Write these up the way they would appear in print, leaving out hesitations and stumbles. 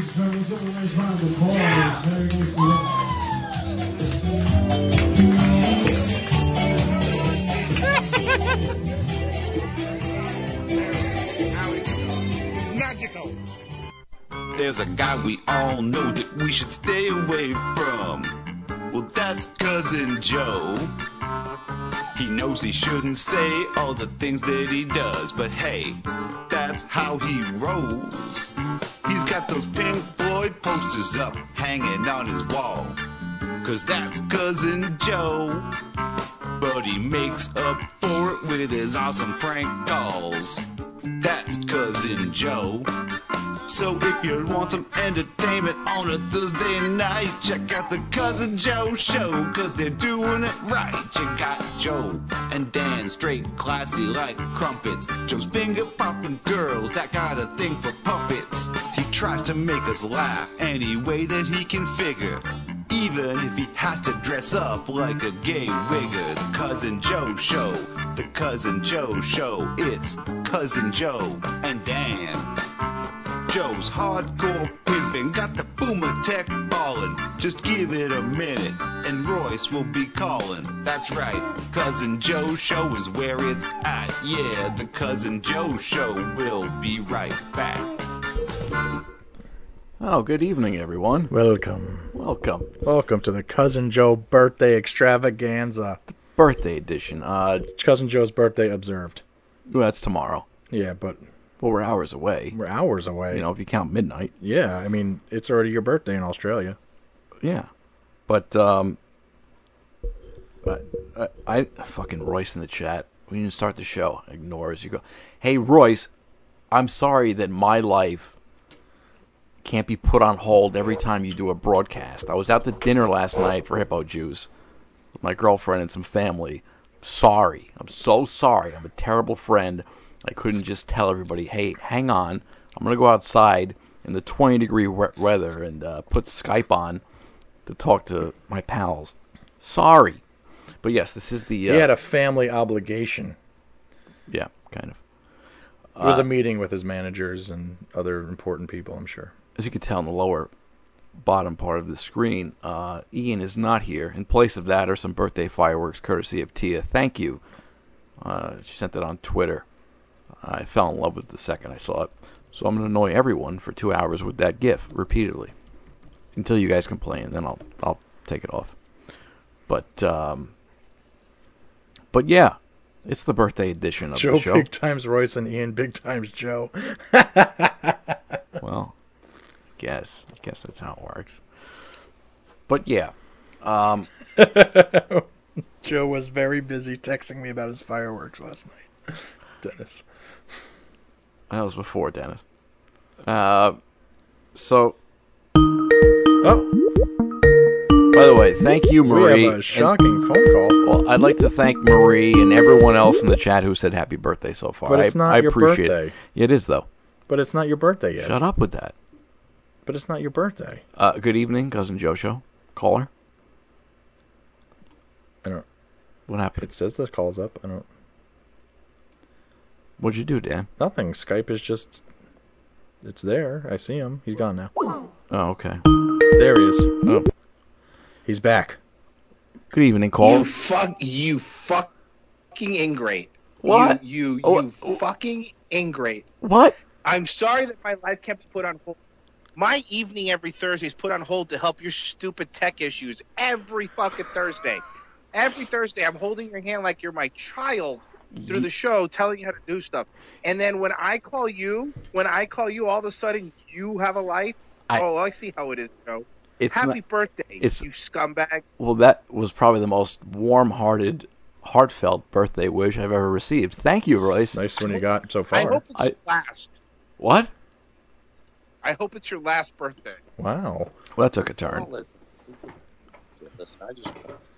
Let's have a nice round of applause. Yeah. Very nicely Magical. There's a guy we all know that we should stay away from. Well, that's Cousin Joe. He knows he shouldn't say all the things that he does, but hey, that's how he rolls. He's got those Pink Floyd posters up hanging on his wall, 'cause that's Cousin Joe. But he makes up for it with his awesome prank calls. That's Cousin Joe. So if you want some entertainment on a Thursday night, check out the Cousin Joe Show, 'cause they're doing it right. You got Joe and Dan, straight classy like crumpets. Joe's finger popping girls that got a thing for puppets. He tries to make us laugh any way that he can figure, even if he has to dress up like a gay wigger. The Cousin Joe Show, the Cousin Joe Show. It's Cousin Joe and Dan. Joe's hardcore pimping, got the boomer tech ballin'. Just give it a minute, and Royce will be calling. That's right, Cousin Joe Show is where it's at. Yeah, the Cousin Joe Show will be right back. Oh, good evening, everyone. Welcome. Welcome. Welcome to the Cousin Joe birthday extravaganza. Birthday edition. Cousin Joe's birthday observed. Well, that's tomorrow. Yeah, but Well, we're hours away. we're hours away. You know, if you count midnight. Yeah, I mean, it's already your birthday in Australia. Yeah. But, I fucking Royce in the chat. We didn't start the show. Ignore as you go. Hey, Royce, I'm sorry that my life can't be put on hold every time you do a broadcast. I was out to dinner last night for Hippo Juice with my girlfriend and some family. Sorry. I'm so sorry. I'm a terrible friend. I couldn't just tell everybody, hey, hang on. I'm going to go outside in the 20-degree weather and put Skype on to talk to my pals. Sorry. But yes, this is the... He had a family obligation. Yeah, kind of. It was a meeting with his managers and other important people, I'm sure. As you can tell in the lower bottom part of the screen, Ian is not here. In place of that are some birthday fireworks courtesy of Tia. Thank you. She sent that on Twitter. I fell in love with it the second I saw it. So I'm going to annoy everyone for 2 hours with that GIF repeatedly until you guys complain. Then I'll take it off. But yeah, it's the birthday edition of Joe the show. Big Times Royce and Ian Big Times Joe. Well, I guess that's how it works. But yeah, Joe was very busy texting me about his fireworks last night. Dennis. that was before Dennis. So, by the way, thank you, Marie. We have a shocking phone call. Well, I'd like to thank Marie and everyone else in the chat who said happy birthday so far. But it's not I your appreciate birthday. It. It is, though. But it's not your birthday yet. Shut up with that. But it's not your birthday. Good evening, Cousin Joe Show. Caller. I don't... What happened? It says the call's up. I don't... What'd you do, Dan? Nothing. Skype is just... It's there. I see him. He's gone now. Oh, okay. There he is. Oh. He's back. Good evening, caller. You fucking ingrate. What? You fucking ingrate. What? I'm sorry that my life can't be put on hold. My evening every Thursday is put on hold to help your stupid tech issues every fucking Thursday. Every Thursday, I'm holding your hand like you're my child through the show, telling you how to do stuff. And then when I call you, all of a sudden you have a life. I see how it is, Joe. Happy birthday, you scumbag. Well, that was probably the most warm-hearted, heartfelt birthday wish I've ever received. Thank you, Royce. Nice one you got so far. I hope it's your last. What? I hope it's your last birthday. Wow. Well, that took a turn. Oh, listen, I just...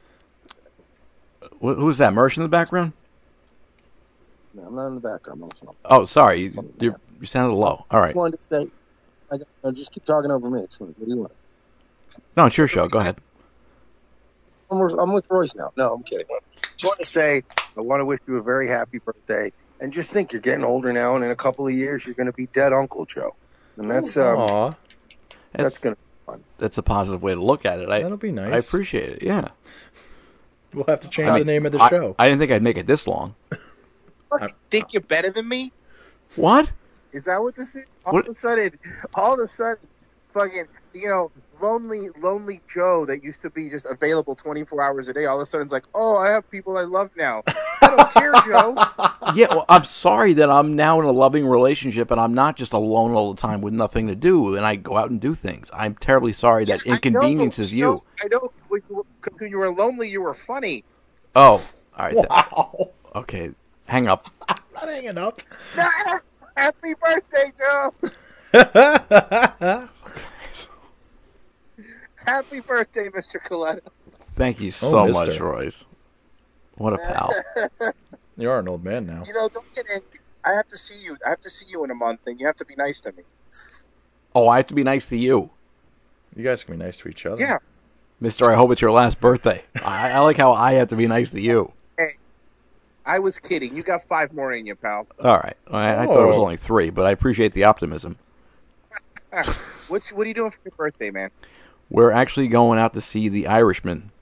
Who's that? Mersh in the background? No, I'm not in the background. Oh, sorry. You sounded low. All right. I just wanted to say, just keep talking over me. What do you want? No, it's your show. Go ahead. I'm with Royce now. No, I'm kidding. Just want to say, I want to wish you a very happy birthday. And just think, you're getting older now, and in a couple of years, you're going to be dead Uncle Joe. And that's... Aw. That's gonna be fun. That's a positive way to look at it. That'll be nice. I appreciate it. Yeah. We'll have to change the name of the show. I didn't think I'd make it this long. You think you're better than me? What? Is that what this is? All What? of a sudden, fucking, lonely Joe that used to be just available 24 hours a day. All of a sudden, it's like, oh, I have people I love now. I don't care, Joe. Yeah, well, I'm sorry that I'm now in a loving relationship and I'm not just alone all the time with nothing to do and I go out and do things. I'm terribly sorry that inconveniences you. I know, because when you were lonely, you were funny. Oh, all right. Wow. Okay, hang up. I'm not hanging up. Happy birthday, Joe. Happy birthday, Mr. Coletta. Thank you so mister. much, Royce. What a pal. You are an old man now. Don't get angry. I have to see you. I have to see you in a month, and you have to be nice to me. Oh, I have to be nice to you. You guys can be nice to each other. Yeah. Mister, I hope it's your last birthday. I like how I have to be nice to you. Hey, I was kidding. You got 5 more in you, pal. All right. I thought it was only 3, but I appreciate the optimism. What are you doing for your birthday, man? We're actually going out to see The Irishman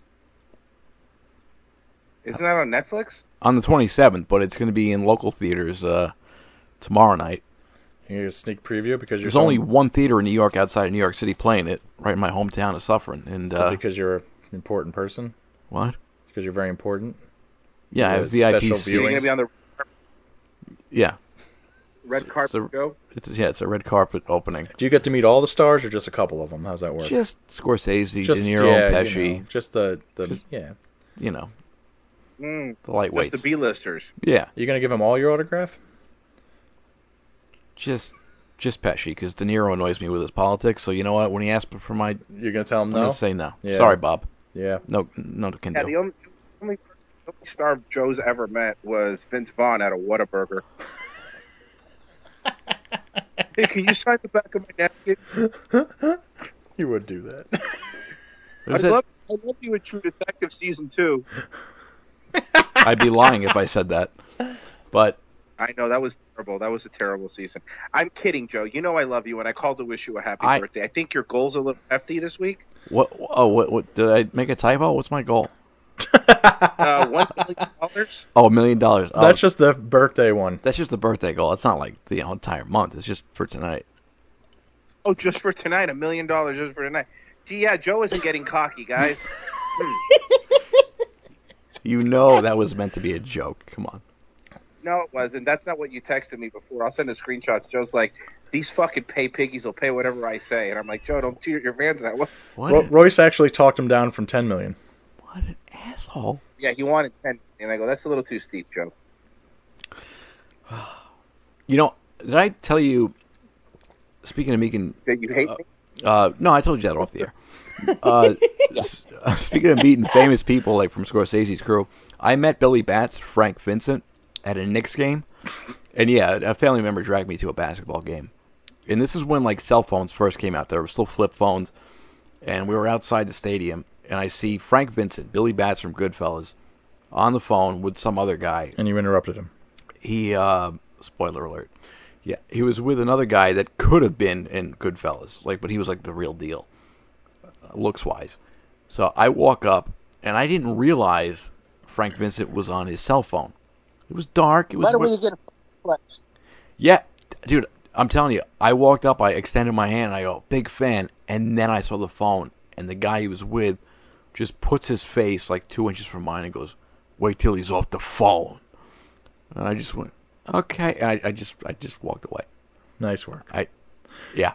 Isn't that on Netflix? on the 27th, but it's going to be in local theaters tomorrow night. Here's a sneak preview because There's only one theater in New York outside of New York City playing it, right in my hometown of Suffern. And because you're an important person? what? Because you're very important? Yeah, I have Special VIP. So you're going to be on the Yeah, red carpet show? it's a red carpet opening. Do you get to meet all the stars or just a couple of them? How's that work? Just Scorsese, Just- De Niro, yeah, Pesci. just the the Mm, lightweights. just the B-listers. Yeah, You going to give them all your autograph? just Pesci, because De Niro annoys me with his politics. So you know what? When he asks for my, You're going to tell them I'm no? gonna say no. Yeah. Sorry, Bob. Yeah. No can Yeah, do. the only star Joe's ever met was Vince Vaughn at a Whataburger. Hey, can you sign the back of my napkin? You would do that. I love you in True Detective Season 2. I'd be lying if I said that. But I know, that was terrible. That was a terrible season. I'm kidding, Joe. You know I love you, and I called to wish you a happy birthday. I think your goal's a little hefty this week. what? Oh, what? Did I make a typo? What's my goal? $1 million? Oh, $1 million. Oh, That's just the birthday one. that's just the birthday goal. It's not like the entire month. It's just for tonight. Oh, just for tonight, $1 million just for tonight. Gee, yeah, Joe isn't getting cocky, guys. You know that was meant to be a joke. Come on. No, it wasn't. That's not what you texted me before. I'll send a screenshot. Joe's like, these fucking pay piggies will pay whatever I say. And I'm like, Joe, don't cheat your fans that way. What? Royce actually talked him down from 10 million. What an asshole. Yeah, he wanted 10. And I go, that's a little too steep, Joe. You know, did I tell you? Speaking of meeting, That you hate me? no, I told you that off the air. Speaking of meeting famous people like from Scorsese's crew, I met Billy Bats, Frank Vincent, at a Knicks game, and yeah, a family member dragged me to a basketball game. And this is when like cell phones first came out. There were still flip phones, and we were outside the stadium, and I see Frank Vincent, Billy Bats from Goodfellas, on the phone with some other guy. And you interrupted him. He, spoiler alert. Yeah, he was with another guy that could have been in Goodfellas, but he was like the real deal, looks wise. So I walk up, and I didn't realize Frank Vincent was on his cell phone. It was dark. It was Right away you get flex. yeah, dude. I'm telling you, I walked up, I extended my hand, and I go, big fan, and then I saw the phone, and the guy he was with just puts his face like 2 inches from mine and goes, wait till he's off the phone. And I just went, okay, and I just walked away. Nice work. Yeah.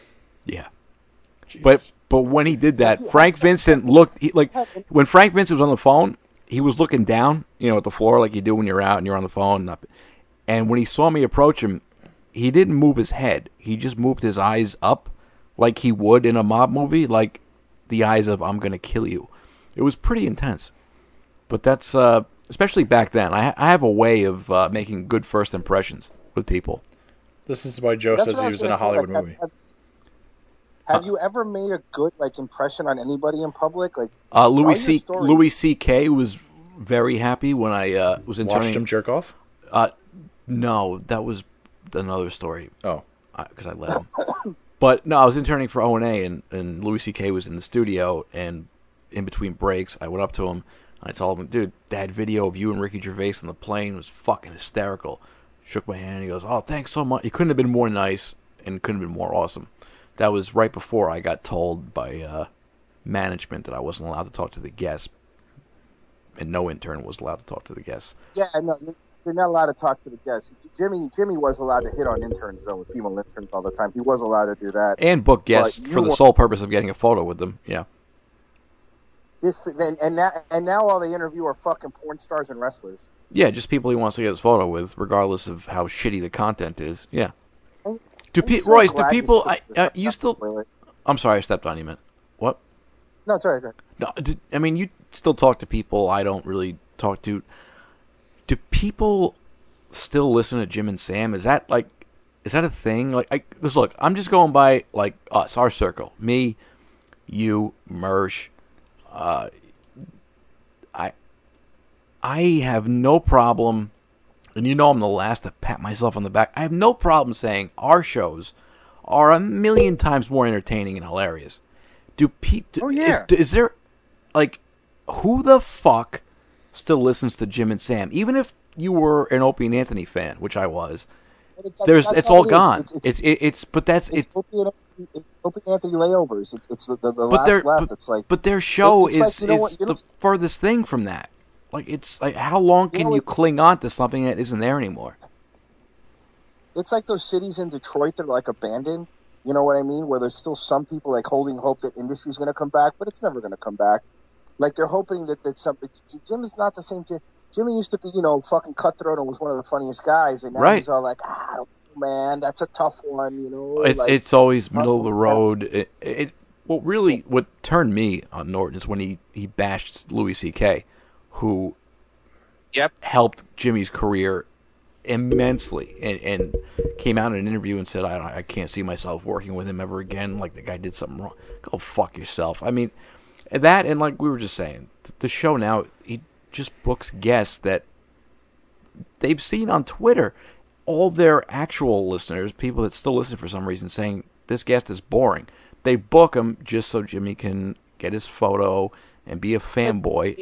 But when he did that, Frank Vincent looked when Frank Vincent was on the phone, he was looking down, at the floor like you do when you're out and you're on the phone. And when he saw me approach him, he didn't move his head. He just moved his eyes up like he would in a mob movie, like the eyes of "I'm gonna kill you." It was pretty intense. But that's especially back then. I have a way of making good first impressions with people. This is why Joe That's says what I he was was in a gonna say, Hollywood like, movie. Have you ever made a good impression on anybody in public? Like Louis C.K. was very happy when I was interning. Watched him jerk off? No, that was another story. Oh. Because I let him. But no, I was interning for O&A, and Louis C.K. was in the studio, and in between breaks, I went up to him, and I told him, dude, that video of you and Ricky Gervais on the plane was fucking hysterical. Shook my hand, and he goes, oh, thanks so much. He couldn't have been more nice, and couldn't have been more awesome. That was right before I got told by management that I wasn't allowed to talk to the guests, and no intern was allowed to talk to the guests. Yeah, no, you're not allowed to talk to the guests. Jimmy was allowed to hit on interns, though, with female interns all the time. He was allowed to do that. And book guests for the sole purpose of getting a photo with them, yeah. Now all they interview are fucking porn stars and wrestlers. Yeah, just people he wants to get his photo with, regardless of how shitty the content is, yeah. Royce, do people... you still... I'm sorry, I stepped on you, man. What? No, it's all right. No, I mean, you still talk to people I don't really talk to. Do people still listen to Jim and Sam? Is that a thing? Because look, I'm just going by like us, our circle, me, you, Mersh. I have no problem, and you know I'm the last to pat myself on the back. I have no problem saying our shows are a million times more entertaining and hilarious. Is there, who the fuck still listens to Jim and Sam? Even if you were an Opie and Anthony fan, which I was, it's all gone. It's Opie and Anthony layovers. It's the last left. It's like, but their show is the furthest thing from that. Like, it's like, how long can you cling on to something that isn't there anymore? It's like those cities in Detroit that are like abandoned. You know what I mean? Where there's still some people like holding hope that industry's going to come back, but it's never going to come back. Like, they're hoping that something. Jim is not the same. Jimmy used to be, fucking cutthroat and was one of the funniest guys, and now he's all like, man, that's a tough one, It's always middle of the road. What turned me on Norton is when he bashed Louis C.K., who helped Jimmy's career immensely, and came out in an interview and said, I can't see myself working with him ever again, like the guy did something wrong. Go fuck yourself. I mean, that, and like we were just saying, the show now, he just books guests that they've seen on Twitter. All their actual listeners, people that still listen for some reason, saying this guest is boring. They book him just so Jimmy can get his photo and be a fanboy.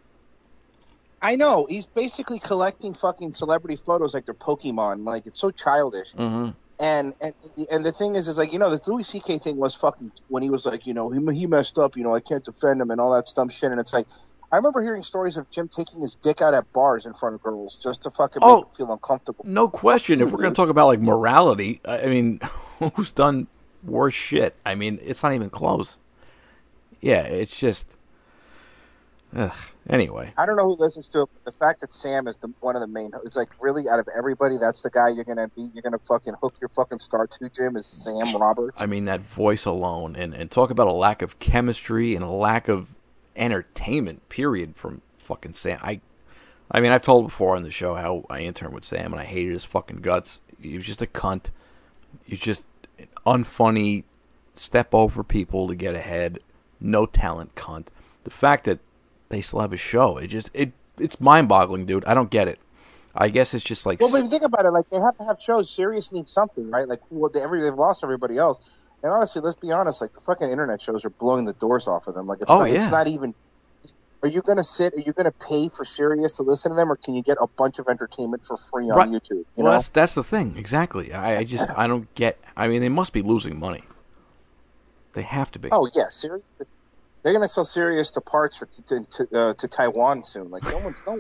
I know. He's basically collecting fucking celebrity photos like they're Pokemon. Like, it's so childish. Mm-hmm. And the thing is like, the Louis C.K. thing was fucking, when he was like, he messed up, I can't defend him and all that dumb shit. And it's like, I remember hearing stories of Jim taking his dick out at bars in front of girls just to fucking make them feel uncomfortable. No question. If we're going to talk about, like, morality, I mean, who's done worse shit? I mean, it's not even close. Yeah, it's just... Ugh. Anyway. I don't know who listens to it, but the fact that Sam is one of the main... It's like, really, out of everybody, that's the guy you're going to fucking hook your fucking star to, Jim, is Sam Roberts. I mean, that voice alone, and talk about a lack of chemistry and a lack of entertainment, period, from fucking Sam. I mean, I've told before on the show how I interned with Sam, and I hated his fucking guts. He was just a cunt. He was just an unfunny, step over people to get ahead, no talent cunt. The fact that they still have a show, it's mind-boggling, dude. I don't get it. I guess it's just like... Well, but if you think about it, like, they have to have shows. Sirius needs something, right? Like, they've lost everybody else. And honestly, let's be honest, like, the fucking internet shows are blowing the doors off of them. Like, it's not even... Are you going to pay for Sirius to listen to them, or can you get a bunch of entertainment for free on YouTube? Well, that's the thing, exactly. I don't get... I mean, they must be losing money. They have to be. Oh, yeah, Sirius... They're gonna sell Sirius to parts to Taiwan soon. Like,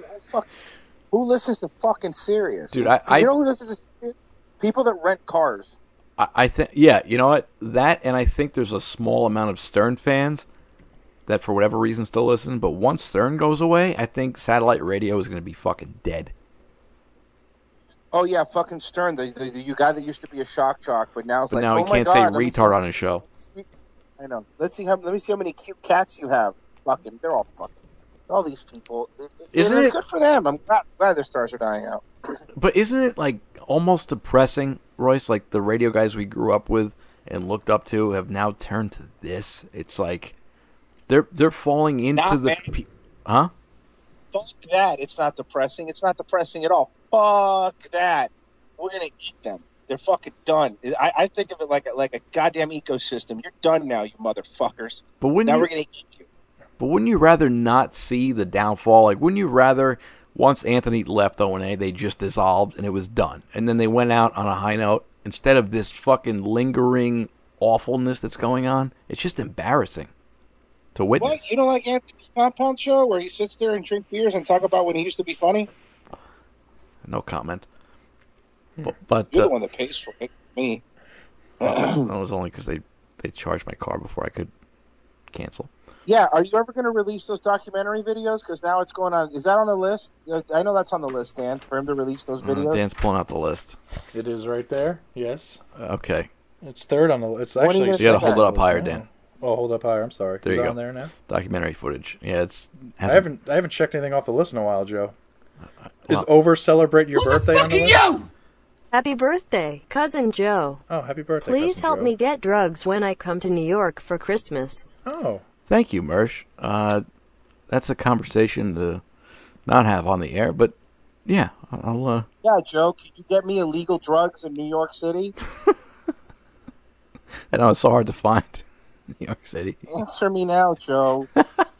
who listens to fucking Sirius? Dude, you know who listens to Sirius? People that rent cars. I think, yeah, you know what? That, and I think there's a small amount of Stern fans that for whatever reason still listen. But once Stern goes away, I think satellite radio is gonna be fucking dead. Oh yeah, fucking Stern, the guy that used to be a shock jock, but now it's like, now he can't say retard on his show. I know. Let me see how many cute cats you have. Fucking, they're all fucking. All these people. Isn't it good for them? I'm glad their stars are dying out. But isn't it like almost depressing, Royce? Like the radio guys we grew up with and looked up to have now turned to this. It's like they're falling into huh? Fuck that! It's not depressing. It's not depressing at all. Fuck that! We're gonna eat them. They're fucking done. I think of it like a goddamn ecosystem. You're done now, you motherfuckers. But wouldn't Now you, we're gonna eat you. but wouldn't you rather not see the downfall? Like, wouldn't you rather once Anthony left O&A, they just dissolved and it was done, and then they went out on a high note instead of this fucking lingering awfulness that's going on? It's just embarrassing to witness. What? You don't like Anthony's Compound Show where he sits there and drink beers and talk about when he used to be funny? No comment. But You're the one that pays for it. Me. that was only because they charged my car before I could cancel. Yeah, are you ever going to release those documentary videos? Because now it's going on. Is that on the list? I know that's on the list, Dan, for him to release those videos. Dan's pulling out the list. It is right there. Yes. Okay. It's third on the list. It's When are you actually. gonna You gotta say hold that? it up higher, Dan. Oh, hold up higher. I'm sorry. There Is you it go. on there now? Documentary footage. Yeah, I haven't checked anything off the list in a while, Joe. Is Well- over celebrate your birthday on the list? Happy birthday, Cousin Joe. Oh, happy birthday! Please Cousin help Joe. me get drugs when I come to New York for Christmas. Oh, Thank you, Mersh. That's a conversation to not have on the air, but yeah, I'll. Yeah, Joe, can you get me illegal drugs in New York City? I know it's so hard to find in New York City. Answer me now, Joe.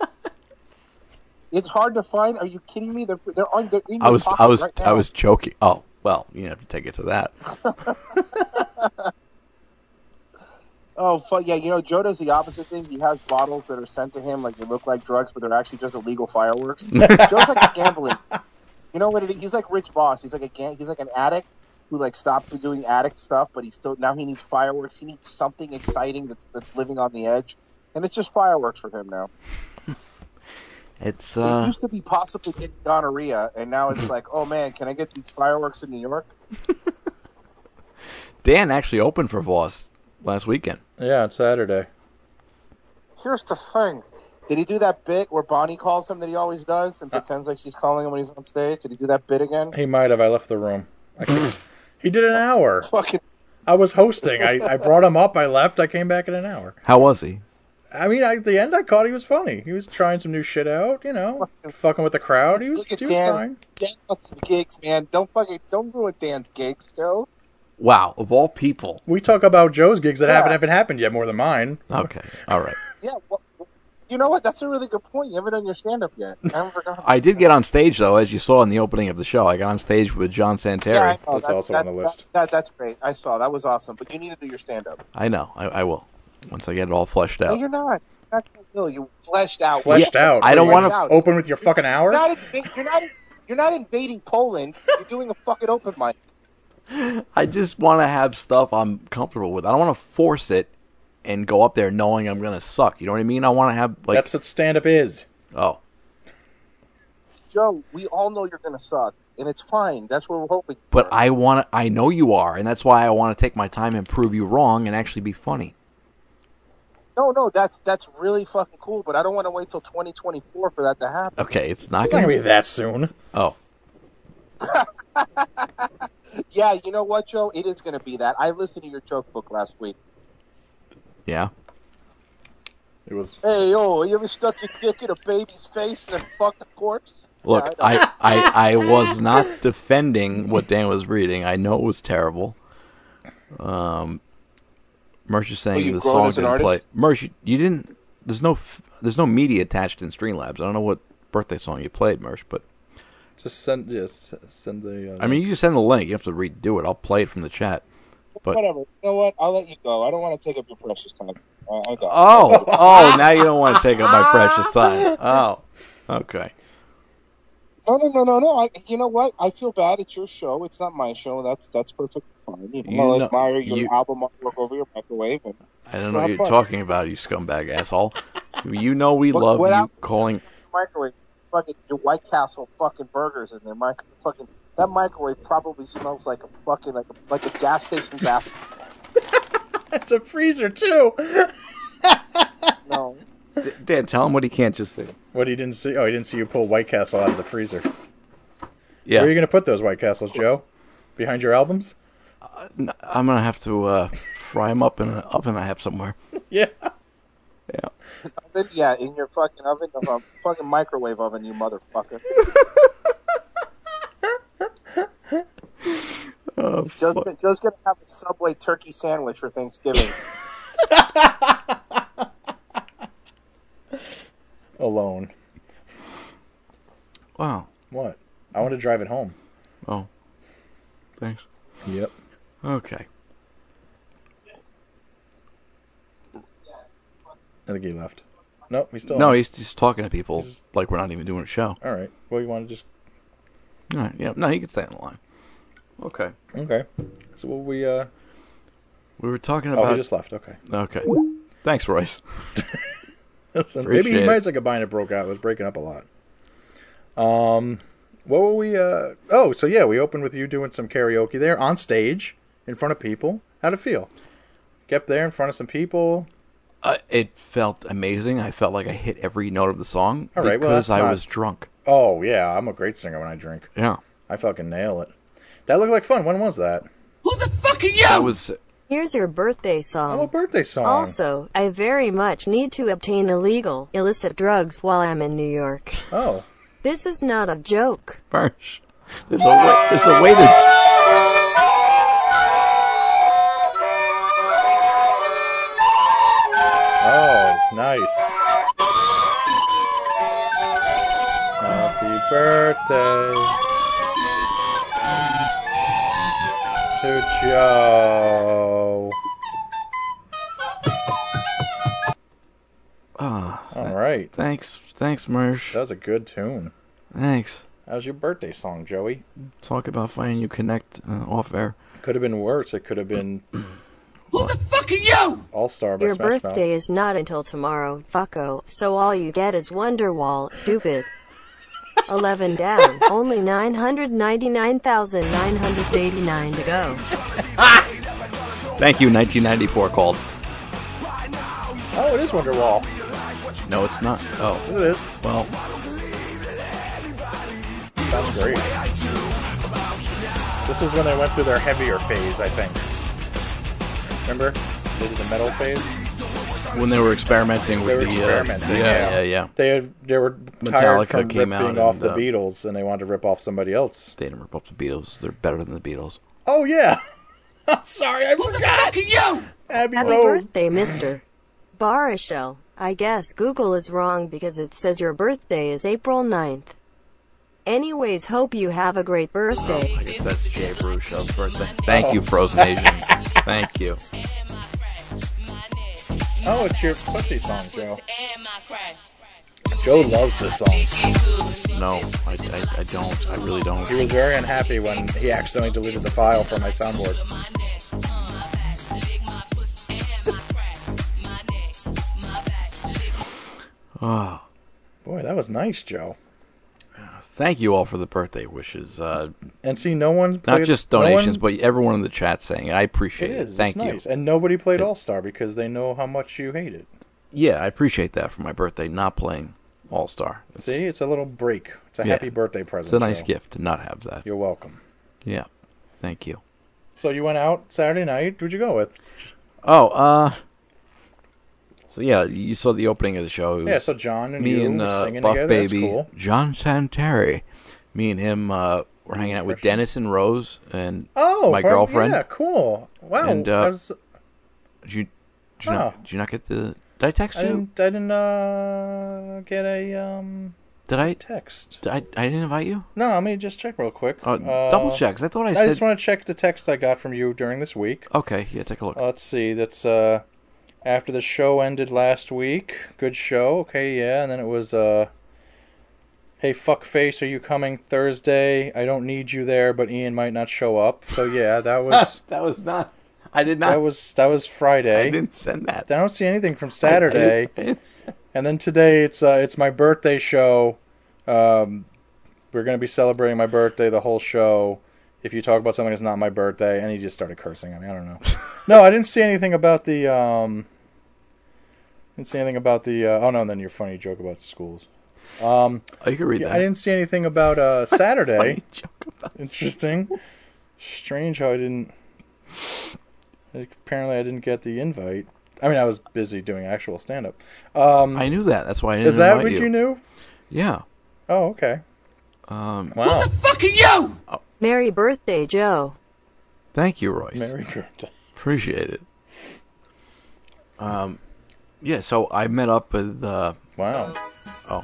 It's hard to find. Are you kidding me? They're in your pocket right now. I was joking. Oh, well, you have to take it to that. Oh, fuck yeah! You know, Joe does the opposite thing. He has bottles that are sent to him, like they look like drugs, but they're actually just illegal fireworks. Joe's like a gambling. You know what it is? He's like Rich Boss. He's like he's like an addict who like stopped doing addict stuff, but now he needs fireworks. He needs something exciting that's living on the edge, and it's just fireworks for him now. It's It used to be possibly getting gonorrhea, and now it's like, oh man, can I get these fireworks in New York? Dan actually opened for Voss last weekend. yeah, it's Saturday. Here's the thing. Did he do that bit where Bonnie calls him that he always does and pretends like she's calling him when he's on stage? Did he do that bit again? He might have. I left the room. He did an hour. Fucking I was hosting. I brought him up. I left. I came back in an hour. How was he? I mean, at the end, I caught he was funny. He was trying some new shit out, fucking with the crowd. He was Look at fine. Dan. Dan wants the gigs, man. Don't ruin Dan's gigs, Joe. Wow, of all people. We talk about Joe's gigs that Yeah. haven't happened yet more than mine. Okay, all right. Yeah, well, you know what? That's a really good point. You haven't done your stand-up yet. I haven't forgotten. I did get on stage, though, as you saw in the opening of the show. I got on stage with John Santeri. Yeah, I know. That's also on the list. That's great. I saw. That was awesome. But you need to do your stand-up. I know. I will. Once I get it all fleshed No, out. you're not. You're not gonna do. You fleshed out. Fleshed out. I don't What, wanna- out. open with your fucking hour. You're not invading Poland. You're doing a fucking open mic. I just want to have stuff I'm comfortable with. I don't want to force it and go up there knowing I'm going to suck. You know what I mean? I want to have, like... That's what stand-up is. Oh. Joe, we all know you're gonna suck, and it's fine. That's what we're hoping. But for. I know you are, and that's why I want to take my time and prove you wrong and actually be funny. No, that's really fucking cool. But I don't want to wait till 2024 for that to happen. Okay, it's not It's not going gonna to be that soon. Oh. Yeah, you know what, Joe? It is gonna be that. I listened to your joke book last week. Yeah? It was. Hey, yo, you ever stuck your dick in a baby's face and then fucked a corpse? Look, Yeah, I know. I was not defending what Dan was reading. I know it was terrible. Mersh is saying you've the grown song as an didn't play. artist? Mersh, you didn't... There's no media attached in Streamlabs. I don't know what birthday song you played, Mersh, but... Just send the. I mean, you just send the link. You have to redo it. I'll play it from the chat. But Whatever. You know what? I'll let you go. I don't want to take up your precious time. I'll go. oh, now you don't want to take up my precious time. Oh, okay. No. You know what? I feel bad. It's your show. It's not my show. That's perfectly fine. I'll admire your album artwork over your microwave. And I don't know what you're talking about, you scumbag asshole. You know we love you calling... Microwave. Fucking your White Castle fucking burgers in there. That microwave probably smells like a fucking like a gas station bathroom. It's a freezer too. No. Dan, tell him what he can't just see. What he didn't see? Oh, he didn't see you pull White Castle out of the freezer. Yeah. Where are you gonna put those White Castles, Joe? Behind your albums? I'm going to have to fry them up in an oven I have somewhere. Yeah. Yeah. Yeah, in your fucking oven, fucking microwave oven, you motherfucker. Joe's gonna have a Subway turkey sandwich for Thanksgiving. Alone. Wow. What? I want to drive it home. Oh. Thanks. Yep. Okay. I think he left. Nope, he's still No, on. he's just talking to people like we're not even doing a show. All right. Well, you want to just... All right. Yeah. No, he can stay on the line. Okay. Okay. So what we... We were talking Oh, about... he just left. Okay. Okay. Thanks, Royce. Listen, maybe he Appreciate might it. have combined it broke out. It was breaking up a lot. What were we... Oh, so yeah, we opened with you doing some karaoke there on stage in front of people. How'd it feel? Get there in front of some people. It felt amazing. I felt like I hit every note of the song All right, well, because that's I not- was drunk. Oh, yeah, I'm a great singer when I drink. Yeah. I fucking nail it. That looked like fun. When was that? That was... Here's your birthday Oh, a song. birthday song. Also, I very much need to obtain illegal, illicit drugs while I'm in New York. Oh. This is not a joke. Birch. There's a way to... Oh, nice. Happy birthday to Joe. All right. Thanks, Mersh. That was a good tune. Thanks. How's your birthday song, Joey? Talk about finding you connect off air. Could have been worse. It could have been Who the fuck are you? All-Star by Your Smash Mouth. birthday is not until tomorrow, fucko, so all you get is Wonderwall, stupid. 11 down, only 999,989 to go. Thank you, 1994 called. Oh, it is Wonderwall. No, it's not. Oh, It is. well, Sounds great. This was when they went through their heavier phase, I think. Remember? They did the metal phase. when they were experimenting They with were the... experimenting. yeah. They were tired Metallica from came ripping out off and, the Beatles, and they wanted to rip off somebody else. They didn't rip up the Beatles. They're better than the Beatles. Oh yeah. I'm sorry, I forgot. Fuck are you? Abbey Happy Road. birthday, Mr. Barishel. I guess Google is wrong because it says your birthday is April 9th. Anyways, hope you have a great birthday. I guess that's Jay Brushel's birthday. Thank you, Frozen Asian. Thank you. Oh, it's your pussy song, Joe. Joe loves this song. No, I don't. I really don't. He was very unhappy when he accidentally deleted the file from my soundboard. Oh, Boy, that was nice, Joe. thank you all for the birthday wishes. And see, no one Not played, just no donations, one- but everyone in the chat saying it. I it appreciate it. is. Thank it's you. nice. And nobody played It- All Star because they know how much you hate it. Yeah, I appreciate that for my birthday, not playing All Star. See, it's a little break. It's a Yeah. happy birthday present. It's a nice Joe. gift to not have that. You're welcome. Yeah, thank you. So you went out Saturday night. Who'd you go with? Oh, so yeah, you saw the opening of the show. It Yeah, was so John and me you and were singing Buff together. Baby, That's cool. John Santeri. Me and him were hanging out with Impressions. Dennis and Rose and Oh, my from- girlfriend. Yeah, cool. Wow. And, I was, Did you, Oh. did you not get the? Did I text I you? didn't get a Did I? text. I didn't invite you. No, let me just check real quick. Double check. 'Cause I thought I I said. just want to check the text I got from you during this week. Okay, yeah, take a look. Let's see. That's after the show ended last week. Good show. Okay, yeah. And then it was hey fuckface, are you coming Thursday? I don't need you there, but Ian might not show up. So yeah, that was that was not. I did not. that was Friday. I didn't send that. I don't see anything from Saturday. I didn't send- And then today it's my birthday show. We're gonna be celebrating my birthday the whole show. If you talk about something that's not my birthday, and he just started cursing at me. I don't know. No, I didn't see anything about the. Didn't see anything about the. Oh no, and then your funny joke about schools. Oh, you can read Yeah, that. I didn't see anything about Saturday. Funny joke about. Interesting. Strange how I didn't. Apparently, I didn't get the invite. I mean, I was busy doing actual stand-up. I knew that. That's why I didn't Is that invite what you knew? Yeah. Oh, okay. Um, Wow. Fuck are you? Merry birthday, Joe. Thank you, Royce. Merry birthday. Appreciate it. Yeah, so I met up with, Wow. oh.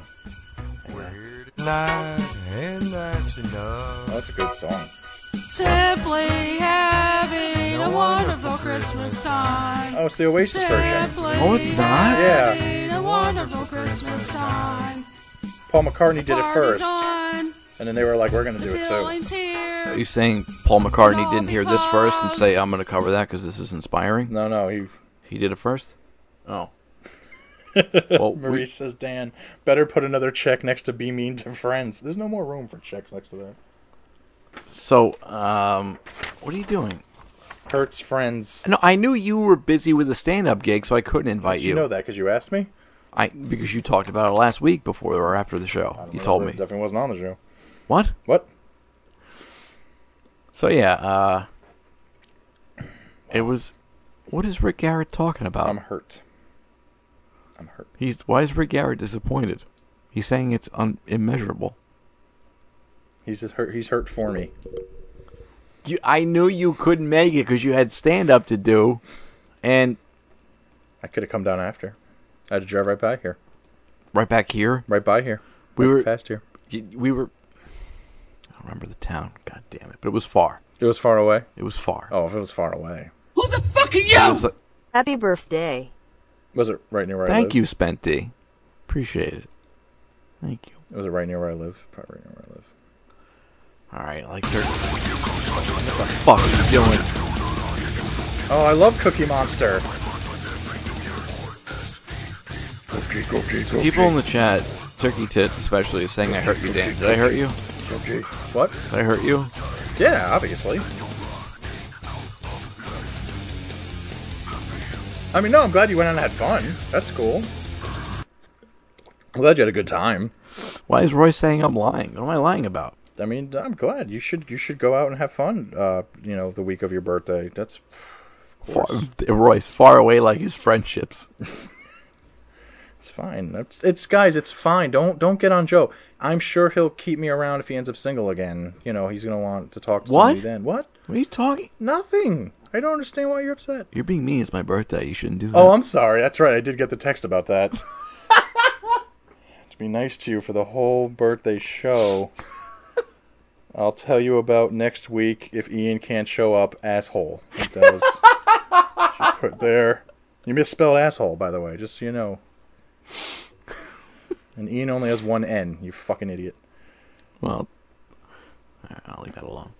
That's a good song. Simply having a wonderful Christmas time. Oh, it's the Oasis version. Oh, it's not? Yeah. Having a wonderful Christmas time. Paul McCartney did it Party's first. on, And then they were like, we're going to do it too. filling's here. Are you saying Paul McCartney didn't hear this first and say, I'm going to cover that because this is inspiring? No, He did it first? Oh. Well, Maurice says, Dan, better put another check next to be mean to friends. There's no more room for checks next to that. So, what are you doing? Hurts friends. No, I knew you were busy with a stand-up gig, so I couldn't invite You know that because you asked me? Because you talked about it last week before or after the show. You told me. It definitely wasn't on the show. What? What? So yeah, it was. What is Rick Garrett talking about? I'm hurt. Why is Rick Garrett disappointed? He's saying it's immeasurable. He's just hurt. He's hurt for me. I knew you couldn't make it because you had stand-up to do, and I could have come down after. I had to drive right by here. Right back here. Right by here. We were past here. We were. I don't remember the town. God damn it! But it was far. It was far away. It was far. Oh, if it was far away. Who the fuck are you? Happy birthday. Was it right near where I live? Thank you, Spenty. Appreciate it. Thank you. Was it right near where I live? Probably right near where I live. All right, like what the fuck are you doing? Oh, I love Cookie Monster. People in the chat, Turkey Tits especially, is saying I hurt you, Dan. Did I hurt you? What? Did I hurt you? Yeah, obviously. I mean, no, I'm glad you went out and had fun. That's cool. I'm glad you had a good time. Why is Roy saying I'm lying? What am I lying about? I mean, I'm glad you should go out and have fun. The week of your birthday. That's Roy's far away like his friendships. It's fine. It's guys. It's fine. Don't get on Joe. I'm sure he'll keep me around if he ends up single again. You know, he's gonna want to talk to somebody then. What? What are you talking? Nothing. I don't understand why you're upset. You're being mean. It's my birthday. You shouldn't do that. Oh, I'm sorry. That's right. I did get the text about that. To be nice to you for the whole birthday show. I'll tell you about next week if Ian can't show up, asshole. That was she put there. You misspelled asshole, by the way, just so you know. And Ian only has one N, you fucking idiot. Well, I'll leave that alone.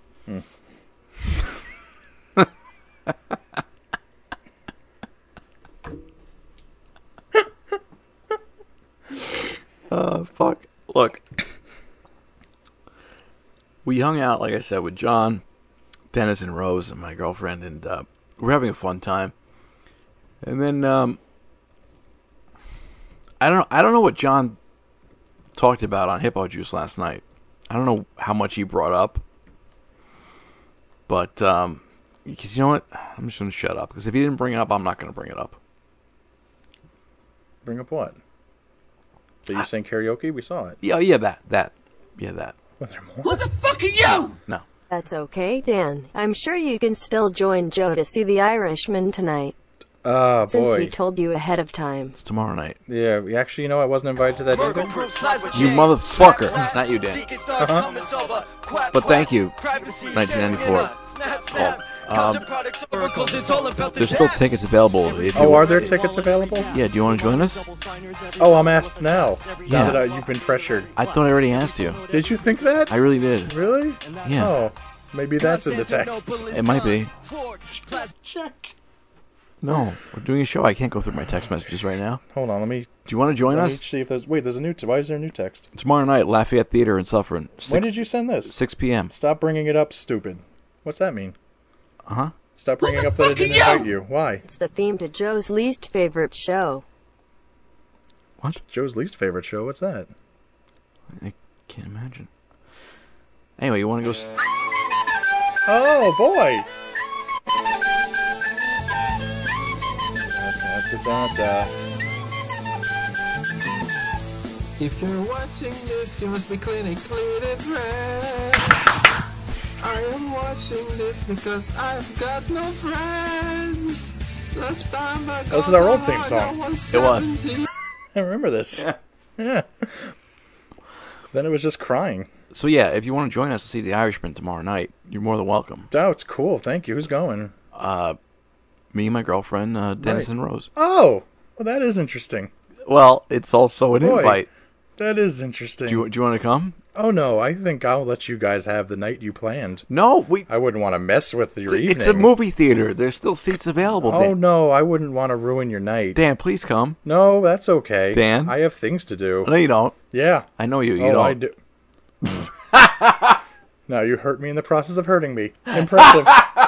Fuck. Look. We hung out, like I said, with John, Dennis, and Rose, and my girlfriend, and we're having a fun time. And then, I don't know what John talked about on Hippo Juice last night. I don't know how much he brought up. But, because you know what? I'm just going to shut up. Because if he didn't bring it up, I'm not going to bring it up. Bring up what? Did you sing karaoke? We saw it. Yeah, that. Yeah, that. Was there more? Who the fuck are you? No. That's okay, Dan. I'm sure you can still join Joe to see The Irishman tonight. Oh, Since boy. he told you ahead of time. It's tomorrow night. Yeah, actually, you know, I wasn't invited to that either. You motherfucker. Not you, Dan. But thank you, 1994. There's still tickets available. If you Oh, are there tickets available? Yeah, do you want to join us? Oh, I'm asked now. Yeah. Now that you've been pressured. I thought I already asked you. Did you think that? I really did. Really? Yeah. Oh, maybe that's in the text. It might be. No, we're doing a show. I can't go through my text messages right now. Hold on, let me... Do you want to join Let me us? see if there's... Wait, there's a new... Why is there a new text? Tomorrow night, Lafayette Theater in Suffern. When did you send this? 6 p.m. Stop bringing it up, stupid. What's that mean? Uh-huh. Stop bringing up that I didn't invite you. Why? It's the theme to Joe's least favorite show. What? Joe's least favorite show? What's that? I can't imagine. Anyway, you want to go... Oh, boy! If you're watching this, you must be clinically depressed. I am watching this because I've got no friends. Last time I This is our old theme song. It was. 17. I remember this. Yeah. Then it was just crying. So yeah, if you want to join us to see The Irishman tomorrow night, you're more than welcome. Oh, it's cool. Thank you. Who's going? Me and my girlfriend, Dennis Right. and Rose. Oh, well, that is interesting. Well, it's also an Boy. invite. That is interesting. Do you want to come? Oh, no. I think I'll let you guys have the night you planned. No, I wouldn't want to mess with your evening. it's a movie theater. There's still seats available. Oh, Dan. no. I wouldn't want to ruin your night. Dan, please come. No, that's okay. Dan? I have things to do. No, you don't. Yeah. I know you. You Oh, don't. I do. Now you hurt me in the process of hurting me. Impressive.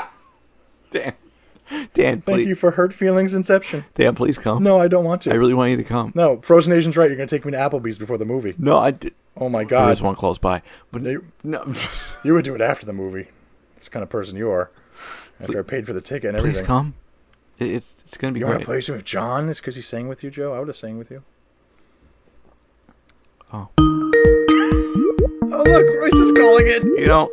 Dan, please. Thank you for hurt feelings inception. Dan, please come. No, I don't want to. I really want you to come. No, Frozen Asian's right. You're going to take me to Applebee's before the movie. No, I did. Oh my There is God. one close by, but You, no. you would do it after the movie. That's the kind of person you are. After I paid for the ticket and Please everything. come. It's going to be You want great. to play with John? It's because he sang with you, Joe? I would have sang with you. Oh. Oh, look. Royce is calling it. You don't.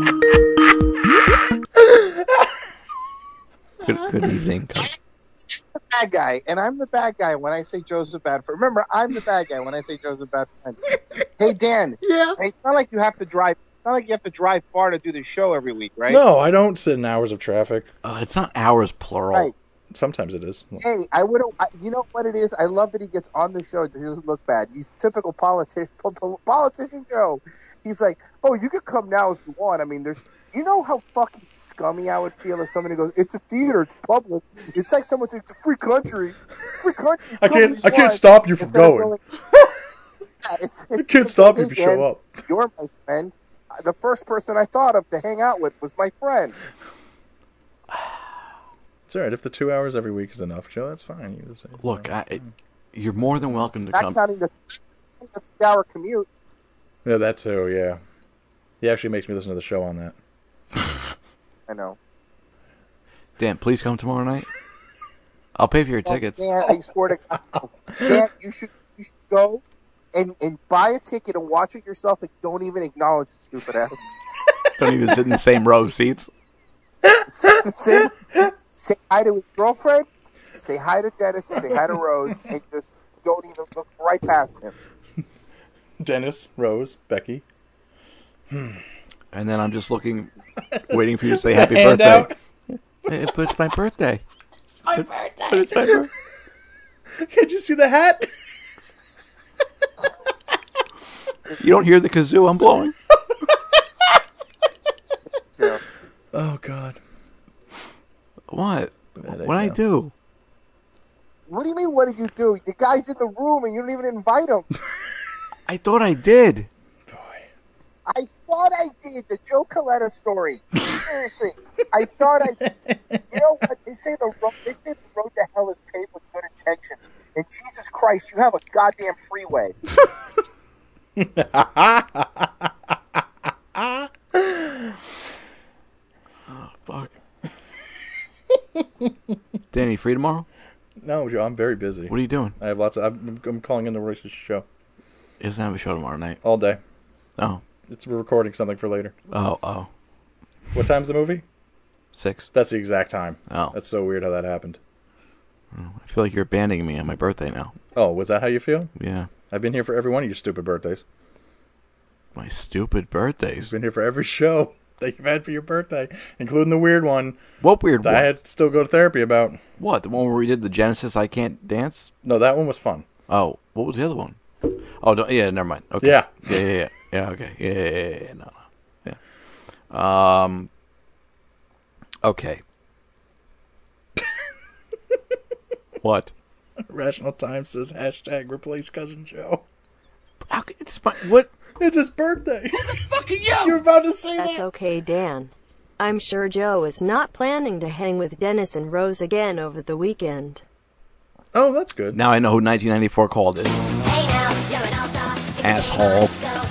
Good evening. The bad guy, and I'm the bad guy when I say Joe's a bad friend. Remember, I'm the bad guy when I say Joe's a bad friend. Hey, Dan. Yeah. Hey, it's not like you have to drive. It's not like you have to drive far to do the show every week, right? No, I don't sit in hours of traffic. It's not hours plural. Right. Sometimes it is. Hey, I would have. You know what it is? I love that he gets on the show. He doesn't look bad. He's typical politician Joe. He's like, "Oh, you could come now if you want." I mean, there's. You know how fucking scummy I would feel if somebody goes, "It's a theater. It's public." It's like someone says, "It's a free country. Free country." I come can't. if you I can't want." stop you from Instead of going. Yeah, I can't stop you hey, if you Dan, show up. You're my friend. The first person I thought of to hang out with was my friend. It's all right. If the 2 hours every week is enough, Joe, that's fine. You just say, Look, you're more than welcome to Not come. counting the 3-hour commute. Yeah, that too. Yeah. He actually makes me listen to the show on that. I know. Dan, please come tomorrow night. I'll pay for your tickets. Dan, I swear to God. Dan, you should go and buy a ticket and watch it yourself and don't even acknowledge the stupid ass. Don't even sit in the same row seats. Say hi to his girlfriend, say hi to Dennis, say hi to Rose, and just don't even look right past him. Dennis, Rose, Becky. And then I'm just looking, waiting for you to say happy Hand birthday. out. But it's my birthday. It's my birthday. But it's my birthday. Can't you see the hat? You don't hear the kazoo I'm blowing? Joe. Oh, God. What? Bad What'd I idea. do? What do you mean, what did you do? The guy's in the room and you don't even invite him. I thought I did. I thought I did. The Joe Coletta story. Seriously. I thought I did. You know what? They say the road to hell is paved with good intentions. And Jesus Christ, you have a goddamn freeway. Oh, fuck. Danny, free tomorrow? No, Joe, I'm very busy. What are you doing? I have lots of... I'm calling in the Royce's show. He doesn't have a show tomorrow night. All day. Oh. We're recording something for later. Oh. What time's the movie? 6. That's the exact time. Oh. That's so weird how that happened. I feel like you're abandoning me on my birthday now. Oh, was that how you feel? Yeah. I've been here for every one of your stupid birthdays. My stupid birthdays. I've been here for every show that you've had for your birthday, including the weird one. What weird that one? I had to still go to therapy about. What? The one where we did the Genesis I Can't Dance? No, that one was fun. Oh, what was the other one? Oh, yeah, never mind. Okay. Yeah. Yeah, okay. Yeah, no. Yeah. Okay. What? Rational Times says hashtag replace Cousin Joe. It's my, what? It's his birthday. Fucking you! You're about to say That's that. okay, Dan. I'm sure Joe is not planning to hang with Dennis and Rose again over the weekend. Oh, that's good. Now I know who 1994 called it. Asshole.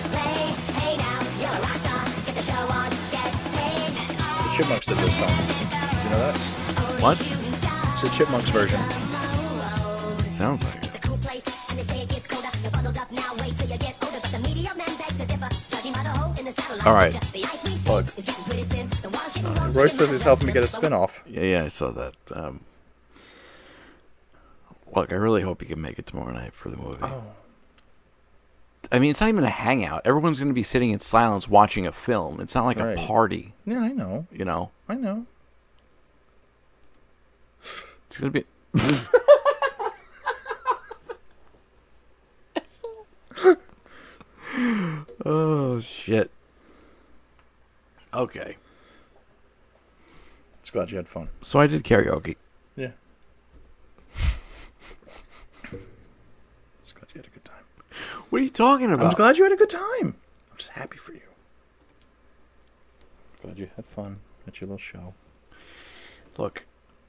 The Chipmunks did this song. You know that? What? It's the Chipmunks version. Sounds like it. All right. Plug. Royce says he's helping me get a spin-off. Yeah, I saw that. Look, I really hope you can make it tomorrow night for the movie. Oh. I mean, it's not even a hangout. Everyone's going to be sitting in silence watching a film. It's not like Right. a party, Yeah, I know. you know? I know. It's going to be... Oh, shit. Okay. Just glad you had fun. So I did karaoke. Yeah. Just glad you had a good time. What are you talking about? I'm glad you had a good time. I'm just happy for you. Glad you had fun at your little show. Look,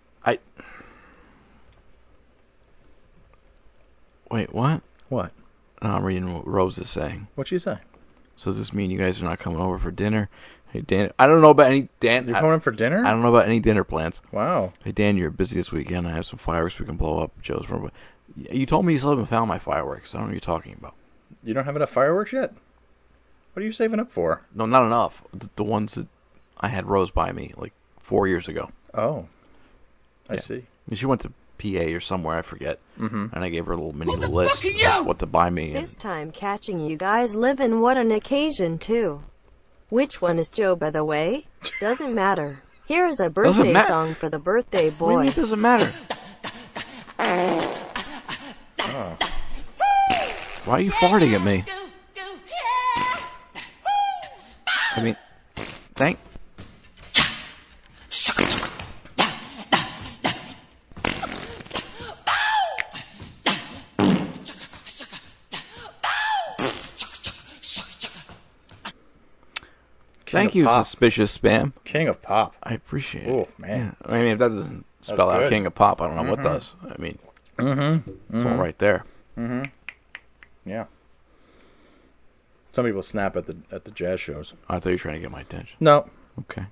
Wait, what? What? No, I'm reading what Rose is saying. What'd you say? So does this mean you guys are not coming over for dinner? Hey, Dan, I don't know about any... Dan, You're coming in for dinner? I don't know about any dinner plans. Wow. Hey, Dan, you're busy this weekend. I have some fireworks we can blow up. Joe's room. You told me you still haven't found my fireworks. I don't know what you're talking about. You don't have enough fireworks yet? What are you saving up for? No, not enough. The ones that I had Rose buy me, like, 4 years ago. Oh. I Yeah. see. And she went to PA or somewhere, I forget. Mm-hmm. And I gave her a little mini list of what to buy me. This time catching you guys living what an occasion too. Which one is Joe, by the way? Doesn't matter. Here is a birthday song for the birthday What do you boy. mean it doesn't matter? Oh. Why are you farting at me? I mean, thank... Thank you, Pop. suspicious spam. King of Pop. I appreciate Oh, it. man. Yeah. I mean, if that doesn't spell out good. King of Pop, I don't know what does. I mean, it's all right there. Mm-hmm. Yeah. Some people snap at the jazz shows. I thought you were trying to get my attention. No. Okay.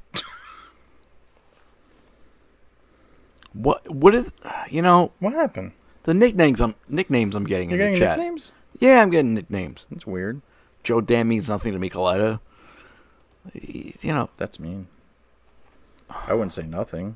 What is, you know, What happened? the nicknames I'm getting You're in the getting chat. nicknames? Yeah, I'm getting nicknames. That's weird. Joe Dan means nothing to me, Coletta. You know, That's mean. I wouldn't say nothing.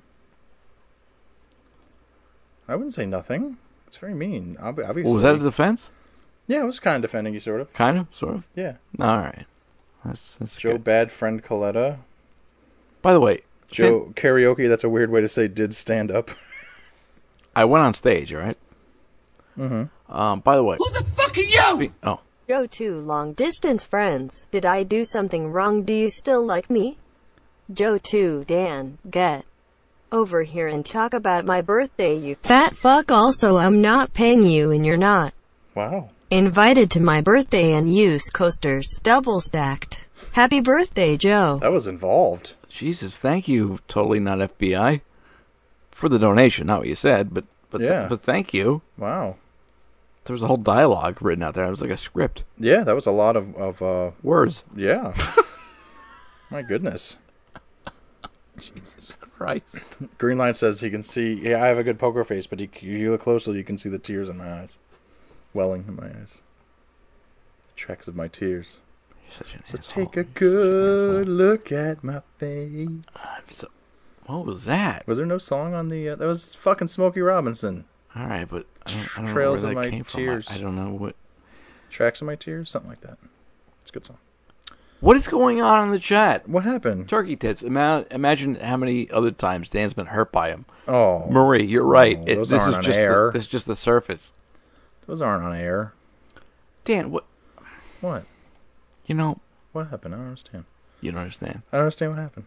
I wouldn't say nothing. It's very mean. Obviously. was that a defense? Yeah, I was kind of defending you, sort of. Kind of, sort of. Yeah. All right. That's Joe, good. bad friend Coletta. By the way, Joe, karaoke, that's a weird way to say did stand up. I went on stage, all right? Mm-hmm. By the way, Who the fuck are you? oh, Joe, two long distance friends. Did I do something wrong? Do you still like me? Joe, two Dan, get over here and talk about my birthday, you fat fuck. Also, I'm not paying you and you're not Wow. invited to my birthday and use coasters. Double stacked. Happy birthday, Joe. That was involved. Jesus, thank you, totally not FBI, for the donation. Not what you said, but Yeah. but thank you. Wow. There was a whole dialogue written out there. It was like a script. Yeah, that was a lot of Words. yeah. My goodness. Jesus Christ. Greenline says he can see. Yeah, I have a good poker face, but you look closely, you can see the tears in my eyes, welling in my eyes. Tracks of my tears. You're such an So asshole. take a You're such an good asshole. look at my face. I'm so. What was that? Was there no song on the? That was fucking Smokey Robinson. All right, but I don't know Trails where of that My came Tears. from. I don't know what. Tracks of my tears, something like that. It's a good song. What is going on in the chat? What happened? Turkey tits. Imagine how many other times Dan's been hurt by him. Oh, Marie, you're right. Oh, This those is aren't on just air. this is just the surface. those aren't on air. Dan, what? What? You know, What happened? I don't understand. you don't understand. I don't understand what happened.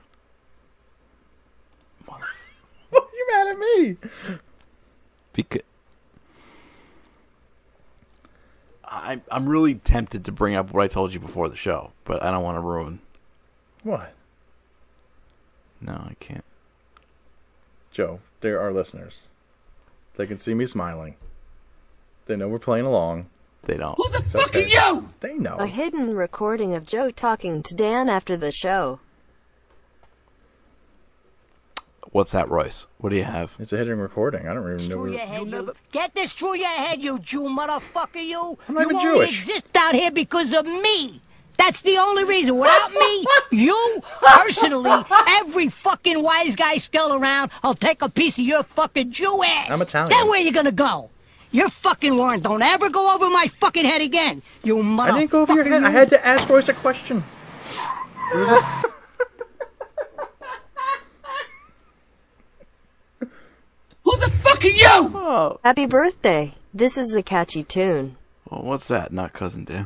What are you mad at me? Because I'm really tempted to bring up what I told you before the show, but I don't want to ruin. What? No, I can't. Joe, they're our listeners. They can see me smiling. They know we're playing along. They don't. Who the fuck okay. are you? They know. A hidden recording of Joe talking to Dan after the show. What's that, Royce? What do you have? It's a hidden recording. I don't even know. Through your head, you. Get this through your head, you Jew motherfucker, you. I'm not you even only Jewish. exist out here because of me. That's the only reason. Without me, you, personally, every fucking wise guy still around, I'll take a piece of your fucking Jew ass. I'm Italian. Then where you gonna go? You're fucking warned. Don't ever go over my fucking head again. You motherfucker. I didn't go over your head. I had to ask Royce a question. It was a... Who the fuck are you? Oh. Happy birthday. This is a catchy tune. Well, what's that? Not Cousin Dan.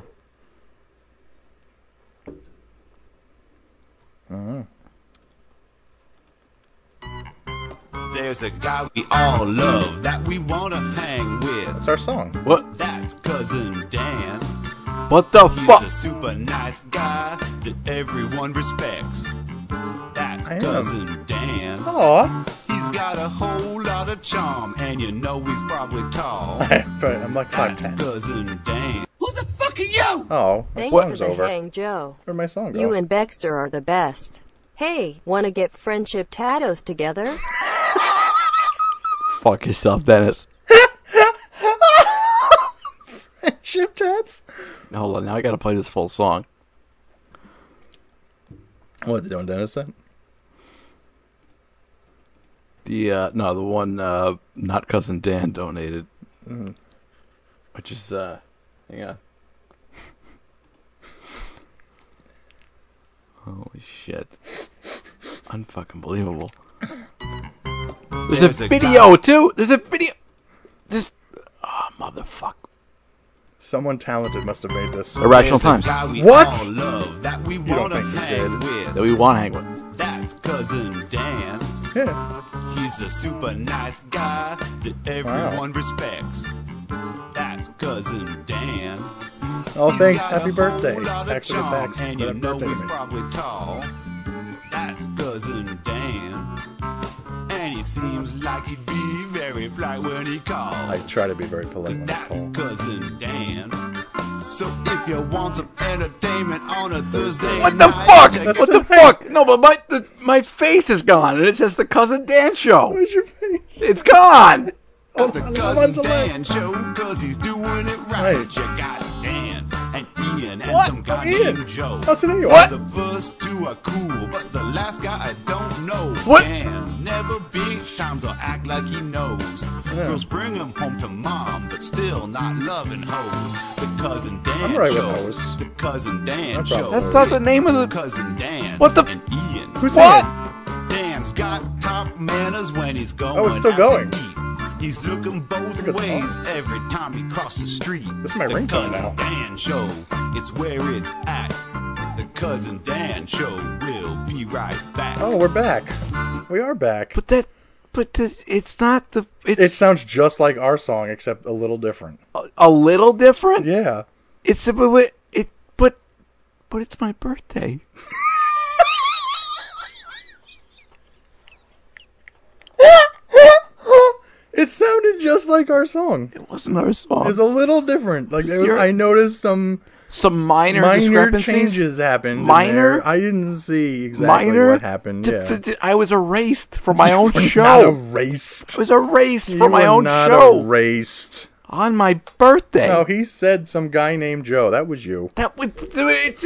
There's a guy we all love that we wanna hang with. That's our song. What? That's Cousin Dan. What the He's fuck? a super nice guy that everyone respects. That's I am. Cousin Dan. Aw. He's got a whole lot of charm, and you know he's probably tall. But I'm like That's 5'10". Cousin Dan. Who the fuck are you? Oh, my Thanks for song's the over. hang, Joe. Where'd my song go? You and Baxter are the best. Hey, wanna get friendship tattoos together? Fuck yourself, Dennis. Ship tats? Hold on, now I gotta play this full song. What, they doing Dennis then? The one not Cousin Dan donated. Mm-hmm. Which is hang on. Holy shit. Unfucking believable. There's a video too! There's a video! This... Oh, motherfucker. Someone talented must have made this. Irrational Times. What? That we You don't wanna think he hang did. with. That we want to hang with. That's Cousin Dan. Yeah. He's a super nice guy that everyone respects. That's Cousin Dan. Oh, He's thanks. got Happy a birthday. whole lot of Tax for the charm, tax. and Happy you know birthday to he's me. probably tall. That's Cousin Dan. And he seems like he'd be very polite when he calls. I try to be very polite when I That's call. Cousin Dan. So if you want some entertainment on a Thursday What the night, fuck? check What the fuck? No, but my face is gone, and it says the Cousin Dan Show. Where's your face? It's gone. the Cousin Dan Show, cause he's doing it right. Right. You got Dan and Ian and What? some guy Ian. named Joe. Oh, so there you What? are. The first two are cool, but the last guy I don't know. What? Dan never big times or act like he knows. Girls bring him home to mom, but still not loving hoes. The Cousin Dan I'm right with Show. hoes. The Cousin Dan No Show. problem. That's not the name of the... Cousin Dan. What the- And Ian. Who's What? singing? Dan's got top manners when he's going Oh, it's still out going. to eat. He's looking both good ways song. every time he crosses the street. This is my the ringtone Cousin now. Dan Show, it's where it's at. The Cousin Dan Show will be right back. Oh, we're back. We are back. It's not the... It sounds just like our song, except a little different. a little different? Yeah. It's but it's my birthday. It sounded just like our song. It wasn't our song. It's a little different. Like there was, You're- I noticed some Some minor discrepancies. changes happened. in Minor? there. I didn't see exactly Minor? what happened. Yeah. I was erased from my own You were show. Not erased. I was erased You from my were own not show erased. on my birthday. No, he said some guy named Joe. That was you. That would do it.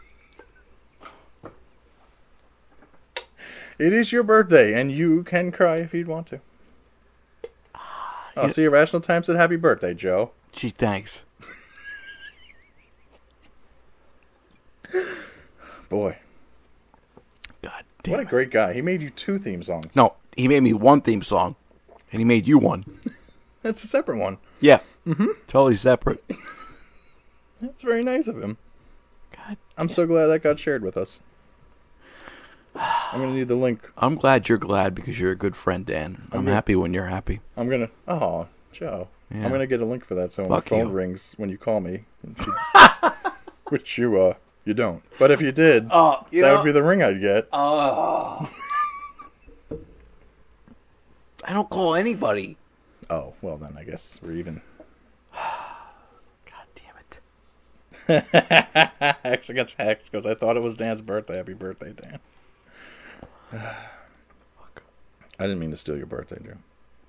It is your birthday, and you can cry if you'd want to. Oh, so Irrational Time said happy birthday, Joe. Gee, thanks. Boy, God damn what a it. great guy. He made you 2 theme songs. No, he made me one theme song, and he made you one. That's a separate one. Yeah. Mm-hmm. Totally separate. That's very nice of him. God. I'm so glad that got shared with us. I'm going to need the link. I'm glad you're glad because you're a good friend, Dan. I'm Okay. happy when you're happy. I'm going to... Oh, Joe. Yeah. I'm going to get a link for that so when Fuck the phone you. rings when you call me. Which you don't. But if you did, that would be the ring I'd get. I don't call anybody. Oh, well then I guess we're even. God damn it. Hex against Hex because I thought it was Dan's birthday. Happy birthday, Dan. I didn't mean to steal your birthday, Joe.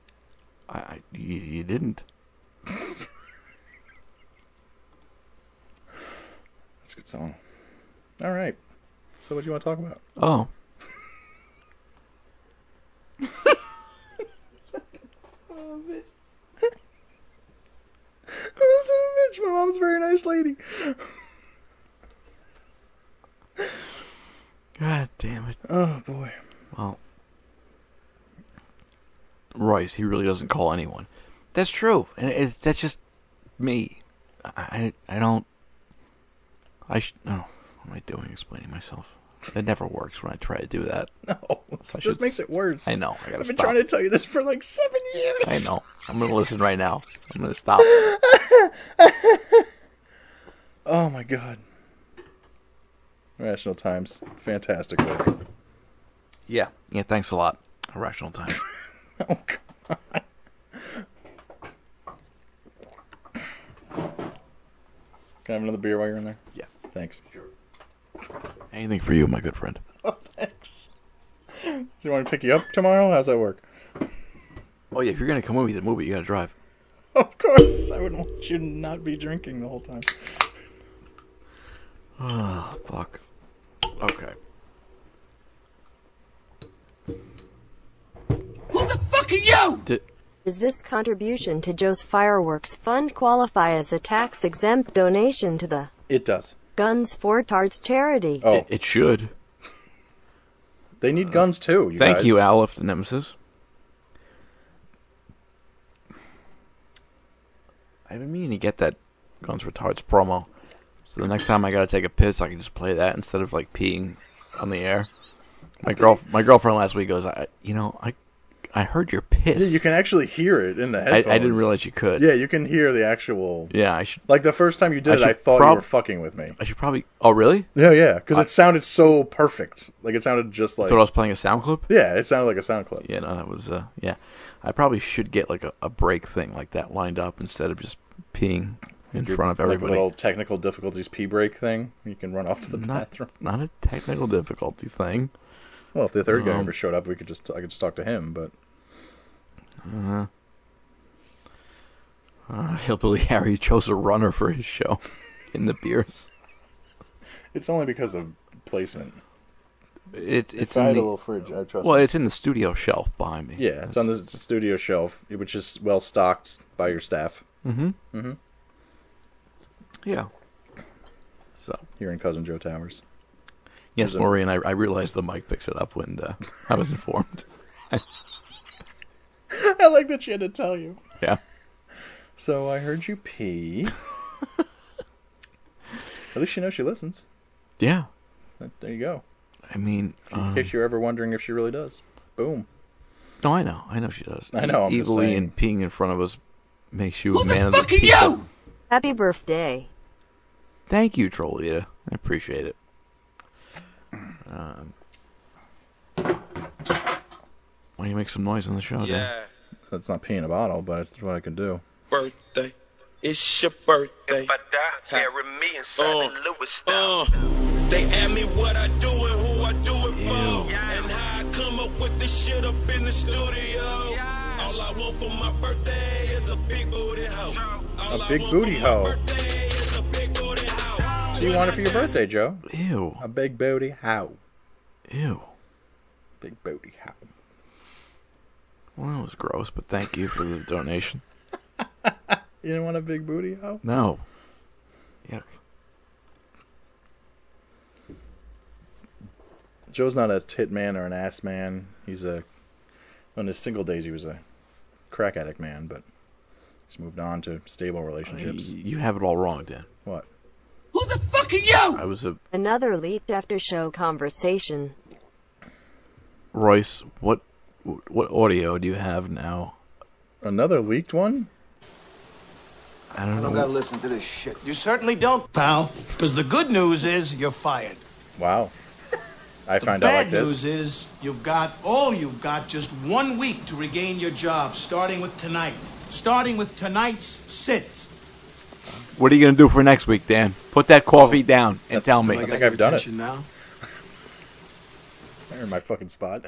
You didn't. That's a good song. All right. So what do you want to talk about? Oh. Oh, bitch. Oh, bitch. My mom's a very nice lady. God damn it. Oh, boy. Well, Royce, he really doesn't call anyone. That's true. And that's just me. I don't... Oh, what am I doing explaining myself? It never works when I try to do that. No, So it just makes it worse. I know. I gotta I've been stop. trying to tell you this for like 7 years. I know. I'm gonna listen right now. I'm gonna stop. Oh my god. Rational Times. Fantastic work. Yeah. Yeah, thanks a lot. Irrational Time. Oh god. Can I have another beer while you're in there? Yeah. Thanks. Anything for you, my good friend. Oh, thanks. Do you want to pick you up tomorrow? How's that work? Oh, yeah, if you're gonna come with me to the movie, you gotta drive. Of course. I wouldn't want you to not be drinking the whole time. Oh, fuck. Okay. Who the fuck are you? Does this contribution to Joe's Fireworks Fund qualify as a tax-exempt donation to the It does. Guns for Tarts charity? Oh, It should. they need guns too. Thank guys. you, Aleph the Nemesis. I've been meaning to get that Guns for Tarts promo. So the next time I gotta take a piss, I can just play that instead of like peeing on the air. My girlfriend last week goes, I heard your piss. Yeah, you can actually hear it in the headphones. I didn't realize you could. Yeah, you can hear the actual... Yeah, I should. Like the first time you did it, I thought you were fucking with me. I should probably. Oh, really? Yeah, because it sounded so perfect. Like it sounded just like... Thought I was playing a sound clip? Yeah, it sounded like a sound clip. Yeah, no, that was, yeah. I probably should get like a break thing like that lined up instead of just peeing in front of everybody. Like a little technical difficulties pee break thing. You can run off to the bathroom. Not a technical difficulty thing. Well, if the third guy ever showed up, I could just talk to him, but... Hillbilly Harry chose a runner for his show in the beers. It's only because of placement. It's if I had a little fridge, I'd trust Well, it. it's in the studio shelf behind me. Yeah, it's on the studio shelf, which is well stocked by your staff. Mm-hmm. Yeah. So here in Cousin Joe Towers. Yes, Maureen, I realized the mic picks it up when I was informed. I like that she had to tell you. Yeah. So I heard you pee. At least you know she listens. Yeah. There you go. I mean, in case you're ever wondering if she really does. Boom. No, I know she does. I know. I'm just Evilly saying. and peeing in front of us makes you Who a man the of fuck the are people. you? Happy birthday. Thank you, Trollita. I appreciate it. Why don't you make some noise on the show, Dan? That's not peeing in a bottle, but it's what I can do. Birthday. It's your birthday. If I die, bury me inside the Louis style. They ask me what I do and who I do it for. And how I come up with this shit up in the studio. All I want for my birthday is a big booty hoe. A big booty hoe. What do you want it for your birthday, Joe? Ew. A big booty hoe. Ew. Big booty hoe. Well, that was gross, but thank you for the donation. You didn't want a big booty hoe? No. Yuck. Joe's not a tit man or an ass man. He's on his single days he was a crack addict man, but he's moved on to stable relationships. You have it all wrong, Dan. What? Who the fuck are you? I was Another leaked after-show conversation. Royce, what audio do you have now? Another leaked one? I don't know. gotta listen to this shit. You certainly don't, pal. Because the good news is you're fired. Wow. I find The out like bad this. news is you've got just 1 week to regain your job, starting with tonight. Starting with tonight's sit. What are you going to do for next week, Dan? Put that coffee down and tell me. I think I've done it. Now. They're in my fucking spot.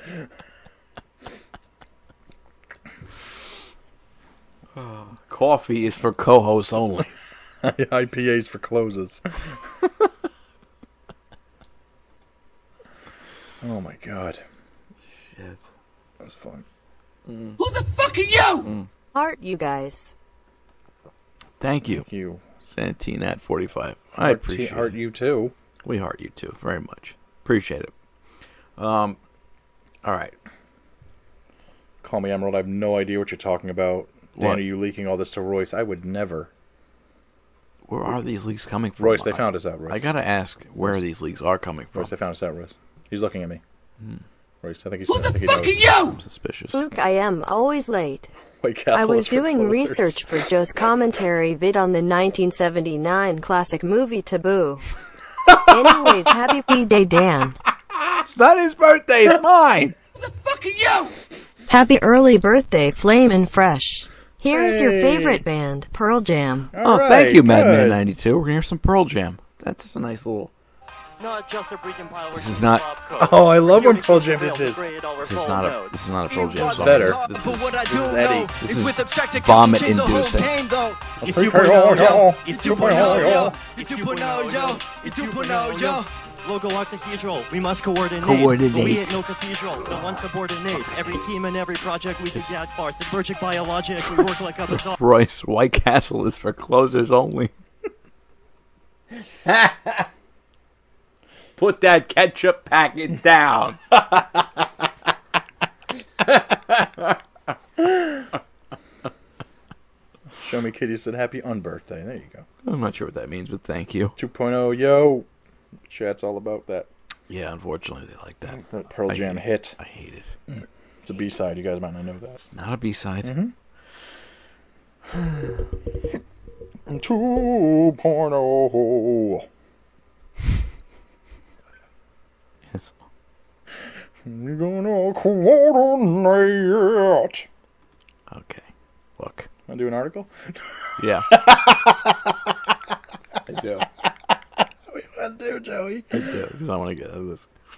Coffee is for co-hosts only. IPAs for closes. Oh my god. Shit. That was fun. Who the fuck are you? Heart you guys. Thank you. Thank you. Santine at 45. I appreciate Heart it. you too. We heart you too, very much. Appreciate it. All right. Call me Emerald. I have no idea what you're talking about. What? Dan, are you leaking all this to Royce? I would never. Where are these leaks coming from? Royce, they found us out, Royce. I gotta ask where these leaks are coming from. Royce, they found us out, Royce. He's looking at me. Royce, I think he's. Who the I think fuck are he knows. you? I'm suspicious. Luke, I am always late. White Castle I was is for doing closers. research for Joe's commentary vid on the 1979 classic movie Taboo. Anyways, happy P-Day, Dan. It's not his birthday, it's mine! Who the fuck are you? Happy early birthday, Flame and Fresh. Here's your Hey. favorite band, Pearl Jam. Oh, thank you, Madman92. We're gonna hear some Pearl Jam. That's a nice little... Not just a freaking pile This is not... Oh, I love when Pearl Jam did this. This is not a Pearl Jam song. Better. This But what I is do Eddie. know This is is with abstract vomit change the whole inducing. game, though. You Hey, 2.0, yo, yo. yo. You 2.0, yo. You 2.0, yo. You 2.0, yo. Local art cathedral, we must coordinate. Coordinate. But we ain't no cathedral, no one subordinate. Every team and every project we do that far. Subvergic biologic, we work like a bazaar. Royce, White Castle is for closers only. Put that ketchup packet down. Show Me Kitty said happy unbirthday. There you go. I'm not sure what that means, but thank you. 2.0, yo. Chat's all about that. Yeah, unfortunately, they like that. That Pearl Jam hit. I hate it. It's a B-side. You guys might not know that. It's not a B-side. 2.0. Yes. We're gonna coordinate. Okay. Look. Want to do an article? Yeah. I do. We want to, Joey. I do, because I want to get out of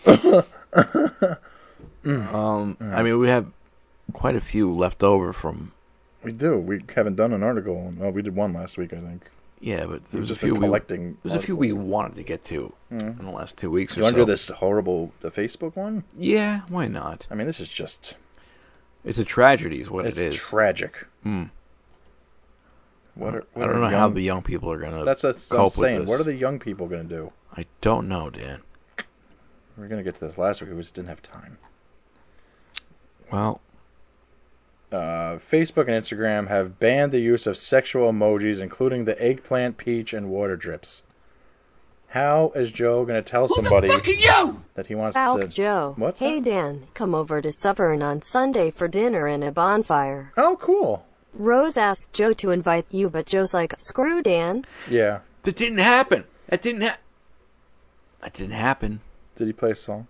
this. I mean, we have quite a few left over from... We do. We haven't done an article. Well, we did one last week, I think. Yeah, but We've there's a just been few collecting there's a few we wanted to get to in the last 2 weeks You or want so. to do this horrible the Facebook one? Yeah, why not? I mean, this is just... It's a tragedy is what it is. It's tragic. Hmm. What I don't know how the young people are going to That's what I'm cope saying. with this. What are the young people going to do? I don't know, Dan. We were going to get to this last week. We just didn't have time. Well... Facebook and Instagram have banned the use of sexual emojis, including the eggplant, peach, and water drips. How is Joe going to tell somebody that he wants Falk to... Joe. What's Hey, Dan, come over to Suffern on Sunday for dinner and a bonfire. Oh, cool. Rose asked Joe to invite you, but Joe's like, screw Dan. Yeah. That didn't happen. That didn't happen. Did he play a song?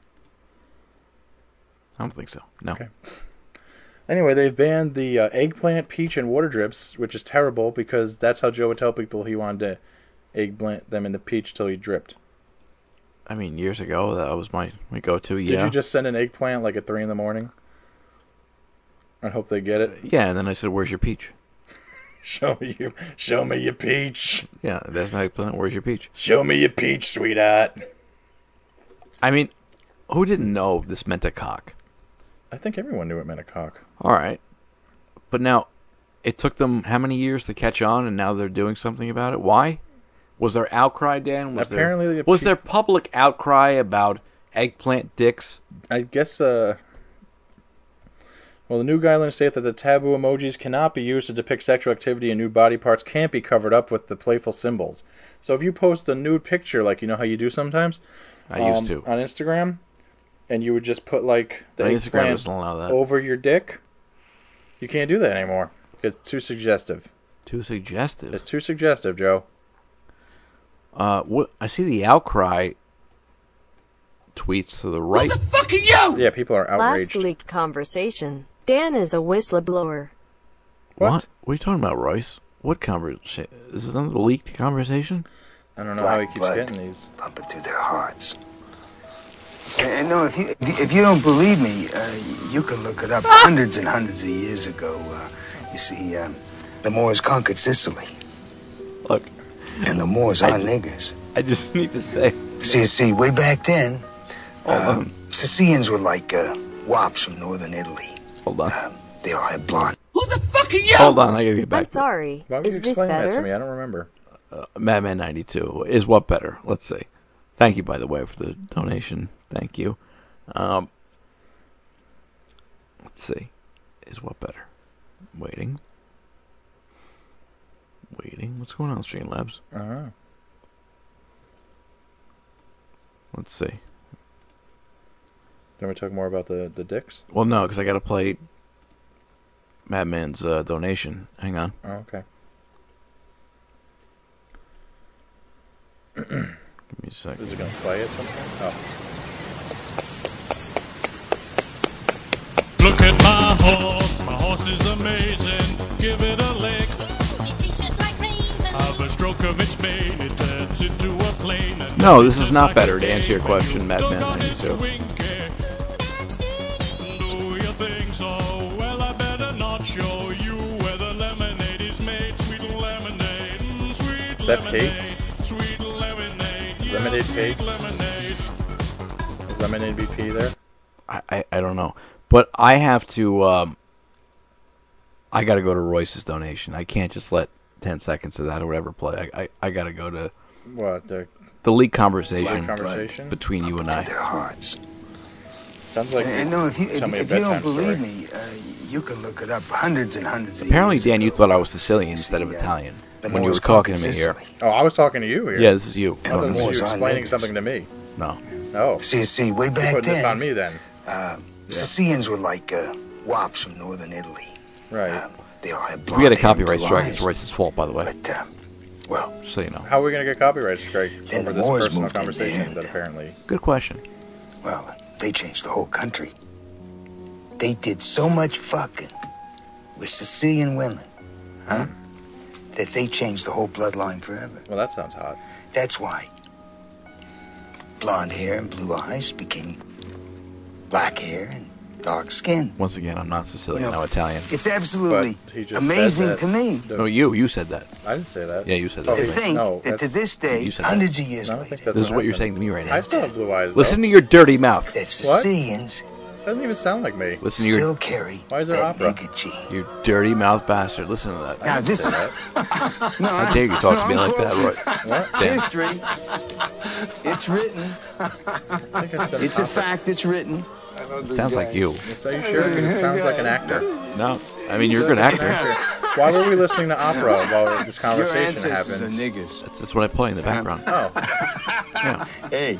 I don't think so. No. Okay. Anyway, they've banned the eggplant, peach, and water drips, which is terrible because that's how Joe would tell people he wanted to eggplant them in the peach till he dripped. I mean, years ago, that was my go-to, Did yeah. you just send an eggplant like at 3 in the morning? And hope they get it? Yeah, and then I said, where's your peach? Show me your peach. Yeah, that's my eggplant. Where's your peach? Show me your peach, sweetheart. I mean, who didn't know this meant a cock? I think everyone knew it meant a cock. All right. But now, it took them how many years to catch on, and now they're doing something about it? Why? Was there outcry, Dan? Was there public outcry about eggplant dicks? I guess, well, the new guidelines state that the taboo emojis cannot be used to depict sexual activity and nude body parts can't be covered up with the playful symbols. So if you post a nude picture, like you know how you do sometimes? I used to. On Instagram, and you would just put, like, the My Instagram eggplant doesn't allow that. over your dick, you can't do that anymore. It's too suggestive. Too suggestive? It's too suggestive, Joe. What I see the outcry tweets to the right. Who the fuck are you? Yeah, people are outraged. Last leaked conversation. Dan is a whistleblower. What? What are you talking about, Royce? What conversation? Is this another leaked conversation? I don't know how he keeps getting these. Pumping through their hearts. And no, if you don't believe me, you can look it up. Hundreds and hundreds of years ago, you see, the Moors conquered Sicily. Look. And the Moors are niggers. I just need to say. See, way back then, Sicilians were like wops from northern Italy. Hold on. They all had blonde. Who the fuck are you? Hold on, I gotta get back. I'm sorry. Why would Is you this explain that to better? me? I don't remember. Madman 92 is what better? Let's see. Thank you, by the way, for the donation. Thank you. Let's see. Is what better? Waiting. What's going on, Streamlabs? Let's see. Then we talk more about the dicks? Well, no, because I got to play Madman's donation. Hang on. Oh, okay. Give me a second. Is it going to play at some point? Oh. Look at my horse is amazing. Give it a lick. Have a stroke of its mane, it turns into a plane. No, this is not better, to answer your question, Madman 92. Do you think so? Well, I better not show you where the lemonade is made. Sweet lemonade, sweet Is that lemonade, cake? sweet lemonade. Lemonade cake? Lemonade. Is Lemonade VP there? I don't know. But I have to, I got to go to Royce's donation. I can't just let 10 seconds of that or whatever play. I got to go to What? the leak conversation, Conversation? between you and I. Their hearts. Sounds like And no, if you tell me a don't bedtime believe story. me, you can look it up. Hundreds and hundreds of Apparently, years Dan, you ago. thought I was Sicilian instead of Italian when you were talking to me here. Oh, I was talking to you here. Yeah, this is you. I thought this was Moors you are explaining niggas. something to me. No. Oh. See, way You're back putting this then, on me then. Sicilians were like wops from northern Italy. Right. They all had If blonde we get a hair and copyright blue strike, eyes. it's Royce's fault, by the way. But, well, just so you know. How are we going to get copyright strike Then over the this Moors personal moved in conversation there. that apparently... Good question. well, they changed the whole country. They did so much fucking with Sicilian women, that they changed the whole bloodline forever. Well, that sounds hot. That's why blonde hair and blue eyes became black hair and dark skin. Once again, I'm not Sicilian, You know, I'm Italian. It's absolutely But he just amazing said that. to me. No, you said that. I didn't say that. Yeah, you said Oh, that. To think no, that to that's- this day, You said that. hundreds of years I don't later, think that's This is what you're happened. saying to me right now. I still have blue eyes, though. Listen to your dirty mouth. that What? Sicilians Doesn't even sound like me. Listen to your still carry Why is there that opera? naked gene. you dirty mouth bastard. Listen to that. Now this, Say that. How dare you talk to me like that, Roy? What? Dan. History. It's written. I think it's done It's a topic. fact. It's written. Sounds like you. Are you sure? 'Cause it sounds like an actor. No, I mean you're a good actor. Why were we listening to opera while this Your conversation ancestors are happened? niggers. That's what I play in the background. Oh, Yeah. Hey.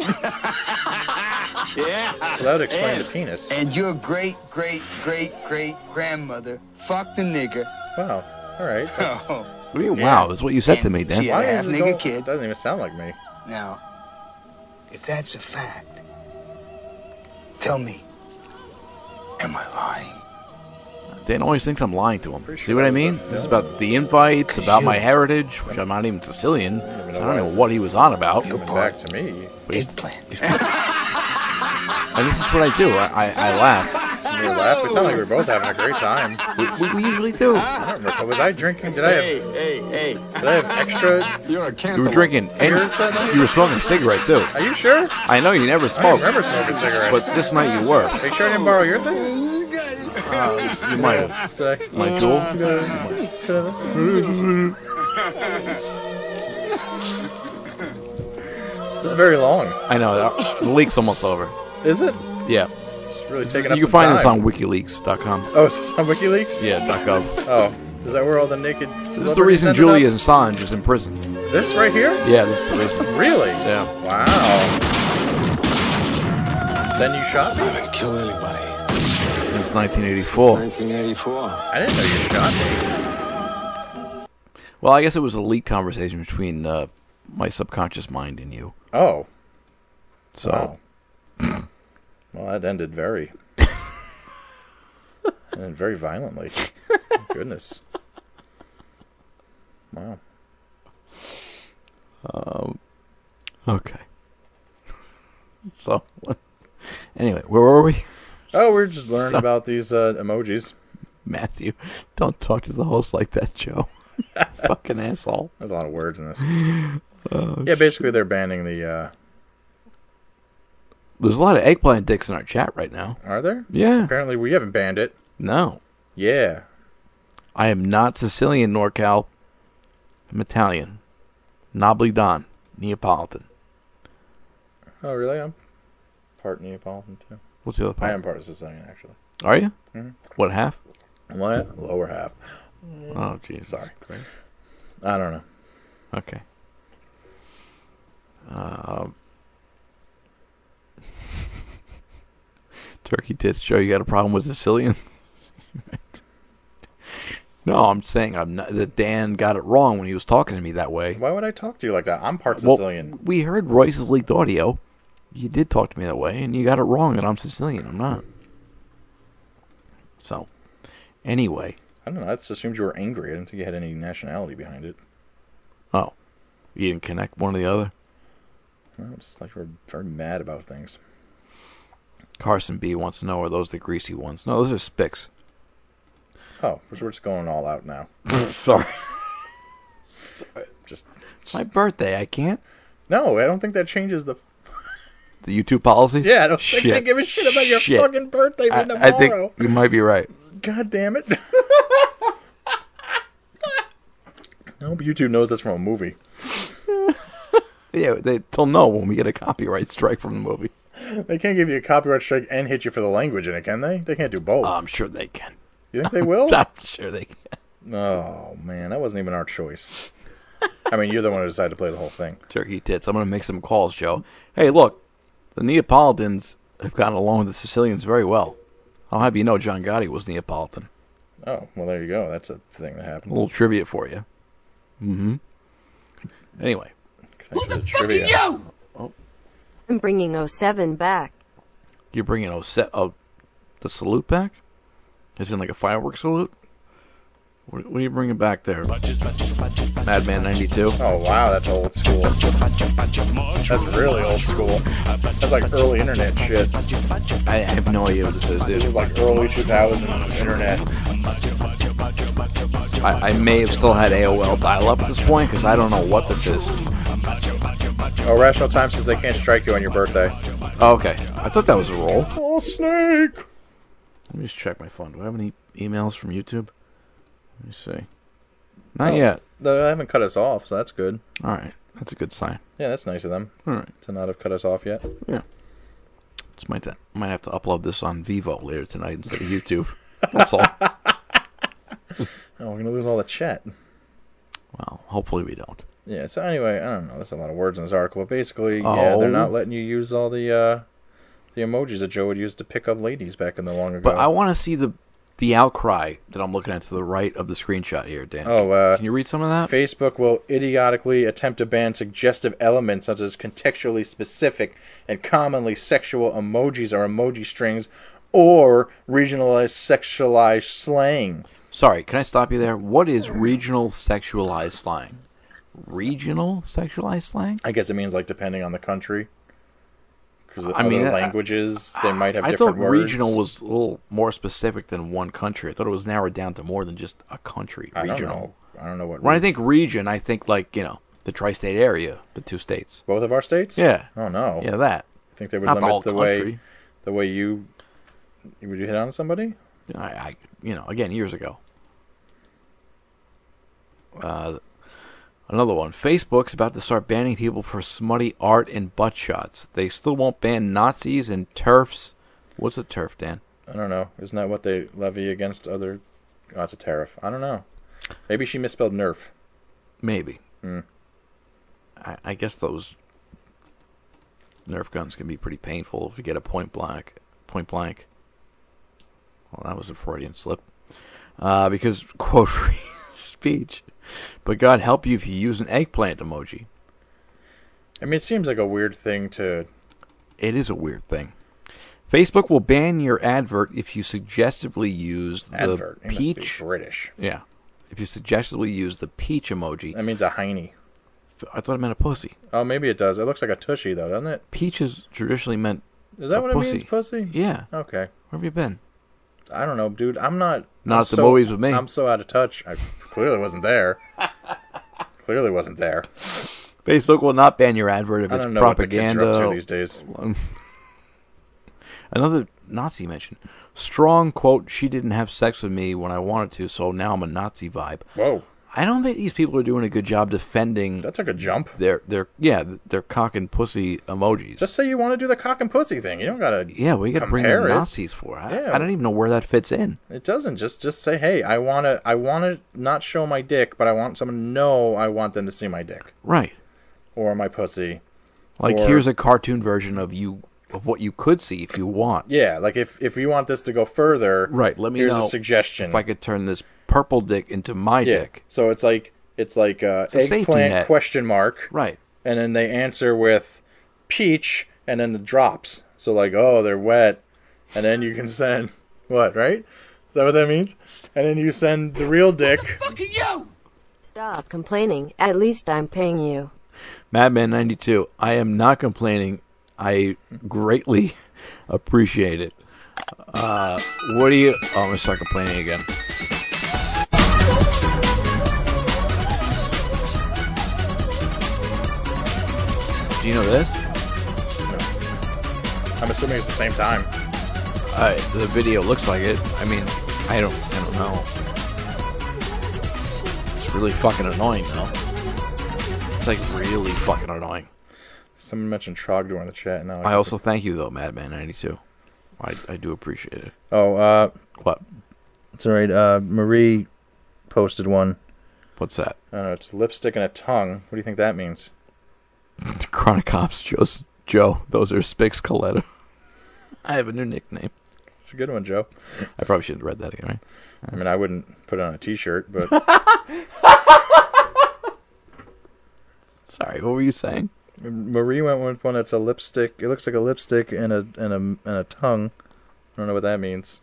Yeah. well, that would explain the penis. and your great grandmother fucked a nigger. Wow. All right. That's- Oh, What do you mean, wow, that's what you said to me, Dan. She- Why half is it nigger all- kid. Doesn't even sound like me. now, if that's a fact, tell me, am I lying? Dan always thinks I'm lying to him. Pretty See sure what I that was mean? a This is film. about the invites, about you- my heritage, which I'm not even Sicilian. So I don't know why what he was on about. You're Coming back part to me. eggplant. And this is what I do. I laugh. You laugh. We sound like we're both having a great time. We usually do. I don't remember. Was I drinking? Did I have? Hey. Did I have extra? You're a You cantaloupe. were drinking, Beers that night? and you were smoking a cigarette too. Are you sure? I know you never I don't smoked, remember smoking cigarettes. but this night you were. Are you sure I didn't borrow your thing? You might have. Did I? My tool. This is very long. I know. The leak's almost over. Is it? Yeah. It's really taking up You some can find this time. on WikiLeaks.com. Oh, is this on WikiLeaks? Yeah, .gov. Oh, is that where all the naked? This is the reason Julian Assange is in prison. This right here? Yeah, this is the reason. Really? Yeah. Wow. Then you shot me? I haven't killed anybody. Since 1984. 1984. I didn't know you shot me. Well, I guess it was a leak conversation between my subconscious mind and you. Oh. So. Wow. Well, that ended very. And very violently. Goodness. Wow. Okay. So, anyway, where were we? Oh, we're just learning about these emojis. Matthew, don't talk to the host like that, Joe. Fucking asshole. There's a lot of words in this. Oh, Yeah, basically they're banning the There's a lot of eggplant dicks in our chat right now. Are there? Yeah. Apparently we haven't banned it. No. Yeah. I am not Sicilian, NorCal. I'm Italian. Nobly Don. Neapolitan. Oh, really? I'm part Neapolitan, too. What's the other part? I am part of Sicilian, actually. Are you? Mm-hmm. What, half? What? Lower half. Oh, jeez. Sorry. I don't know. Okay. Turkey Tits Joe, you got a problem with Sicilian? No, I'm saying that Dan got it wrong when he was talking to me that way. Why would I talk to you like that? I'm part Sicilian. Well, we heard Royce's leaked audio. You did talk to me that way, and you got it wrong that I'm Sicilian. I'm not. So, anyway. I don't know. I just assumed you were angry. I didn't think you had any nationality behind it. Oh. You didn't connect one or the other? No, it's like you were very mad about things. Carson B wants to know, are those the greasy ones? No, those are Spicks. Oh, we're just going all out now. Sorry. Just it's my birthday. I can't. No, I don't think that changes the YouTube policies? Yeah, I don't think they give a shit about your fucking birthday tomorrow. I think you might be right. God damn it. I hope YouTube knows that's from a movie. Yeah, they'll know when we get a copyright strike from the movie. They can't give you a copyright strike and hit you for the language in it, can they? They can't do both. I'm sure they can. You think they will? I'm sure they can. Oh, man, that wasn't even our choice. I mean, you're the one who decided to play the whole thing. Turkey Tits. I'm going to make some calls, Joe. Hey, look, the Neapolitans have gotten along with the Sicilians very well. I'll have you know John Gotti was Neapolitan. Oh, well, there you go. That's a thing that happened. A little trivia for you. Mm-hmm. Anyway. Thanks for the trivia. Oh. I'm bringing 07 back. You're bringing the salute back? As in like a fireworks salute? What are you bringing back there? Madman 92? Oh, wow, that's old school. That's really old school. That's like early internet shit. I have no idea what this is, dude. This is like early 2000s internet. I may have still had AOL dial-up at this point, because I don't know what this is. Oh, Rational Time says they can't strike you on your birthday. Oh, okay. I thought that was a roll. Oh, Snake! Let me just check my phone. Do I have any emails from YouTube? Let me see. Not yet. They haven't cut us off, so that's good. All right. That's a good sign. Yeah, that's nice of them. All right. To not have cut us off yet. Yeah. Just might have to upload this on Vivo later tonight instead of YouTube. That's all. Oh, we're going to lose all the chat. Well, hopefully we don't. Yeah, so anyway, I don't know. There's a lot of words in this article. But basically, yeah, they're not letting you use all the emojis that Joe would use to pick up ladies back in the long ago. But I want to see the outcry that I'm looking at to the right of the screenshot here, Dan. Oh, can you read some of that? Facebook will idiotically attempt to ban suggestive elements such as contextually specific and commonly sexual emojis or emoji strings or regionalized sexualized slang. Sorry, can I stop you there? What is regional sexualized slang? Regional sexualized slang? I guess it means like depending on the country. Because I mean, languages, they might have different words. I thought words. regional was a little more specific than one country. I thought it was narrowed down to more than just a country. Regional. I don't know what. When I think region, I think like, the tri-state area, the 2 states. Both of our states? Yeah. Oh no. Yeah, that. I think they would Not limit the way you would hit on somebody? I again, years ago. Another one. Facebook's about to start banning people for smutty art and butt shots. They still won't ban Nazis and TERFs. What's a TERF, Dan? I don't know. Isn't that what they levy against other... Oh, it's a tariff. I don't know. Maybe she misspelled Nerf. Maybe. I guess those Nerf guns can be pretty painful if you get a point blank. Well, that was a Freudian slip. Because, quote, free speech. But God help you if you use an eggplant emoji. I mean, it seems like a weird thing to... It is a weird thing. Facebook will ban your advert if you suggestively use the peach... Must be British. Yeah. If you suggestively use the peach emoji. That means a hiney. I thought it meant a pussy. Oh, maybe it does. It looks like a tushy, though, doesn't it? Peach is traditionally meant Is that what pussy. It means, pussy? Yeah. Okay. Where have you been? I don't know, dude. I'm not at the movies with me. I'm so out of touch. I clearly wasn't there. Clearly wasn't there. Facebook will not ban your advert if it's propaganda. I don't know what the kids are up to these days. Another Nazi mention. Strong quote, she didn't have sex with me when I wanted to, so now I'm a Nazi vibe. Whoa. I don't think these people are doing a good job defending... That took a jump. Their cock and pussy emojis. Just say you want to do the cock and pussy thing. You don't gotta. Yeah, we gotta bring the Nazis for it. I don't even know where that fits in. It doesn't. Just say, hey, I wanna not show my dick, but I want someone to know I want them to see my dick. Right. Or my pussy. Like, here's a cartoon version of what you could see if you want. Yeah, like if you want this to go further, right? Let me here's know a suggestion. If I could turn this purple dick into my dick. So it's like eggplant question mark, right? And then they answer with peach, and then the drops. So like, oh, they're wet, and then you can send what? Right? Is that what that means? And then you send the real dick. Fucking you! Stop complaining. At least I'm paying you. Madman92. I am not complaining. I greatly appreciate it. What do you... Oh, I'm going to start complaining again. Do you know this? No. I'm assuming it's the same time. The video looks like it. I mean, I don't know. It's really fucking annoying, though. It's like really fucking annoying. Someone mentioned Trogdor in the chat. Now I also thank you, though, Madman92. I do appreciate it. Oh, what? It's alright. Marie posted one. What's that? I don't know. It's lipstick and a tongue. What do you think that means? Chronic Ops Joe. Those are Spix Coletta. I have a new nickname. It's a good one, Joe. I probably shouldn't have read that again, right? I mean, I wouldn't put it on a t-shirt, but... Sorry, what were you saying? Marie went with one that's a lipstick. It looks like a lipstick and a tongue. I don't know what that means.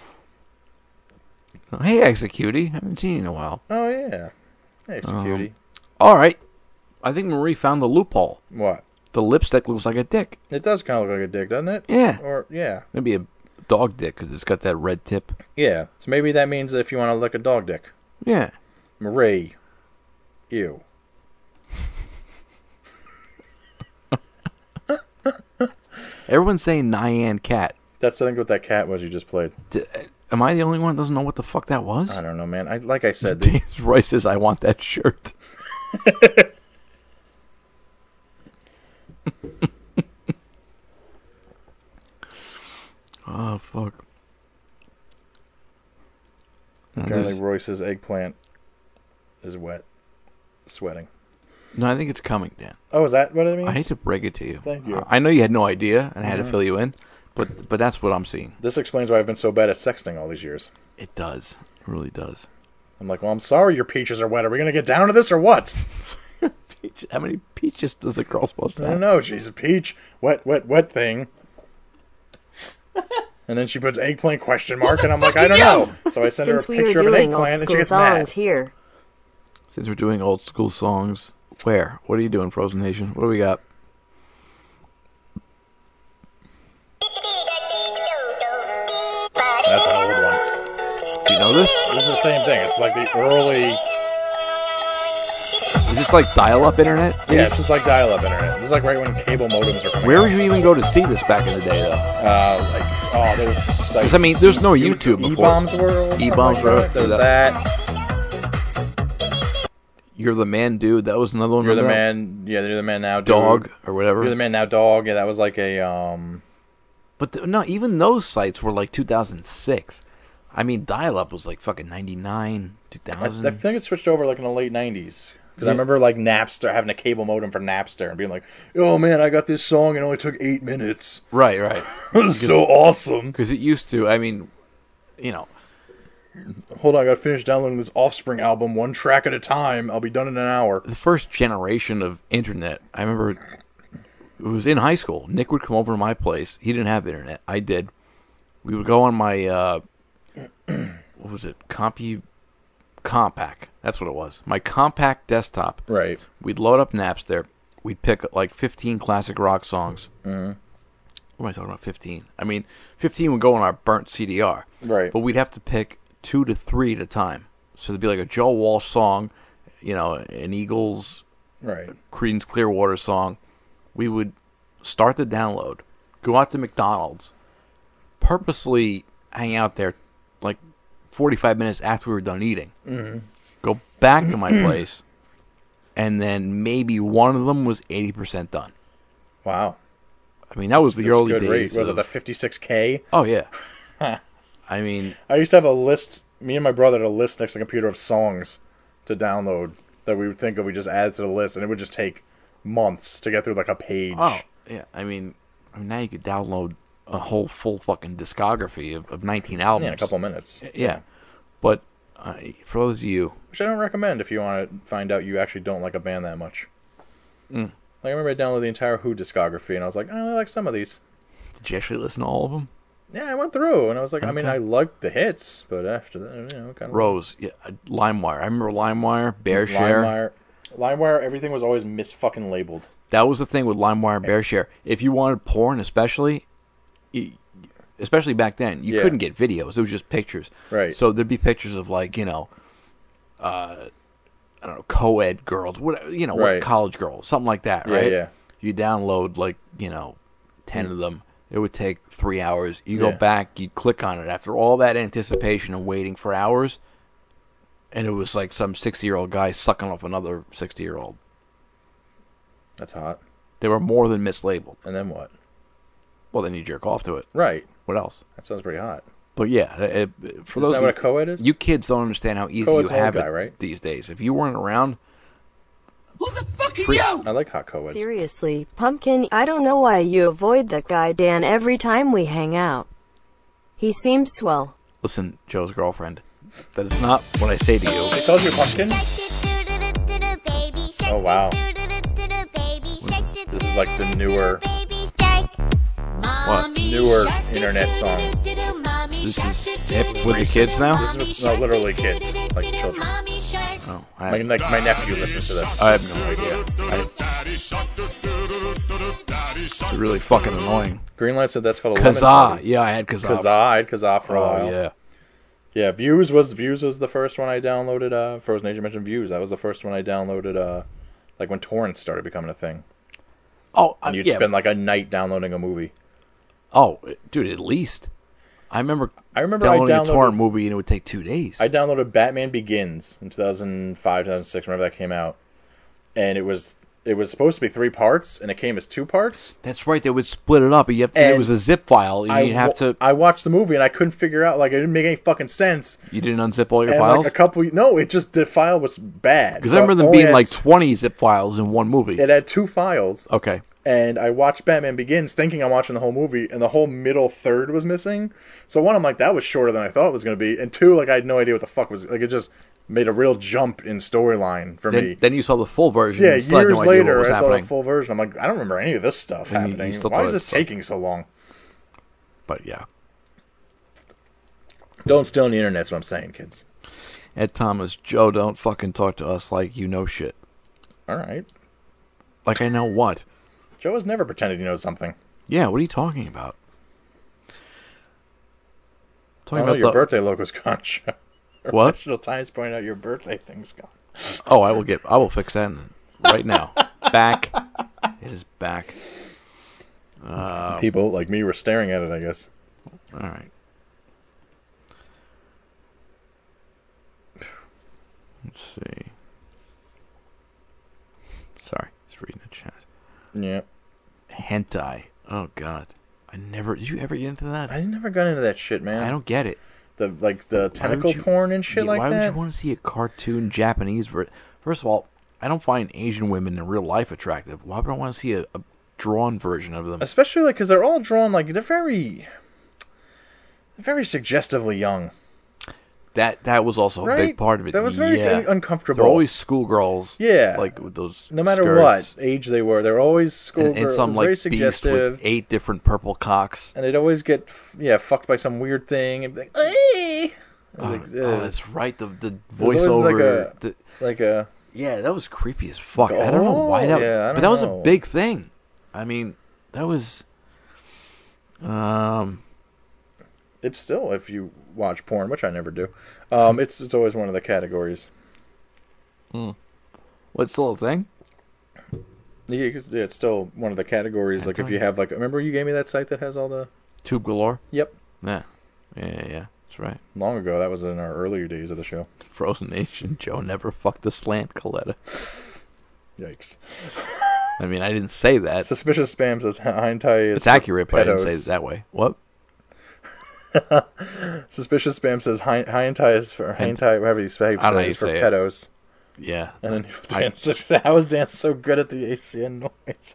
Oh, hey, Executie. I haven't seen you in a while. Oh, yeah. Hey, Executie. All right. I think Marie found the loophole. What? The lipstick looks like a dick. It does kind of look like a dick, doesn't it? Yeah. Or, yeah. Maybe a dog dick because it's got that red tip. Yeah. So maybe that means if you want to lick a dog dick. Yeah. Marie. Ew. Everyone's saying Nyan Cat. That's, I think, what that cat was you just played. Am I the only one that doesn't know what the fuck that was? I don't know, man. Like I said... Roy says, I want that shirt. Oh, fuck. Apparently Royce's eggplant is wet. Sweating. No, I think it's coming, Dan. Oh, is that what it means? I hate to break it to you. Thank you. I know you had no idea, and I had to fill you in, but that's what I'm seeing. This explains why I've been so bad at sexting all these years. It does. It really does. I'm like, well, I'm sorry your peaches are wet. Are we going to get down to this or what? How many peaches does a girl supposed to have? I don't know. She's a peach. Wet thing. And then she puts eggplant question mark, and I'm like, I don't know. So I send her a picture of an eggplant, and she gets mad. Here. Since we're doing old school songs, where? What are you doing, Frozen Nation? What do we got? That's an old one. Do you know this? This is the same thing. It's like the early... Is this like dial-up internet? Yeah, it's just like dial-up internet. This is like right when cable modems were coming Where out. would you even go to see this back in the day, though? There's like... 'Cause, I mean, there's no YouTube before. E-Bombs World? E-Bombs World. There's that. You're the Man Dude. That was another one. You're the Man... Yeah, You're the Man Now Dude. Dog, or whatever. You're the Man Now Dog. Yeah, that was like a... But no, even those sites were like 2006. I mean, dial-up was like fucking 99, 2000. I think it switched over like in the late 90s. Because I remember like Napster, having a cable modem for Napster and being like, oh man, I got this song and it only took 8 minutes. Right. It was so awesome. Because it used to, I mean, you know. Hold on, I gotta finish downloading this Offspring album one track at a time. I'll be done in an hour. The first generation of internet, I remember it was in high school. Nick would come over to my place. He didn't have internet. I did. We would go on my, what was it, Compaq. That's what it was. My Compaq desktop. Right. We'd load up Napster. We'd pick like 15 classic rock songs. Mm-hmm. What am I talking about, 15? I mean, 15 would go on our burnt CDR. Right. But we'd have to pick 2 to 3 at a time. So there'd be like a Joe Walsh song, you know, an Eagles, right, Creedence Clearwater song. We would start the download, go out to McDonald's, purposely hang out there like 45 minutes after we were done eating. Mhm. Go back to my place, and then maybe one of them was 80% done. Wow. I mean, that was the That's early good days. rate. Was it of- the 56K? Oh, yeah. I mean... I used to have a list, me and my brother had a list next to the computer of songs to download that we would think of, we just add to the list, and it would just take months to get through like a page. Oh, yeah. I mean now you could download a whole full fucking discography of 19 albums. Yeah, in a couple minutes. Yeah. But for those of you... Which I don't recommend if you want to find out you actually don't like a band that much. Mm. Like, I remember I downloaded the entire Who discography, and I was like, oh, I like some of these. Did you actually listen to all of them? Yeah, I went through, and I was like, I mean, Okay. I liked the hits, but after that, kind of... Rose, yeah, LimeWire. I remember LimeWire, BearShare. LimeWire, everything was always mis-fucking labeled. That was the thing with LimeWire and BearShare. If you wanted porn, especially back then, you Yeah. couldn't get videos. It was just pictures. Right. So there'd be pictures of like, I don't know, co-ed girls, whatever, Right. college girls, something like that, Yeah, right? yeah. You download like, 10 of them. It would take 3 hours. You go Yeah. back, you'd click on it after all that anticipation and waiting for hours, and it was like some 60-year-old guy sucking off another 60-year-old. That's hot. They were more than mislabeled. And then what? Well, then you jerk off to it. Right. What else? That sounds pretty hot. But yeah, for Isn't those that what a co-ed is? you kids don't understand how easy Co-ed's you an old have guy, it right? these days. If you weren't around, I like hot co-ed. Seriously, Pumpkin, I don't know why you avoid that guy Dan every time we hang out. He seems swell. listen, Joe's girlfriend, that is not what I say to you. She calls you Pumpkin? Oh, wow. This is like the newer... What? Newer internet song. This is hip with the kids now? This is literally kids, like children. Oh, my nephew listens to this. I have no idea. It's really fucking annoying. Greenlight said that's called a Kazaa. lemon party. Yeah, I had Kazaa. I had Kazaa for a Oh, while. yeah. Yeah, Views was the first one I downloaded. Frozen Age mentioned Views. That was the first one I downloaded. Like when torrents started becoming a thing. Oh, and you'd yeah. spend like a night downloading a movie. Oh, dude, at least. I remember downloading a torrent movie and it would take 2 days. I downloaded Batman Begins in 2005, 2006, whenever that came out, and it was supposed to be 3 parts, and it came as 2 parts. That's right. They would split it up. It was a zip file. And you'd have to. I watched the movie and I couldn't figure out. Like, it didn't make any fucking sense. You didn't unzip all your And files? like the file was bad. Because I remember them being like 20 zip files in one movie. It had 2 files. Okay. And I watched Batman Begins thinking I'm watching the whole movie, and the whole middle third was missing. So one, I'm like, that was shorter than I thought it was going to be. And 2, like, I had no idea what the fuck was. Like, it just made a real jump in storyline for me. Then you saw the full version. Yeah, and still had years no idea what later, was I saw happening. the full version. I'm like, I don't remember any of this stuff And you happening. still Why thought is it this sucked. taking so long? But yeah. Don't steal on the internet, that's what I'm saying, kids. Ed Thomas, Joe, don't fucking talk to us like you know shit. All right. Like I know what? Joe has never pretended he knows something. Yeah, what are you talking about? Talking about your the- birthday logo's gone. What? National Times pointing out your birthday thing's gone. Oh, I will fix that right now. Back. It is back. People like me were staring at it, I guess. All right. Let's see. Sorry, just reading the chat. Yeah. Hentai. Oh God, did you ever get into that? I never got into that shit, man. I don't get it. The tentacle porn and shit like why that. would you want to see a cartoon Japanese version? First of all, I don't find Asian women in real life attractive. Why would I want to see a drawn version of them? Especially like because they're all drawn like they're very suggestively young. That was also a Right? big part of it. That was very uncomfortable. They're always schoolgirls. Yeah, like with those. No matter skirts. what age they were, they're always schoolgirls. And some it was very like beast suggestive. with 8 different purple cocks. And they'd always get fucked by some weird thing and be like, "Hey!" Oh, that's right. The There's always voiceover. like a yeah, that was creepy as fuck. I don't know why that. Yeah, I but don't that was know. a big thing. I mean, that was. It's still, if you watch porn, which I never do, it's always one of the categories. What's still a thing? Yeah, it's still one of the categories. Like if you have remember you gave me that site that has all the Tube Galore. Yep. Yeah. That's right. Long ago. That was in our earlier days of the show. Frozen Nation. Joe never fucked a slant, Coletta. Yikes. I mean, I didn't say that. Suspicious Spam says hentai is It's accurate, but I didn't pedos. say it that way. What? Suspicious Spam says hentai is for hentai, whatever you say, I don't know how you is for say it. pedos. Yeah. And then how was Dan so good at the ACN noise?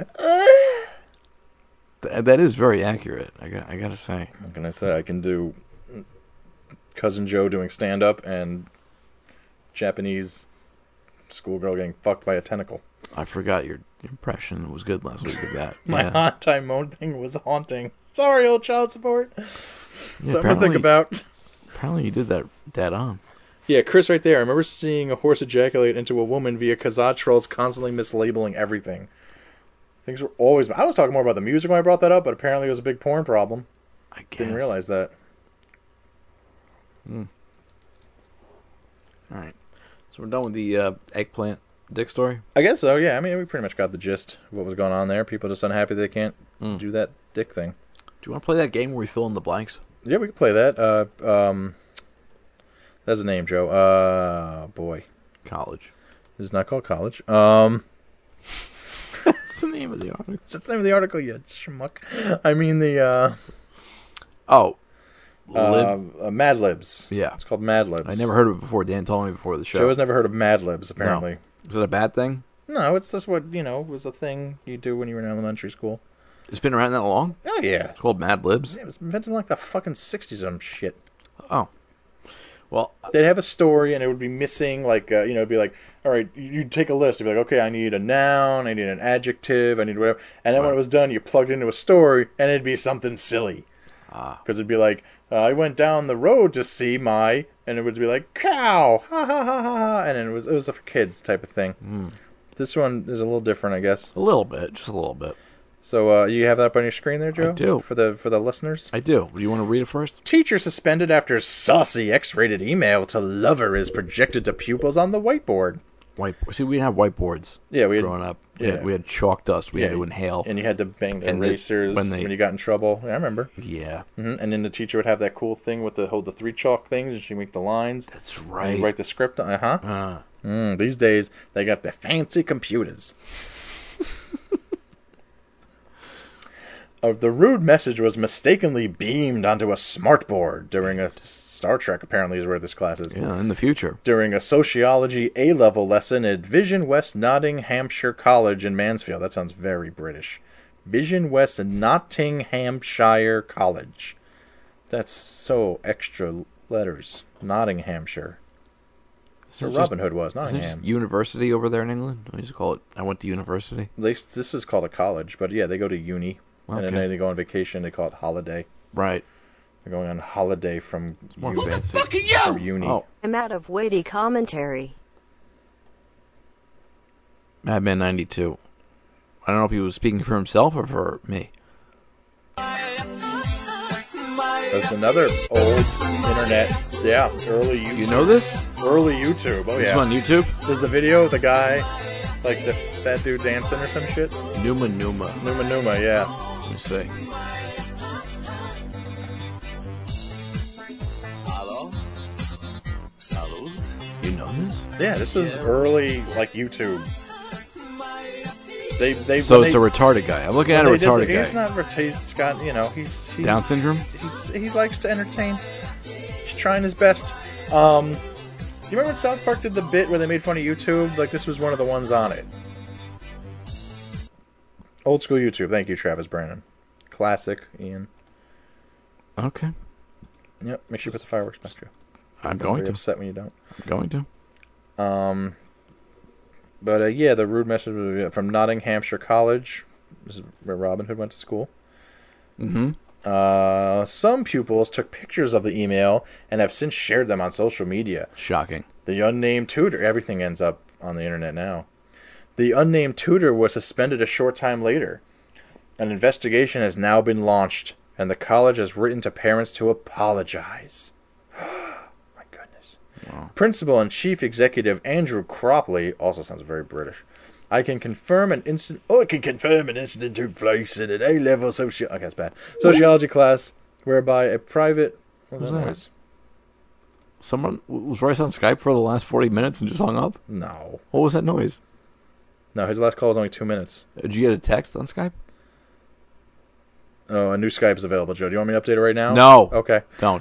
That is very accurate. I gotta say. What can I say? I can do Cousin Joe doing stand up and Japanese schoolgirl getting fucked by a tentacle. I forgot your impression. It was good last week of that. My Yeah. hentai moan thing was haunting. Sorry, old child support. Yeah, Something to think about. Apparently you did that dead on. Yeah, Chris right there. I remember seeing a horse ejaculate into a woman via Kazaa trolls constantly mislabeling everything. Things were always... I was talking more about the music when I brought that up, but apparently it was a big porn problem. I guess. Didn't realize that. Alright. So we're done with the eggplant dick story? I guess so, yeah. I mean, we pretty much got the gist of what was going on there. People just unhappy they can't do that dick thing. Do you want to play that game where we fill in the blanks? Yeah, we can play that. That's a name, Joe. Boy. College. It's not called college. That's the name of the article. That's the name of the article, you schmuck. I mean the, Mad Libs. Yeah. It's called Mad Libs. I never heard of it before. Dan told me before the show. Joe has never heard of Mad Libs, apparently. No. Is it a bad thing? No, it's just what, was a thing you do when you were in elementary school. It's been around that long? Oh, yeah. It's called Mad Libs? Yeah, it was invented in like the fucking 60s or some shit. Oh. Well, they'd have a story and it would be missing, like, it'd be like, all right, you'd take a list. You'd be like, okay, I need a noun, I need an adjective, I need whatever. And then when it was done, you plugged into a story and it'd be something silly. Because it'd be like, I went down the road to see my, and it would be like, cow, ha ha ha ha ha. And then it was a for kids type of thing. This one is a little different, I guess. A little bit, just a little bit. So you have that up on your screen there, Joe? I do. For the listeners? I do. Do you want to read it first? Teacher suspended after saucy X-rated email to lover is projected to pupils on the whiteboard. See, we didn't have whiteboards. Yeah, we had, growing up. Yeah. We had chalk dust. We had to inhale. And you had to bang the And erasers when you got in trouble. Yeah, I remember. Yeah. And then the teacher would have that cool thing with the three chalk things, and she'd make the lines. That's right. And write the script. These days, they got the fancy computers. The rude message was mistakenly beamed onto a smartboard during a Star Trek, apparently is where this class is. Yeah, in the future. During a sociology A-level lesson at Vision West Nottinghamshire College in Mansfield. That sounds very British. Vision West Nottinghamshire College. That's so extra letters. Nottinghamshire. That's where Robin Hood was, Nottingham. University over there in England? I just call it, I went to university. This is called a college, but yeah, they go to uni. Okay. And then they go on vacation, they call it holiday. Right. They're going on holiday from Who the fuck are you? From uni. Oh. I'm out of witty commentary. Madman 92. I don't know if he was speaking for himself or for me. There's another old internet, early YouTube. You know this? Early YouTube, This is on YouTube? There's the video of the guy, like the fat dude dancing or some shit. Numa, yeah. Let me see. Hello? Salud? You know this? Yeah, this was early, like, YouTube. So it's a retarded guy. I'm looking at a retarded guy. He's not retarded. He's got, he's Down syndrome? He likes to entertain. He's trying his best. Do you remember when South Park did the bit where they made fun of YouTube? Like, this was one of the ones on it. Old school YouTube. Thank you, Travis Brandon. Classic, Ian. Okay. Yep, make sure you put the fireworks back, Joe. I'm going to. Upset when you don't. I'm going to. But yeah, the rude message was from Nottinghamshire College. This is where Robin Hood went to school. Mm-hmm. Some pupils took pictures of the email and have since shared them on social media. Shocking. The unnamed tutor, everything ends up on the internet now. The unnamed tutor was suspended a short time later. An investigation has now been launched, and the college has written to parents to apologize. My goodness. Wow. Principal and Chief Executive Andrew Cropley, also sounds very British. I can confirm an incident took place in an A-level sociology class whereby a private... What Who's was that? noise? Someone was Royce on Skype for the last 40 minutes and just hung up? No. What was that noise? No, his last call was only 2 minutes. Did you get a text on Skype? Oh, a new Skype is available, Joe. Do you want me to update it right now? No. Okay. Don't.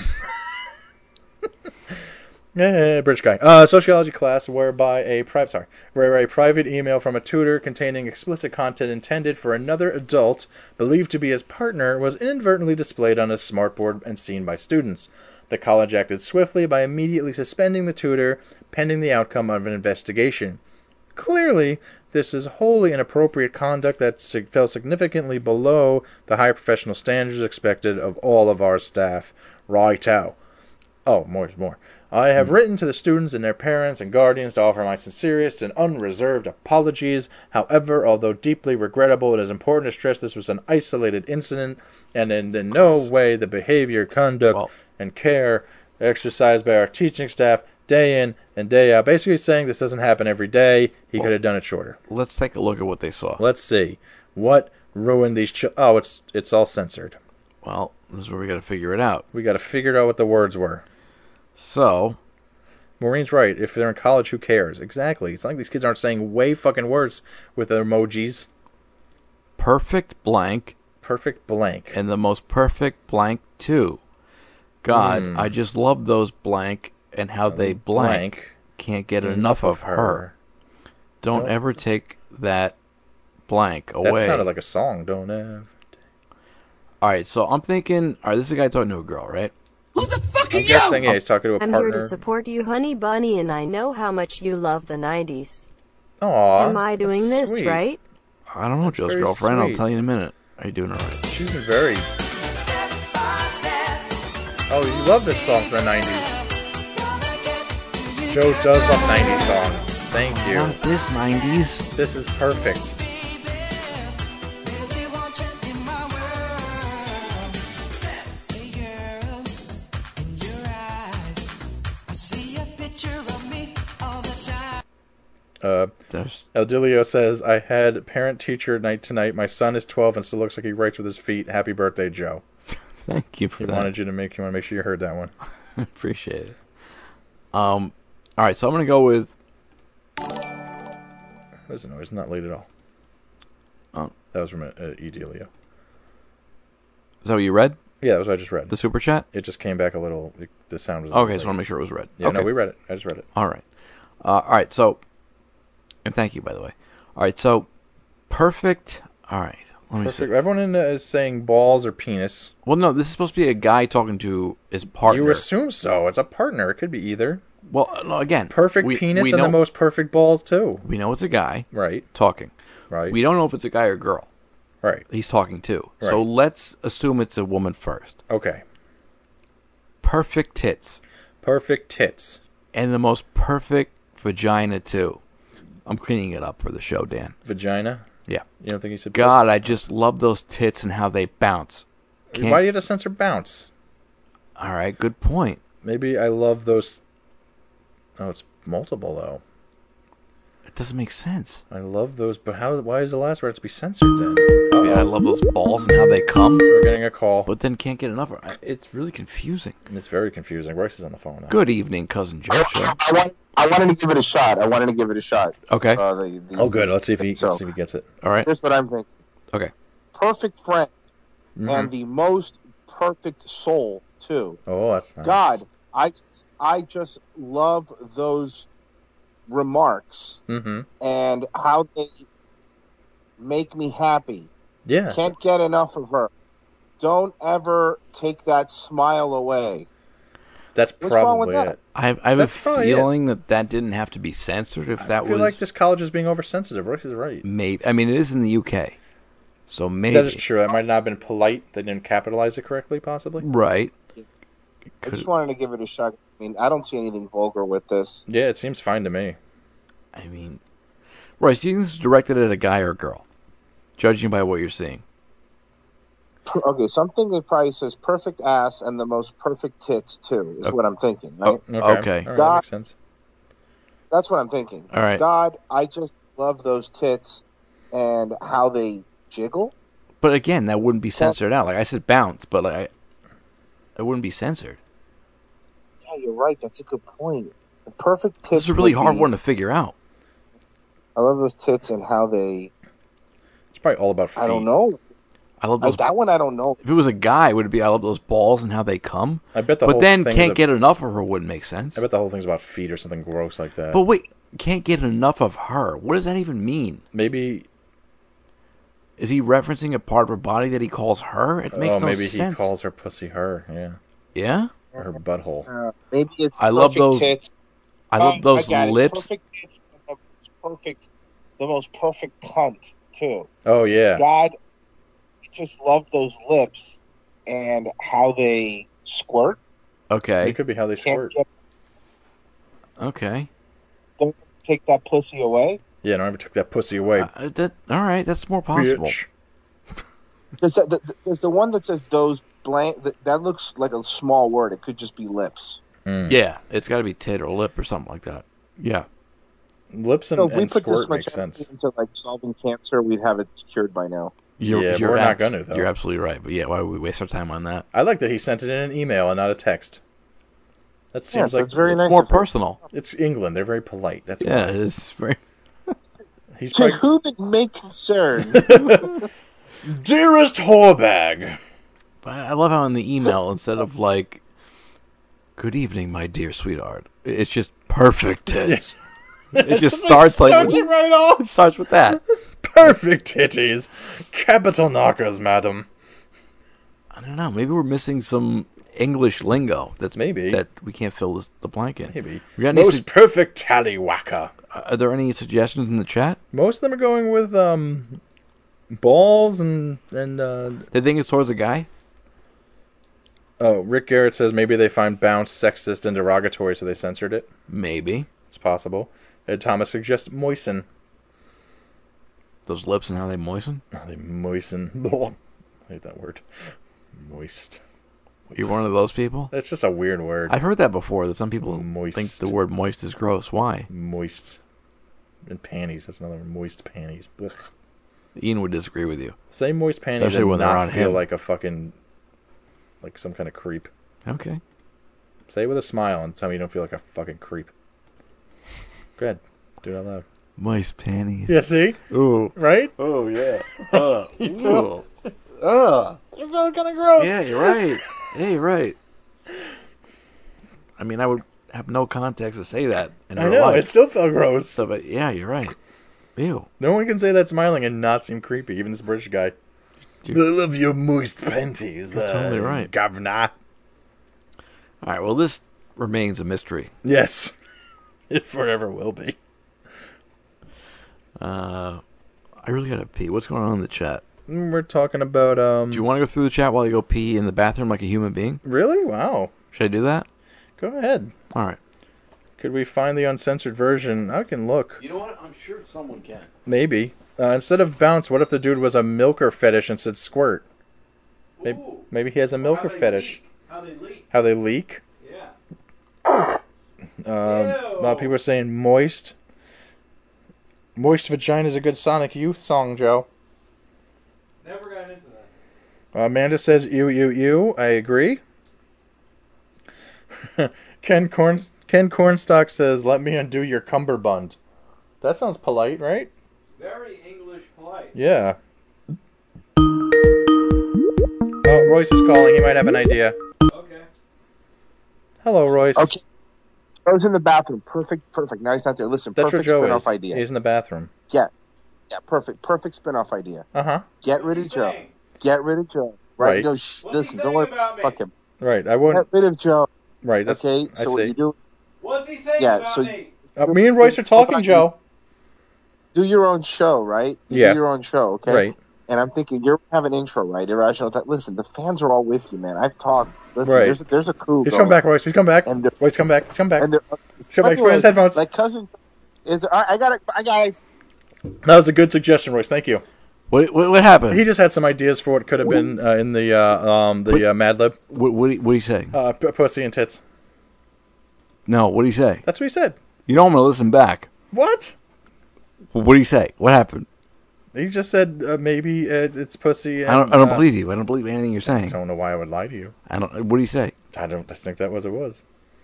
Yeah, British guy. Sociology class where a private email from a tutor containing explicit content intended for another adult believed to be his partner was inadvertently displayed on a smartboard and seen by students. The college acted swiftly by immediately suspending the tutor pending the outcome of an investigation. Clearly, this is wholly inappropriate conduct that fell significantly below the high professional standards expected of all of our staff. Righto. Oh, more. I have written to the students and their parents and guardians to offer my sincerest and unreserved apologies. However, although deeply regrettable, it is important to stress this was an isolated incident and in no way the behavior, conduct, and care exercised by our teaching staff day in and day out. Basically saying this doesn't happen every day. He could have done it shorter. Let's take a look at what they saw. Let's see. What ruined these Oh, it's all censored. Well, this is where we got to figure it out. We got to figure out what the words were. So, Maureen's right. If they're in college, who cares? Exactly. It's not like these kids aren't saying way fucking words with their emojis. Perfect blank. Perfect blank. And the most perfect blank, too. God, I just love those blank and how they blank. Can't get enough of her. Don't ever take that blank away. That sounded like a song. Don't ever. Alright, so I'm thinking... Alright, this is a guy talking to a girl, right? I'm guessing, yeah, he's talking to a I'm partner. here to support you, honey bunny, and I know how much you love the 90s. Aww. Am I doing this sweet. right? I don't know, Joe's very girlfriend. I'll sweet. tell you in a minute. Are you doing it right? She's been very... Oh, you love this song from the 90s. Joe does love 90s songs. Thank you. Not this 90s. This is perfect. Eldilio says, I had parent-teacher night tonight. My son is 12 and still looks like he writes with his feet. Happy birthday, Joe. Thank you for that. He wanted to make sure you heard that one. Appreciate it. All right, so I'm going to go with... Listen, no, it's not late at all. Oh. That was from Edelio. Is that what you read? Yeah, that was what I just read. The super chat? It just came back a little... The sound was... Okay, so I want to make sure it was read. Yeah, okay. no, we read it. I just read it. All right, so... And thank you, by the way. All right, so... Perfect... All right, let me see. Everyone is saying balls or penis. Well, no, this is supposed to be a guy talking to his partner. You assume so. It's a partner. It could be either. Well, no, again... Perfect penis and the most perfect balls, too. We know it's a guy. Right. Talking. Right. We don't know if it's a guy or girl. Right. He's talking to. Right. So let's assume it's a woman first. Okay. Perfect tits. Perfect tits. And the most perfect vagina, too. I'm cleaning it up for the show, Dan. Vagina? Yeah. You don't think you said... God, I just love those tits and how they bounce. Why do you have to censor bounce? All right, good point. Maybe I love those... Oh, it's multiple, though. It doesn't make sense. I love those, but why is the last word to be censored, then? Yeah, I love those balls and how they come. We're getting a call. But then can't get enough. It's really confusing. It's very confusing. Royce is on the phone now. Good evening, Cousin Joe. I wanted to give it a shot. Okay. Oh, good. Let's see if he gets it. All right. Here's what I'm thinking. Okay. Perfect friend and the most perfect soul, too. Oh, that's nice. God, I just love those remarks and how they make me happy. Yeah. Can't get enough of her. Don't ever take that smile away. That's What's wrong with probably that? it. I have a feeling that didn't have to be censored if that I feel was... like this college is being oversensitive. Royce is right. Maybe. I mean, it is in the UK. So maybe... That is true. That might not have been polite. They didn't capitalize it correctly, possibly. Right. I just wanted to give it a shot. I mean, I don't see anything vulgar with this. Yeah, it seems fine to me. I mean... Royce, do you think this is directed at a guy or a girl? Judging by what you're seeing. Okay, something that probably says perfect ass and the most perfect tits, too, is what I'm thinking, right? Okay. All right, God, that makes sense. That's what I'm thinking. All right. God, I just love those tits and how they jiggle. But again, that wouldn't be censored out. Like I said, bounce, but it wouldn't be censored. Yeah, you're right. That's a good point. The perfect tits. This is a really would hard be- one to figure out. I love those tits and how they. It's probably all about feet. I don't know. I love those. That one I don't know. If it was a guy, would it be I love those balls and how they come? I bet the But whole then thing can't is get enough of her wouldn't make sense. I bet the whole thing's about feet or something gross like that. But wait, can't get enough of her. What does that even mean? Maybe. Is he referencing a part of her body that he calls her? It makes no maybe sense. he calls her pussy her. Yeah. Yeah? Or her butthole. Maybe it's. I love perfect those. Tits. I love those got it. lips. Perfect tits. The most perfect cunt too. Oh yeah. God, I just love those lips and how they squirt. Okay. It could be how they squirt. Okay. Don't take that pussy away. Yeah, no, I never took that pussy away. All right, that's more possible. Bitch. There's the one that says those blank. That looks like a small word. It could just be lips. Yeah, it's got to be tit or lip or something like that. Yeah. Lips and, So if we and put this squirt much makes sense. into like solving cancer, we'd have it cured by now. But we're not going to, though. You're absolutely right. But yeah, why would we waste our time on that? I like that he sent it in an email and not a text. That seems Yes, like that's very nice more of him. personal. It's England. They're very polite. That's Yeah, why. it's very. He's To probably, whom it may concern. Dearest whorebag. I love how in the email, instead of like, "Good evening, my dear sweetheart," it's just perfect tits. It just starts like starts it right off. It starts with that. Perfect titties. Capital knockers, madam. I don't know. Maybe we're missing some English lingo. That's maybe that we can't fill the blank in. Maybe. We got any Most perfect tallywhacker. Are there any suggestions in the chat? Most of them are going with balls and They think it's towards a guy. Oh, Rick Garrett says maybe they find bounce sexist and derogatory, so they censored it. Maybe it's possible. Ed Thomas suggests moisten. Those lips and how they moisten. Oh, they moisten. I hate that word. Moist. You're one of those people? That's just a weird word. I've heard that before, that some people Moist. think the word moist is gross. Why? Moist. And panties. That's another one. Moist panties. Ugh. Ian would disagree with you. Say moist panties Especially and when they're not on feel him. like a fucking... like some kind of creep. Okay. Say it with a smile and tell me you don't feel like a fucking creep. Go ahead. Do it out loud. Moist panties. Yeah, see? Ooh. Right? Oh, yeah. You feel- You feel kind of gross. Yeah, you're right. Yeah, you're right. I mean, I would have no context to say that in I real know, life. it still felt gross. So, but yeah, you're right. Ew. No one can say that smiling and not seem creepy, even this British guy. I love your moist panties. You're totally right. Governor. All right, well, this remains a mystery. Yes. It forever will be. I really gotta pee. What's going on in the chat? We're talking about... Do you want to go through the chat while you go pee in the bathroom like a human being? Really? Wow. Should I do that? Go ahead. All right. Could we find the uncensored version? I can look. You know what? I'm sure someone can. Maybe. Instead of bounce, what if the dude was a milker fetish and said squirt? Maybe he has a milker fetish. How they leak. How they leak? Yeah. A lot of people are saying moist. Moist Vagina is a good Sonic Youth song, Joe. Never got into that. Amanda says ew. I agree. Ken Cornstalk says, let me undo your cummerbund. That sounds polite, right? Very English polite. Yeah. Oh, Royce is calling. He might have an idea. Okay. Hello, Royce. Okay. Joe's in the bathroom. Perfect. Now he's not there. Listen, That's where perfect Joe spin-off is. idea. He's in the bathroom. Yeah, perfect spin-off idea. Uh-huh. Get rid of Joe. Right. No, listen, don't worry. Fuck him. Right, I won't... Get rid of Joe. Right, that's... Okay, I so what see. you do... What's he saying Yeah, about so... me? Me and Royce are talking, Joe. Do your own show, right? You Yeah. do your own show, okay? Right. And I'm thinking, you have an intro, right? Irrational Thought. Listen, the fans are all with you, man. I've talked. Listen, Right. there's a coup He's going. come back, Royce. He's come back. And Royce, come back. He's come back. And He's come back. Put his headphones. Like cousin is. I got it. Bye, guys. That was a good suggestion, Royce. Thank you. What happened? He just had some ideas for what could have been in the Mad Lib. What did he say? Pussy and tits. No, what did he say? That's what he said. You know I'm going to listen back. What? What did he say? What happened? He just said maybe it's pussy. And, I don't believe you. I don't believe anything you're saying. I don't know why I would lie to you. I don't. What do you say? I think that was it was.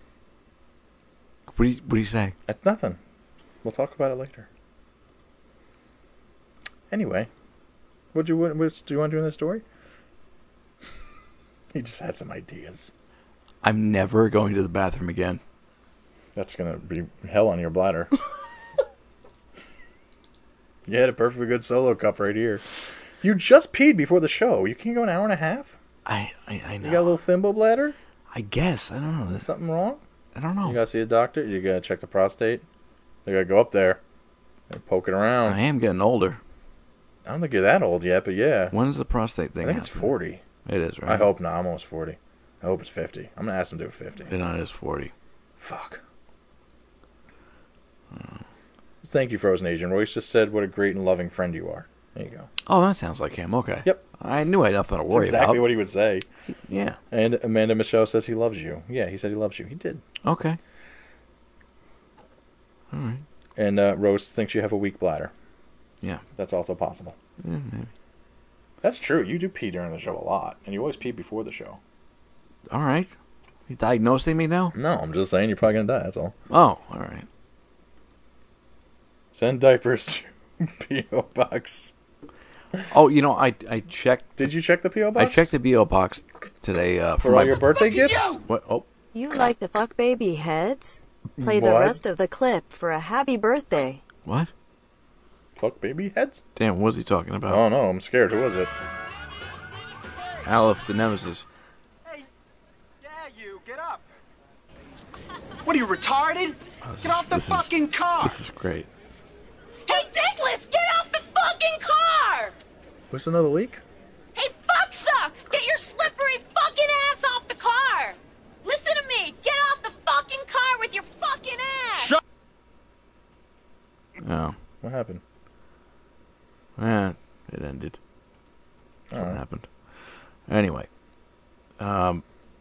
What do you say? It's nothing. We'll talk about it later. Anyway, do you want to do in the story? He just had some ideas. I'm never going to the bathroom again. That's gonna be hell on your bladder. You had a perfectly good solo cup right here. You just peed before the show. You can't go an hour and a half? I know. You got a little thimble bladder? I guess. I don't know. Is something wrong? I don't know. You gotta see a doctor? You gotta check the prostate? You gotta go up there and poke it around. I am getting older. I don't think you're that old yet, but yeah. When's the prostate thing? I think it's 40. It is, right? I hope not. I'm almost 40. I hope it's 50. I'm gonna ask him to do 50. It is 40. Fuck. Thank you, Frozen Asian. Royce just said what a great and loving friend you are. There you go. Oh, that sounds like him. Okay. Yep. I knew I had nothing to worry That's exactly about. what he would say. Yeah. And Amanda Michelle says he loves you. Yeah, he said he loves you. He did. Okay. All right. And Rose thinks you have a weak bladder. Yeah. That's also possible. Yeah, maybe. That's true. You do pee during the show a lot. And you always pee before the show. All right. You diagnosing me now? No, I'm just saying you're probably going to die. That's all. Oh, all right. Send diapers to P.O. Box. Oh, you know, I checked. Did you check the P.O. Box? I checked the P.O. Box today for all your birthday gifts? What? Oh. You like the fuck baby heads? Play the What? rest of the clip for a happy birthday. What? Fuck baby heads? Damn, what was he talking about? Oh no, I'm scared. Who was it? Aleph the Nemesis. What are you, retarded? Get off the fucking car! This is great. Hey, Dickless, get off the fucking car! What's another leak? Hey, fucksuck! Get your slippery fucking ass off the car! Listen to me! Get off the fucking car with your fucking ass! Shut Oh. What happened? It ended. What happened? Anyway. All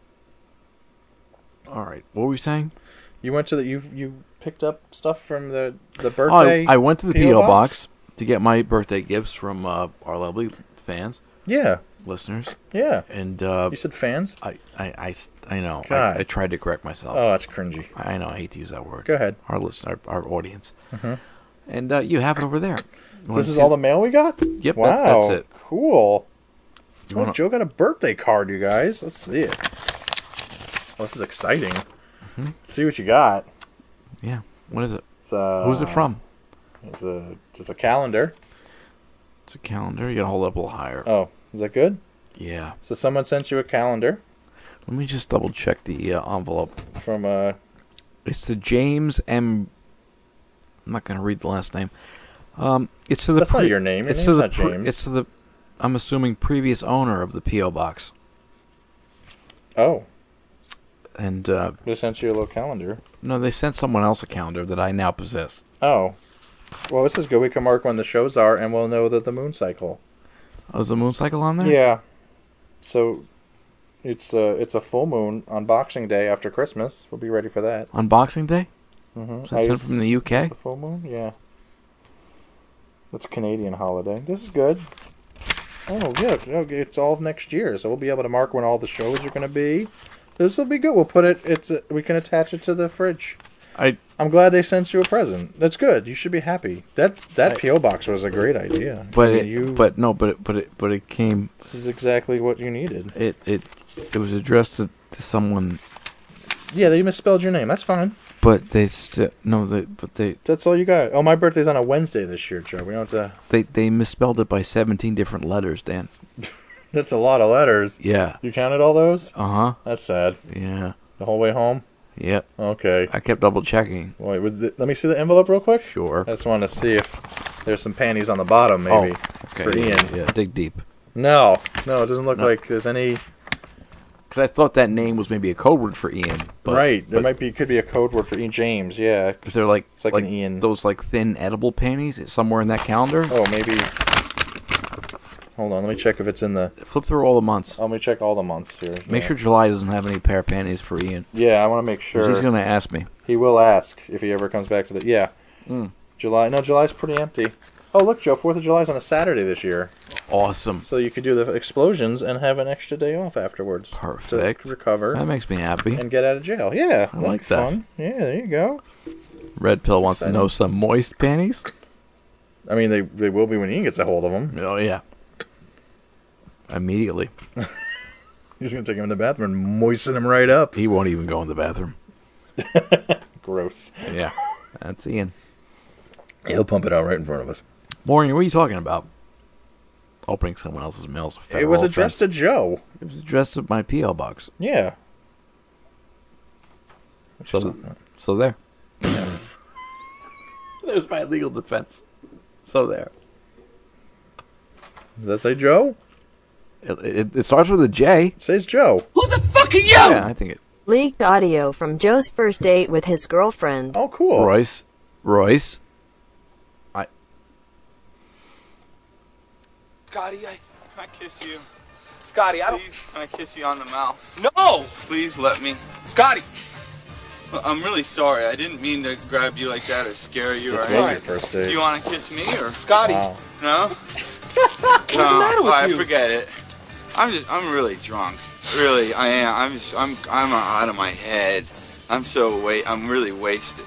right. What were we saying? You went to you picked up stuff from the birthday. I went to the P.O. Box to get my birthday gifts from our lovely fans. Yeah. Listeners. Yeah. And you said fans? I know. God. I tried to correct myself. Oh, that's cringy. I know. I hate to use that word. Go ahead. Our listener, our audience. Mhm. And you have it over there. This is all the mail we got? Yep. Wow. That's it. Cool. You wanna- Joe got a birthday card, you guys. Let's see it. Oh, this is exciting. Mm-hmm. Let's see what you got. Yeah. What is it? It's, Who's it from? It's a calendar. It's a calendar. You gotta hold it up a little higher. Oh, is that good? Yeah. So someone sent you a calendar. Let me just double check the envelope. From It's the James M. I'm not gonna read the last name. It's to the. That's not your name. Your It's name's to the. not James. It's to the. I'm assuming previous owner of the P.O. Box. Oh. And They sent you a little calendar. no, they sent someone else a calendar that I now possess. Oh. Well, this is good. We can mark when the shows are, and we'll know that the moon cycle. Oh, is the moon cycle on there? Yeah. So, it's a full moon on Boxing Day after Christmas. We'll be ready for that. On Boxing Day? Mm-hmm. Is that sent from the UK? The full moon? Yeah. That's a Canadian holiday. This is good. Oh, yeah. Okay, it's all of next year, so we'll be able to mark when all the shows are going to be. This will be good. We'll put it. We can attach it to the fridge. I'm glad they sent you a present. That's good. You should be happy. That PO box was a great idea. But I mean, it came. This is exactly what you needed. It was addressed to someone. Yeah, they misspelled your name. That's fine. But they That's all you got. Oh, my birthday's on a Wednesday this year, Joe. We don't have to. They misspelled it by 17 different letters, Dan. That's a lot of letters. Yeah. You counted all those? Uh-huh. That's sad. Yeah. The whole way home? Yep. Okay. I kept double checking. Wait, let me see the envelope real quick. Sure. I just want to see if there's some panties on the bottom, maybe. Oh, okay. For Ian. Yeah, dig deep. No, it doesn't look like there's any. Because I thought that name was maybe a code word for Ian. But, right. There could be a code word for Ian James. Yeah. Is there like it's like an Ian? Those like thin edible panties somewhere in that calendar? Oh, maybe. Hold on, let me check if it's in the. Flip through all the months. Let me check all the months here. Make sure July doesn't have any pair of panties for Ian. Yeah, I want to make sure. He's going to ask me. He will ask if he ever comes back to the. Yeah. Mm. July. No, July's pretty empty. Oh, look, Joe, 4th of July is on a Saturday this year. Awesome. So you could do the explosions and have an extra day off afterwards. Perfect. To recover. That makes me happy. And get out of jail. Yeah. I like that. Fun. Yeah, there you go. Red Pill wants to know some moist panties. I mean, they will be when Ian gets a hold of them. Oh, yeah. Immediately. He's going to take him in the bathroom and moisten him right up. He won't even go in the bathroom. Gross. Yeah. That's Ian. He'll pump it out right in front of us. Maureen, what are you talking about? Opening someone else's mail is a federal It was addressed offense. to Joe. It was addressed to my P.O. box. Yeah. So there. There's my legal defense. So there. Does that say Joe? It starts with a J. It says Joe. Who the fuck are you? Yeah, I think it. Leaked audio from Joe's first date with his girlfriend. Oh, cool. Royce. Scotty, can I kiss you? Scotty, Please, can I kiss you on the mouth? No! Please let me. Scotty! I'm really sorry. I didn't mean to grab you like that or scare you. This Or was your first date. Do you want to kiss me or Scotty? Wow. no? What's the matter with you? Forget it. I'm really drunk. Really, I am. I'm out of my head. I'm really wasted.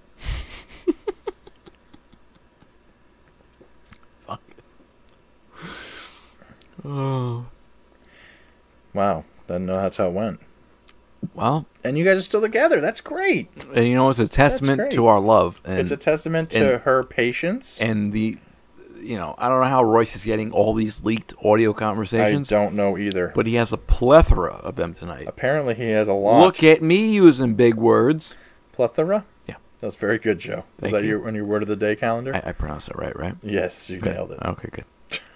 Oh. Wow. Didn't know that's how it went. Well. And you guys are still together. That's great. And you know, it's a testament great. to our love. And, It's a testament to her patience. And I don't know how Royce is getting all these leaked audio conversations. I don't know either. But he has a plethora of them tonight. Apparently he has a lot. Look at me using big words. Plethora? Yeah. That was very good, Joe. Thank Was that you. on your word of the day calendar? I pronounced it right? Yes, you nailed it. Okay, good.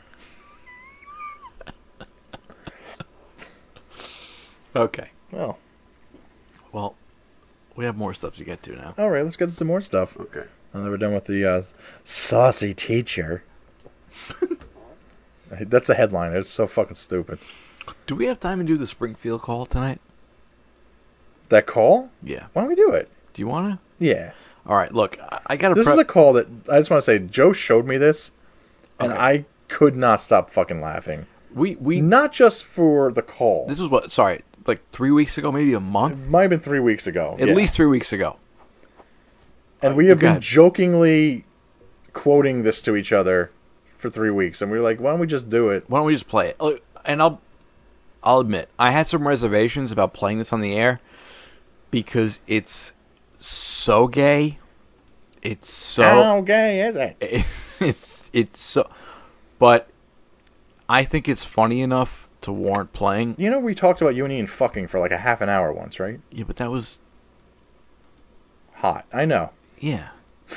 Okay. Well, we have more stuff to get to now. All right, let's get to some more stuff. Okay. Now that we're done with the saucy teacher. That's a headline. It's so fucking stupid. Do we have time to do the Springfield call tonight? That call? Yeah. Why don't we do it? Do you want to? Yeah. All right, look, I got to... This is a call that... I just want to say, Joe showed me this, and Okay. I could not stop fucking laughing. We Not just for the call. This was what... Sorry, like 3 weeks ago, maybe a month? It might have been 3 weeks ago. At least 3 weeks ago. And we have go been ahead. jokingly quoting this to each other for 3 weeks, and we were like, why don't we just do it? Why don't we just play it? Look, and I'll admit, I had some reservations about playing this on the air because it's so gay. It's so... How gay is it? It's so... But I think it's funny enough to warrant playing. You know, we talked about you and Ian fucking for like a half an hour once, right? Yeah, but that was... Hot. I know. Yeah.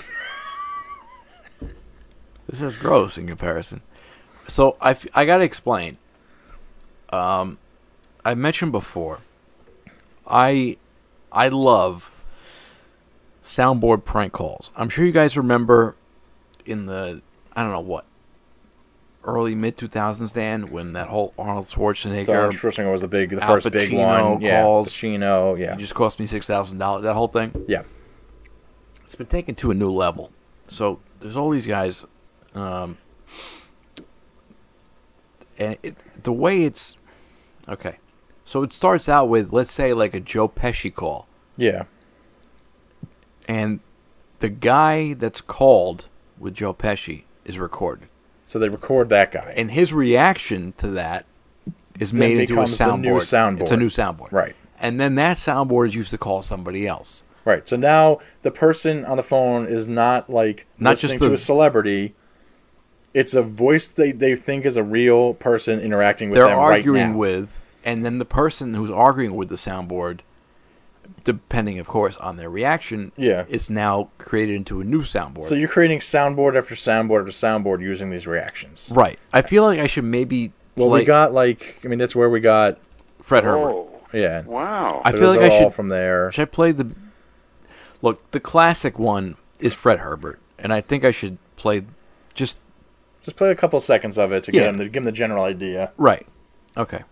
This is gross in comparison. So I got to explain. I mentioned before, I love soundboard prank calls. I'm sure you guys remember in the, I don't know what, early mid-2000s, Dan, when that whole Arnold Schwarzenegger... Arnold Schwarzenegger was the Al first big Pacino one. Yeah, calls. Pacino, yeah. It just cost me $6,000, that whole thing. Yeah. It's been taken to a new level. So there's all these guys, and the way it's... Okay. So it starts out with, let's say, like a Joe Pesci call. Yeah. And the guy that's called with Joe Pesci is recorded. So they record that guy. And his reaction to that is made into a becomes the soundboard. new soundboard. It's a new soundboard. Right. And then that soundboard is used to call somebody else. Right. So now the person on the phone is not like Not listening just to a celebrity. It's a voice they think is a real person interacting with They're them right now. arguing with, and then the person who's arguing with the soundboard, depending, of course, on their reaction, is now created into a new soundboard. So you're creating soundboard after soundboard after soundboard using these reactions. Right. I feel like I should maybe Well, play... we got that's where we got Fred Herbert. Yeah. Wow. So I feel like those I are all should... from there. Should I play the... Look, the classic one is Fred Herbert, and I think I should play just play a couple seconds of it to give them the general idea. Right. Okay.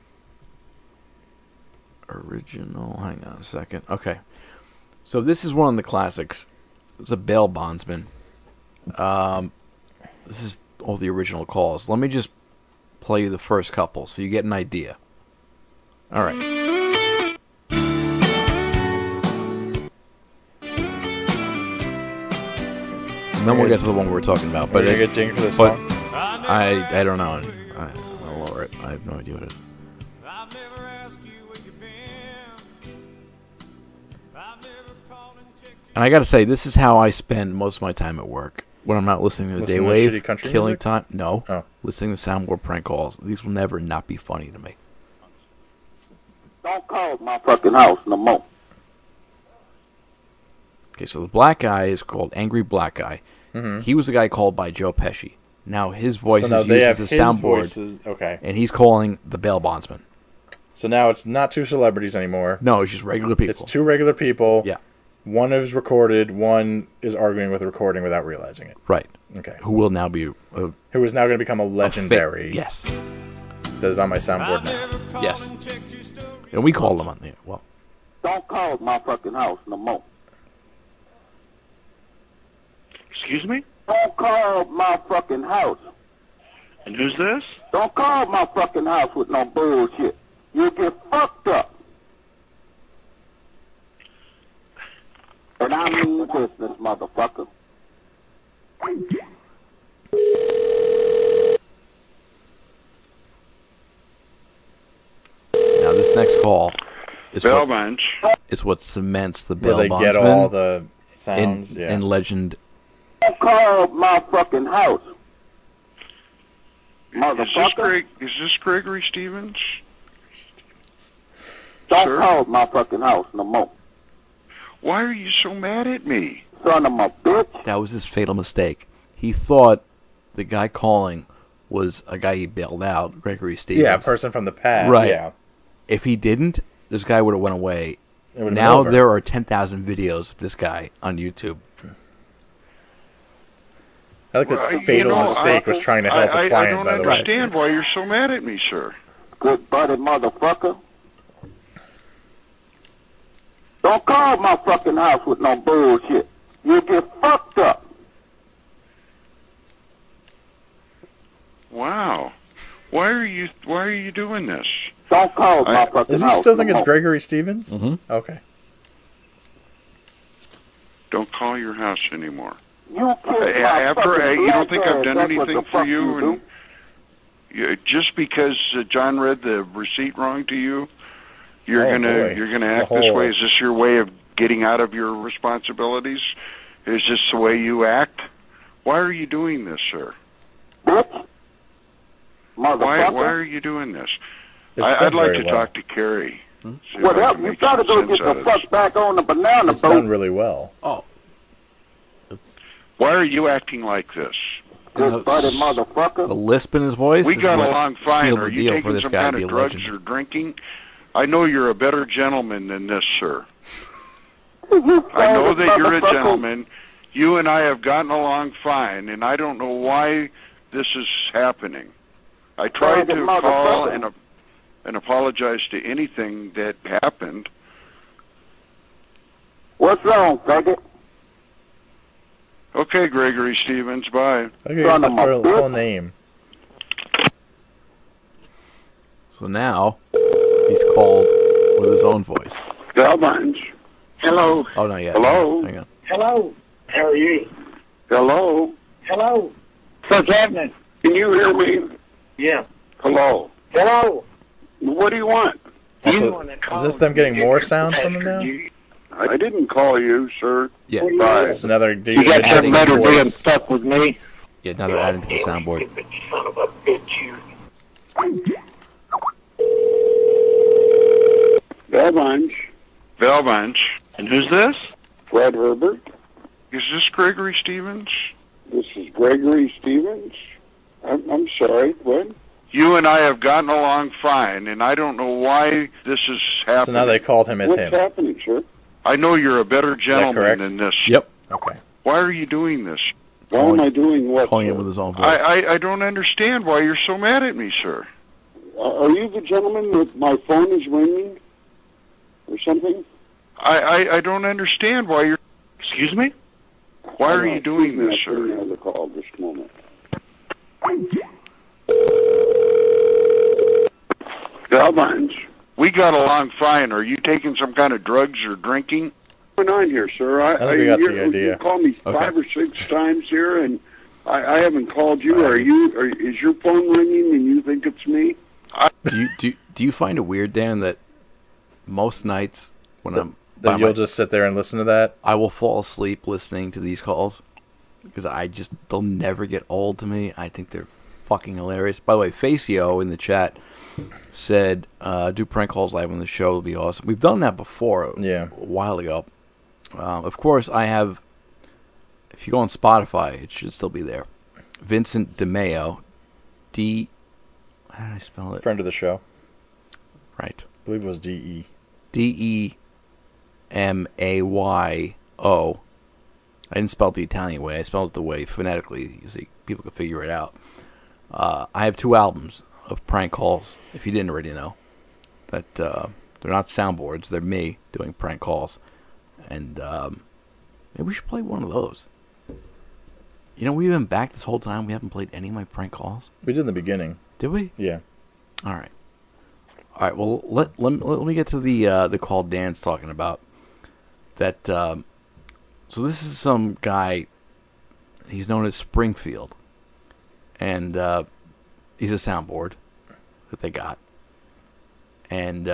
Original. Hang on a second. Okay. So this is one of the classics. It's a bail bondsman. This is all the original calls. Let me just play you the first couple so you get an idea. All right. And then we'll get to the one we're talking about. But Are you gonna get dinged for this but song? I don't know. I'll lower it. I have no idea what it is. And I got to say, this is how I spend most of my time at work. When I'm not listening to the Listening to Daywave, shitty country killing music? time. No. Oh. Listening to soundboard prank calls. These will never not be funny to me. Don't call my fucking house no more. Okay, so the black guy is called Angry Black Guy. Mhm. He was the guy called by Joe Pesci. Now his voice So now is they used have as a his soundboard. voices- okay. And he's calling the bail bondsman. So now it's not two celebrities anymore. No, it's just regular people. It's two regular people. Yeah. One is recorded, one is arguing with the recording without realizing it. Right. Okay. Who will now be... Who is now going to become a legendary. Yes. That is on my soundboard now. Yes. And we called him on there. Well, Don't call my fucking house no more. Excuse me? Don't call my fucking house. And who's this? Don't call my fucking house with no bullshit. You get fucked up. And I mean business, motherfucker. now this next call is Bail what, bunch. is what cements the Where bail they bondsman get all the sounds. in, yeah. in legend. Don't call my fucking house. Is Motherfucker. this Gregory Stevens? Don't Sir? call my fucking house no more. Why are you so mad at me? Son of a bitch. That was his fatal mistake. He thought the guy calling was a guy he bailed out, Gregory Stevens. Yeah, a person from the past. Right. Yeah. If he didn't, this guy would have went away. It would've been Now over. there are 10,000 videos of this guy on YouTube. I like that Well, fatal mistake was trying to help a client, I don't by the way. understand why you're so mad at me, sir. Good buddy motherfucker. Don't call my fucking house with no bullshit. You get fucked up. Wow. Why are you doing this? Don't call my fucking Does he house still think no it's more. Gregory Stevens? Mm-hmm. Okay. Don't call your house anymore. You killed my fucking You don't think black I've done ass. That's what anything the for fuck you? do. And just because John read the receipt wrong to you, you're Oh, gonna boy. you're gonna It's a act this whole- way? Is this your way of getting out of your responsibilities? Is this the way you act? Why are you doing this, sir? Bitch. Motherfucker. Why are you doing this? It's I'd done like very to well. talk to Carrie. See if What I else? can You make gotta some go sense get out the of this. fuck back on the banana It's done boat. really well. Oh. Why are you acting like this? Good buddy motherfucker. The lisp in his voice. We is got what along fine. sealed Are the you deal for taking this some guy kind to be of a drugs legend. or drinking? I know you're a better gentleman than this, sir. You I know faggot that you're a motherfucker. gentleman. You and I have gotten along fine, and I don't know why this is happening. I tried Faggot to call motherfucker. and apologize to anything that happened. What's wrong, faggot? Okay, Gregory Stevens, bye. Okay, it's the full name. So now he's called with his own voice. Bellbunch. Hello. Oh, not yet. Hello? Hang on. Hello. How are you? Hello? Hello. What's happening? Can you hear me? Yeah. Hello? Hello. What do you want? Is this them getting more sounds from him now? I didn't call you, sir. Yeah. Bye. So now they're You got something better being stuck with me? Yeah, now they're adding to the soundboard. Son of a bitch, you. Bellbunch. Bellbunch. And who's this? Fred Herbert. Is this Gregory Stevens? This is Gregory Stevens. I'm sorry, what? You and I have gotten along fine, and I don't know why this is happening. So now they called him as What's him. happening, sir? I know you're a better gentleman correct? than this. Yep. Okay. Why are you doing this? Why am I doing what? Calling sir? him with his own voice. I don't understand why you're so mad at me, sir. Are you the gentleman that my phone is ringing? Or something? I don't understand why you're... Excuse me? Why are you doing this, sir? sir? Another call, just a moment. We got along fine. Are you taking some kind of drugs or drinking? What's going on here, sir? I think we got the idea. You called me 5 or 6 times here, and I haven't called you. Is your phone ringing and you think it's me? Do you find it weird, Dan, that most nights when that you'll just sit there and listen to that? I will fall asleep listening to these calls because they'll never get old to me. I think they're fucking hilarious. By the way, Facio in the chat said, do prank calls live on the show. It'll be awesome. We've done that before a while ago. Of course, I have, if you go on Spotify, it should still be there. Vincent DeMayo, how did I spell it? Friend of the show. Right. I believe it was D-E. D-E-M-A-Y-O. I didn't spell it the Italian way. I spelled it the way phonetically. You see, people can figure it out. I have 2 albums of prank calls, if you didn't already know. That they're not soundboards. They're me doing prank calls. And maybe we should play one of those. You know, we've been back this whole time. We haven't played any of my prank calls. We did in the beginning. Did we? Yeah. All right. Well, let me get to the call Dan's talking about. That so this is some guy. He's known as Springfield, and he's a soundboard that they got, and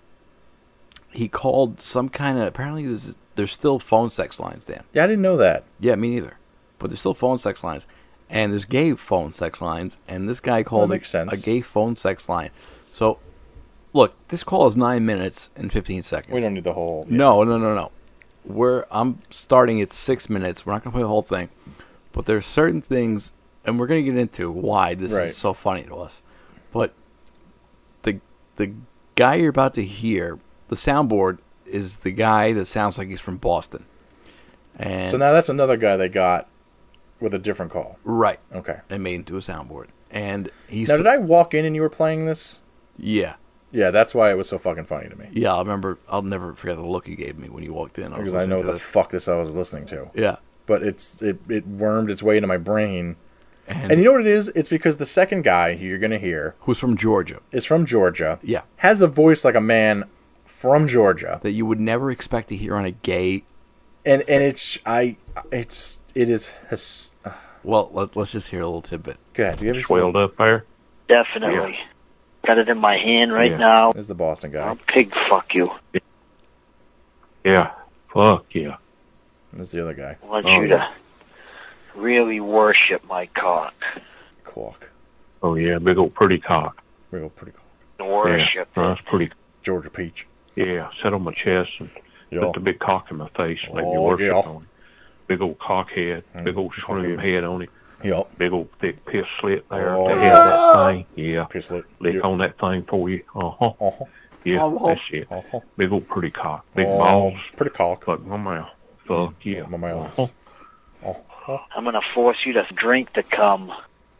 he called some kind of. Apparently, there's still phone sex lines, Dan. Yeah, I didn't know that. Yeah, me neither. But there's still phone sex lines, and there's gay phone sex lines, and this guy called makes sense. a gay phone sex line. So, look, this call is 9 minutes and 15 seconds. We don't need the whole. Yeah. No. I'm starting at 6 minutes. We're not going to play the whole thing, but there's certain things, and we're going to get into why this is so funny to us. But the guy you're about to hear, the soundboard, is the guy that sounds like he's from Boston. And so now that's another guy they got with a different call. Right. Okay. They made into a soundboard. And he's... Now, did I walk in and you were playing this? Yeah. Yeah, that's why it was so fucking funny to me. Yeah, I'll never forget the look you gave me when you walked in. Because I know what the fuck I was listening to. Yeah. But it wormed its way into my brain. And you know what it is? It's because the second guy who you're going to hear... Who's from Georgia. Is from Georgia. Yeah. Has a voice like a man from Georgia. That you would never expect to hear on a gay... And it is... Well, let's just hear a little tidbit. Go ahead. Do you ever swelled up there? Definitely. Yeah. Got it in my hand right Yeah. now. This is the Boston guy. I'll pig fuck you. Yeah. Fuck yeah. This is the other guy. I want you to really worship my cock. Cock. Oh yeah, big old pretty cock. Big old pretty cock. Worship Yeah, that's pretty. Georgia peach. Yeah, sit on my chest and put the big cock in my face and let me Oh, worship yeah. on it. Big old cock head, big old shroom head on it. Yep. Big old thick piss slit there. Oh, They yeah. have that thing. Yeah. Piss slit. Lick on that thing for you. Uh-huh. Yeah, Uh-huh. that's it. Uh-huh. Big old pretty cock. Big Oh, balls. Pretty cock. Like my mouth. Fuck yeah. My mouth. Uh-huh. I'm gonna force you to drink the cum.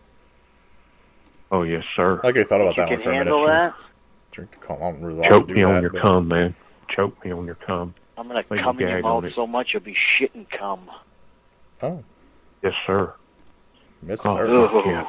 Oh, yes, sir. I thought about You that one can for a minute. handle that? Drink the cum. I don't really Choke do me on that, your but- cum, man. Choke me on your cum. I'm gonna Make cum you in your gag on mouth it. so much you'll be shitting cum. Oh. Yes, sir. Yes, Oh, sir. fuck yeah.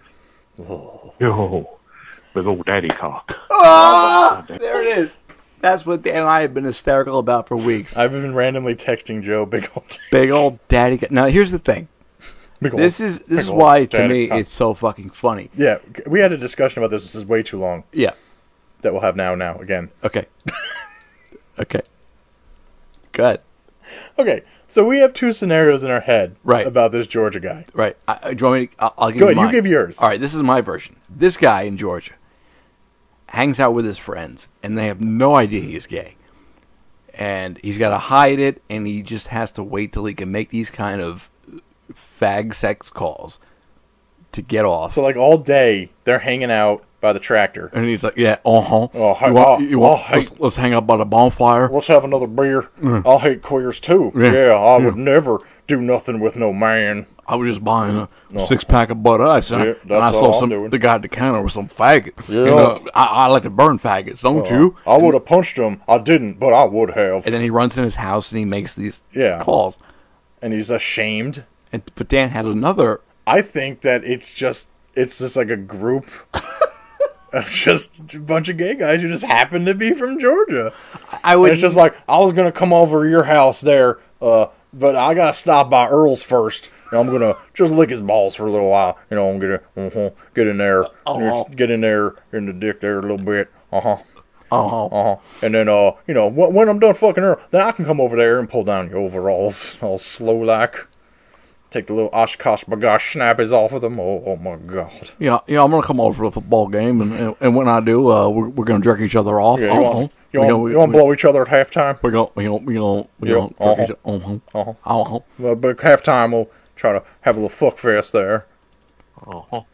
Yo, big old daddy cock. Oh, there it is. That's what Dan and I have been hysterical about for weeks. I've been randomly texting Joe big old daddy. Now here's the thing. This is why to me it's so fucking funny. Yeah, we had a discussion about this. This is way too long. Yeah. That we'll have now again. Okay. Okay. Good. Okay, so we have 2 scenarios in our head about this Georgia guy. Right. Do you want me to, I'll give Go you ahead, mine. you give yours. All right, this is my version. This guy in Georgia hangs out with his friends, and they have no idea he's gay. And he's got to hide it, and he just has to wait till he can make these kind of fag sex calls to get off. So, like, all day, they're hanging out by the tractor. And he's like, yeah, uh-huh. Oh, hey, Let's hang out by the bonfire. Let's have another beer. I'll hate queers, too. Yeah. I would never do nothing with no man. I was just buying a 6-pack of Bud Ice, and, Yeah, and I that's saw all I'm doing. the guy at the counter with some faggots. Yeah. And, I like to burn faggots, don't you? I would have punched him. I didn't, but I would have. And then he runs in his house and he makes these calls. And he's ashamed. But Dan had another... I think that it's just... it's just like a group of just a bunch of gay guys who just happen to be from Georgia. And it's just like, I was going to come over to your house there, but I got to stop by Earl's first. And I'm going to just lick his balls for a little while. You know, I'm going to get in there. Get in there, in the dick there a little bit. And then, you know, when I'm done fucking Earl, then I can come over there and pull down your overalls all slow like. Take the little Oshkosh bagosh snappies off of them. Oh my God. Yeah, I'm going to come over for the football game, and when I do, we're going to jerk each other off. Yeah, you want to blow each other at halftime? We're going to jerk each other. But at halftime, we'll try to have a little fuck fest there. No,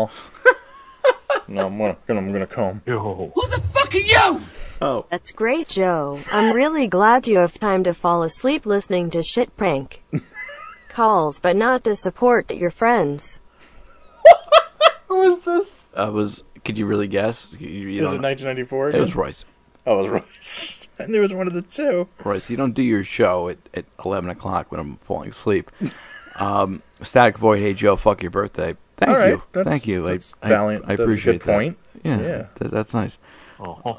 I'm gonna come. Who the fuck are you? Oh. That's great, Joe. I'm really glad you have time to fall asleep listening to shit prank calls, but not to support your friends. Who is this? Could you really guess? Was it 1994 again? It was Royce. Oh, it was Royce. I knew it was one of the two. Royce, you don't do your show at 11 o'clock when I'm falling asleep. Static Void, hey Joe, fuck your birthday. Thank you. Thank you. That's valiant. I appreciate good point. That. Yeah. That's nice. I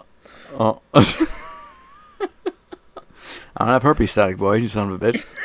don't have herpes, Static Void, you son of a bitch.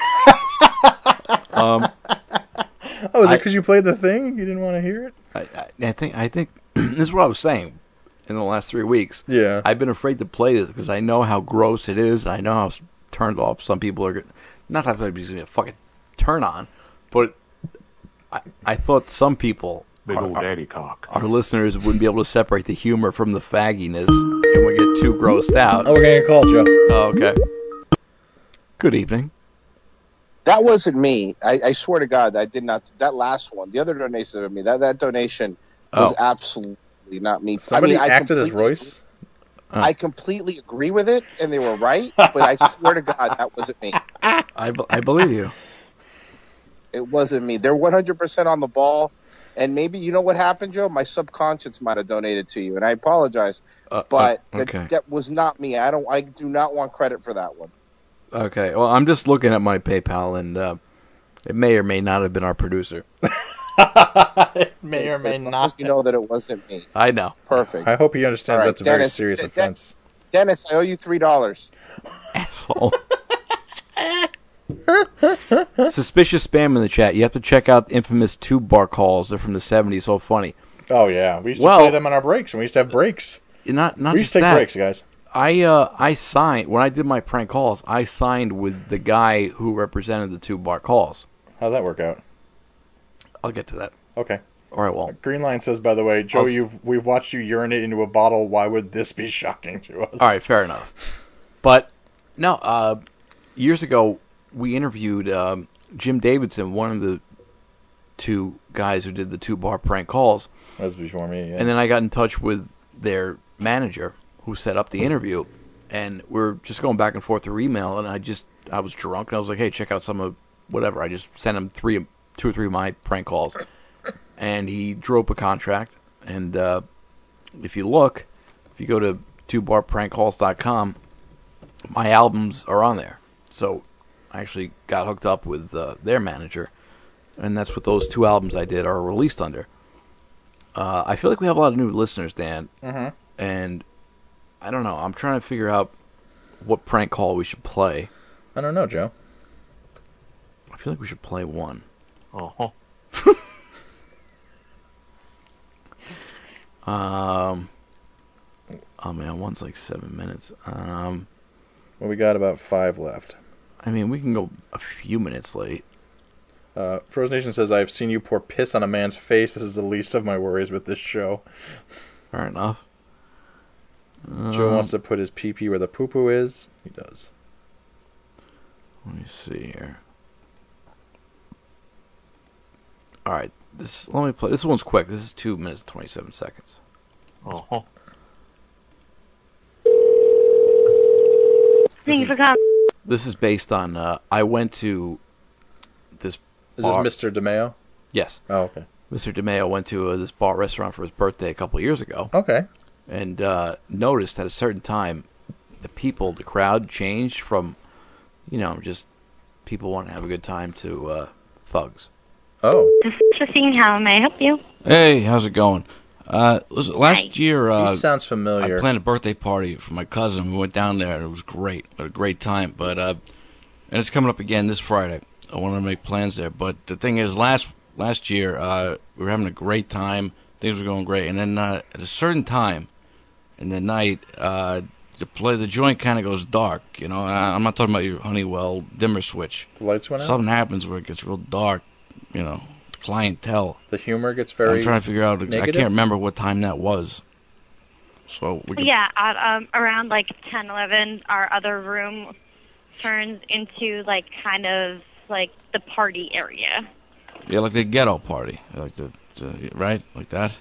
Is it because you played the thing? You didn't want to hear it? I think this is what I was saying in the last 3 weeks. Yeah. I've been afraid to play this because I know how gross it is. I know how turned off some people are. Not that everybody's going to fucking turn on, but I thought some people, big old daddy cock, our listeners wouldn't be able to separate the humor from the fagginess and would get too grossed out. Oh, we're going to call Joe. Oh, okay. Good evening. That wasn't me. I swear to God, I did not. That last one, the other donation of me, that donation was absolutely not me. Somebody acted as Royce? I completely agree with it, and they were right, but I swear to God, that wasn't me. I believe you. It wasn't me. They're 100% on the ball, and maybe, you know what happened, Joe? My subconscious might have donated to you, and I apologize, but okay. that was not me. I do not want credit for that one. Okay, well, I'm just looking at my PayPal, and it may or may not have been our producer. It may or may not. You know that it wasn't me. I know. Perfect. I hope he understands that's a very serious offense. Dennis, I owe you $3. Asshole. Suspicious spam in the chat. You have to check out the infamous tube bar calls. They're from the 70s. So funny. Oh, yeah. We used to play them on our breaks, and we used to have breaks. Not we used just to take that. breaks, guys. I signed, when I did my prank calls, I signed with the guy who represented the tube bar calls. How'd that work out? I'll get to that. Okay. Or I won't. Green Line says, by the way, Joe, we've watched you urinate into a bottle. Why would this be shocking to us? All right, fair enough. But, no, years ago, we interviewed Jim Davidson, one of the two guys who did the tube bar prank calls. That was before me, yeah. And then I got in touch with their manager who set up the interview, and we're just going back and forth through email, and I was drunk, and I was like, hey, check out some of whatever. I just sent him 2 or 3 of my prank calls, and he drew up a contract, and if you go to tubebarprankcalls.com, my albums are on there. So I actually got hooked up with their manager, and that's what those 2 albums I did are released under. I feel like we have a lot of new listeners, Dan, and I don't know. I'm trying to figure out what prank call we should play. I don't know, Joe. I feel like we should play one. Oh. Oh man, one's like 7 minutes. Well, we got about 5 left. I mean, we can go a few minutes late. Frozen Nation says, I've seen you pour piss on a man's face. This is the least of my worries with this show. Fair enough. Joe wants to put his pee-pee where the poo-poo is. He does. Let me see here. Alright, let me play. This one's quick. This is 2 minutes and 27 seconds. Oh. Thank you for calling. This is based on, I went to this Is bar. this Mr. DeMeo? Yes. Oh, okay. Mr. DeMeo went to this bar restaurant for his birthday a couple of years ago. Okay. And noticed at a certain time, the crowd changed from, just people wanting to have a good time to thugs. Oh. This is Christine. How may I help you? Hey, how's it going? Listen, last year, He sounds familiar. I planned a birthday party for my cousin. We went down there, and it was great. We had a great time. But and it's coming up again this Friday. I want to make plans there. But the thing is, last year, we were having a great time. Things were going great. And then at a certain time in the night, the joint kind of goes dark. You know, I'm not talking about your Honeywell dimmer switch. The lights went out? Something happens where it gets real dark, you know. Clientele. The humor gets very I'm trying to figure out. negative? I can't remember what time that was. So we can, Yeah, at around like 10, 11, our other room turns into like kind of like the party area. Yeah, like the ghetto party, like the right, like that.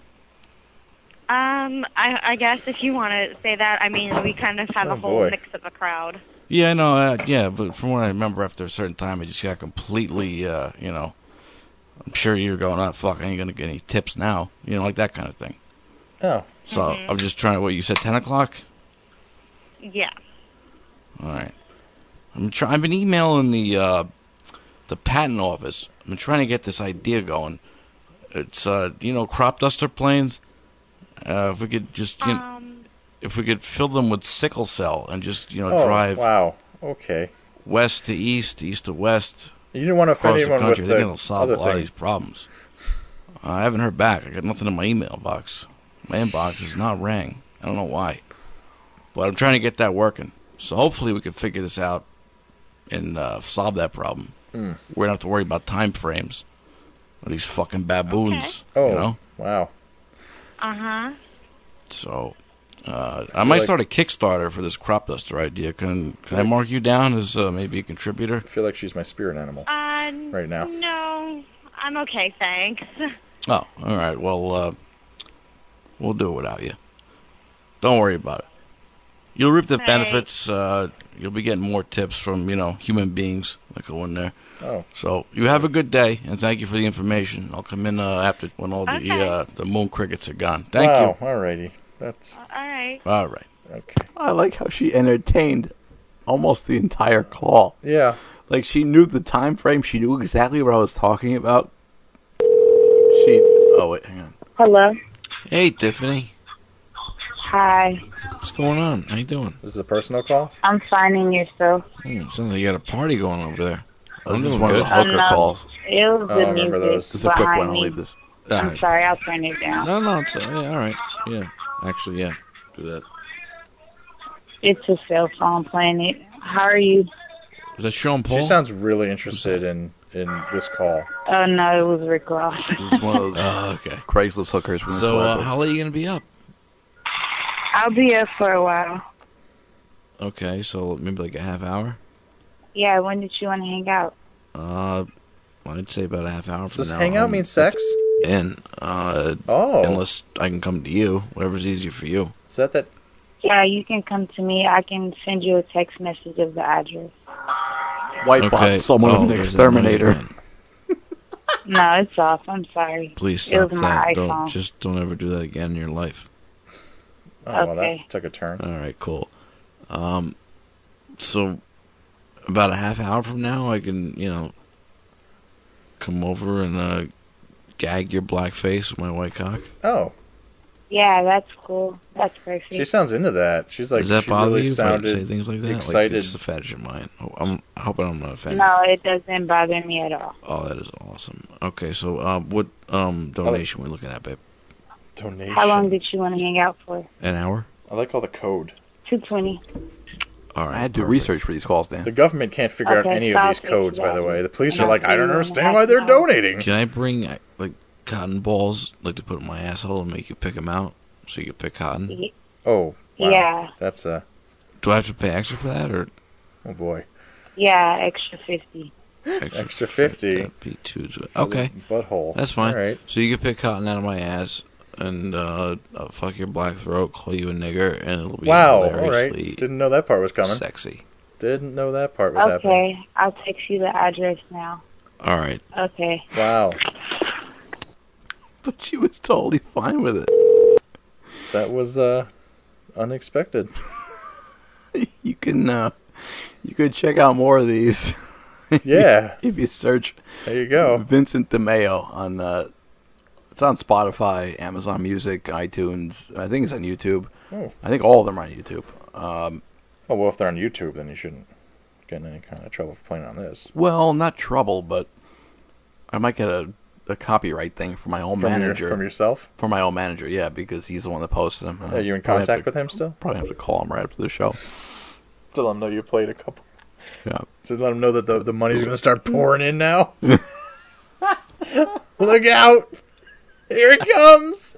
I guess if you want to say that, I mean we kind of have a whole boy. mix of a crowd. Yeah, no, yeah, but from what I remember, after a certain time, it just got completely, you know. I'm sure you're going, oh, fuck, I ain't gonna get any tips now, you know, like that kind of thing. Oh. So I'm just trying to. What you said, 10 o'clock? Yeah. All right. I've been emailing the patent office. I've been trying to get this idea going. It's you know, crop duster planes. If we could just if we could fill them with sickle cell and just drive. Wow. Okay. West to east to west. You didn't want to offend across the anyone country. with I think the it'll solve a other lot of thing. these problems. I haven't heard back. I got nothing in my email box. My inbox is not rang. I don't know why. But I'm trying to get that working. So hopefully we can figure this out and solve that problem. Mm. We don't have to worry about time frames of these fucking baboons. Oh, You know? wow. Uh-huh. So I might start a Kickstarter for this crop duster idea. Can I mark you down as maybe a contributor? I feel like she's my spirit animal right now. No, I'm okay, thanks. Oh, all right. Well, we'll do it without you. Don't worry about it. You'll reap the Right. benefits. You'll be getting more tips from, human beings that go in there. Oh. So you have a good day, and thank you for the information. I'll come in after when all the moon crickets are gone. Thank you. Alrighty. That's all right. All right. Okay. I like how she entertained almost the entire call. Yeah. Like she knew the time frame. She knew exactly what I was talking about. Oh, wait, hang on. Hello. Hey, Tiffany. Hi. What's going on? How you doing? This is a personal call? I'm finding yourself. Sounds like you got a party going over there. This This is is one one of of the the hooker hooker calls. calls. It was Oh, the I remember music those. This is a quick behind one. I'll me. leave this. I'm sorry, I'll turn it down. No, it's all right. Yeah, actually, yeah. Do that. It's a cell phone playing it. How are you? Is that Sean Paul? She sounds really interested in this call. Oh, no, it was Rick Ross. This is one of those okay. Craigslist hookers. From So, how late are you going to be up? I'll be up for a while. Okay, so maybe like a half hour? Yeah, when did you want to hang out? I'd say about a half hour from Does now. hang out mean sex? Unless I can come to you. Whatever's easier for you. Is that? Yeah, you can come to me. I can send you a text message of the address. Okay. someone Oh, an there's that exterminator. noise again. No, it's off. I'm sorry. Please It stop was my that. iPhone. Don't ever do that again in your life. Oh, well, Okay. that took a turn. All right, cool. So about a half hour from now, I can, come over and gag your black face with my white cock. Oh, Yeah, that's cool. That's perfect. she sounds into that. She's like, Does that she bother really you if I sounded say things like that? Like, excited. it's a fetish of mine. I'm hoping I'm not offended. No, it doesn't bother me at all. Oh, that is awesome. Okay, so what donation we looking at, babe? Donation. How long did you want to hang out for? An hour? I like all the code. 220. All right. I had to do research for these calls, Dan. The government can't figure out Okay, any of stop these codes, it, by the way. The police Yeah. are like, I don't Yeah. understand why they're donating. Can I bring like cotton balls, like to put in my asshole and make you pick them out, so you can pick cotton? Oh, wow. Yeah. That's Do I have to pay extra for that, or? Oh boy. Yeah, extra 50. Extra 50. That'd be okay. Butthole. That's fine. All right. So you can pick cotton out of my ass and I'll fuck your black throat, call you a nigger, and it'll be Wow. All right. hilariously Didn't know that part was coming. sexy. Didn't know that part was happening. Okay, I'll text you the address now. All right. Okay. Wow. But she was totally fine with it. That was unexpected. You can check out more of these. Yeah. if you search. There you go. Vincent DeMeo on It's on Spotify, Amazon Music, iTunes. I think it's on YouTube. Oh. I think all of them are on YouTube. Oh, well, if they're on YouTube, then you shouldn't get in any kind of trouble for playing on this. Well, not trouble, but I might get a copyright thing for my own manager. From yourself? For my own manager, yeah, because he's the one that posted them. Are you in contact with him still? Probably have to call him right after the show. To let him know you played a couple. Yeah. To let him know that the money's going to start pouring in now. Look out! Here it comes!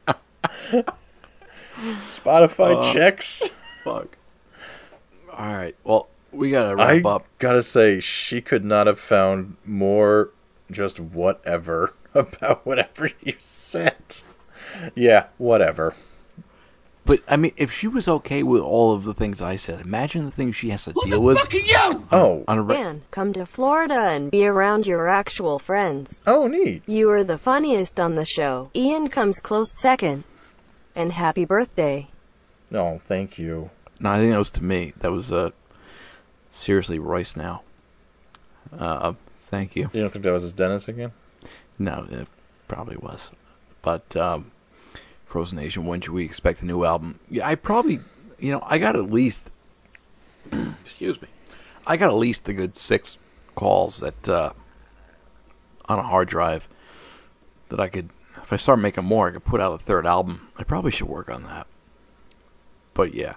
Spotify checks. Fuck. Alright, well, we gotta wrap up. Gotta say, she could not have found more just whatever about whatever you said. Yeah, whatever. But, I mean, if she was okay with all of the things I said, imagine the things she has to deal with. Who the fuck are you? Oh. Dan, come to Florida and be around your actual friends. Oh, neat. You are the funniest on the show. Ian comes close second. And happy birthday. No, thank you. No, I think that was to me. That was, seriously Royce now. Thank you. You don't think that was his Dennis again? No, it probably was. But, Frozen Nation, when should we expect a new album? Yeah, I probably, I got at least, excuse me, I got at least a good 6 calls that, on a hard drive, that I could, if I start making more, I could put out a 3rd album. I probably should work on that. But yeah.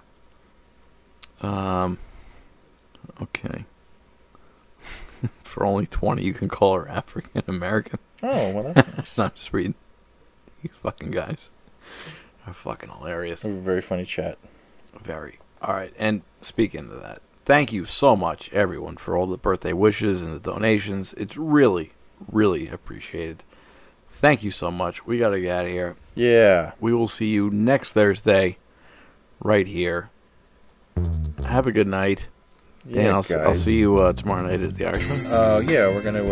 Okay. For only 20, you can call her African American. Oh, well, that's nice. I'm just reading. You fucking guys are fucking hilarious. A very funny chat. Very. Alright, and speaking of that, thank you so much, everyone, for all the birthday wishes and the donations. It's really, really appreciated. Thank you so much. We gotta get out of here. Yeah. We will see you next Thursday, right here. Have a good night. Yeah, Dan, I'll see you tomorrow night at the Irishman. Yeah, we're gonna,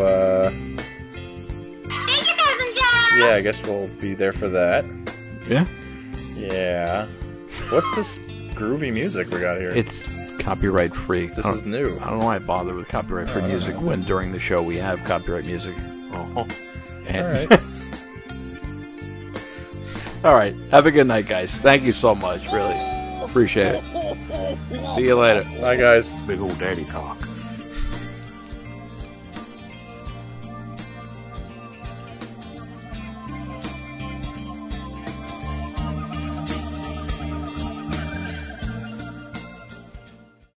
yeah, I guess we'll be there for that. Yeah? Yeah. What's this groovy music we got here? It's copyright free. This is new. I don't know why I bother with copyright free music when during the show we have copyright music. Oh. And Alright. Alright, have a good night, guys. Thank you so much, really. Appreciate it. See you later. Bye, guys. Big old daddy cock.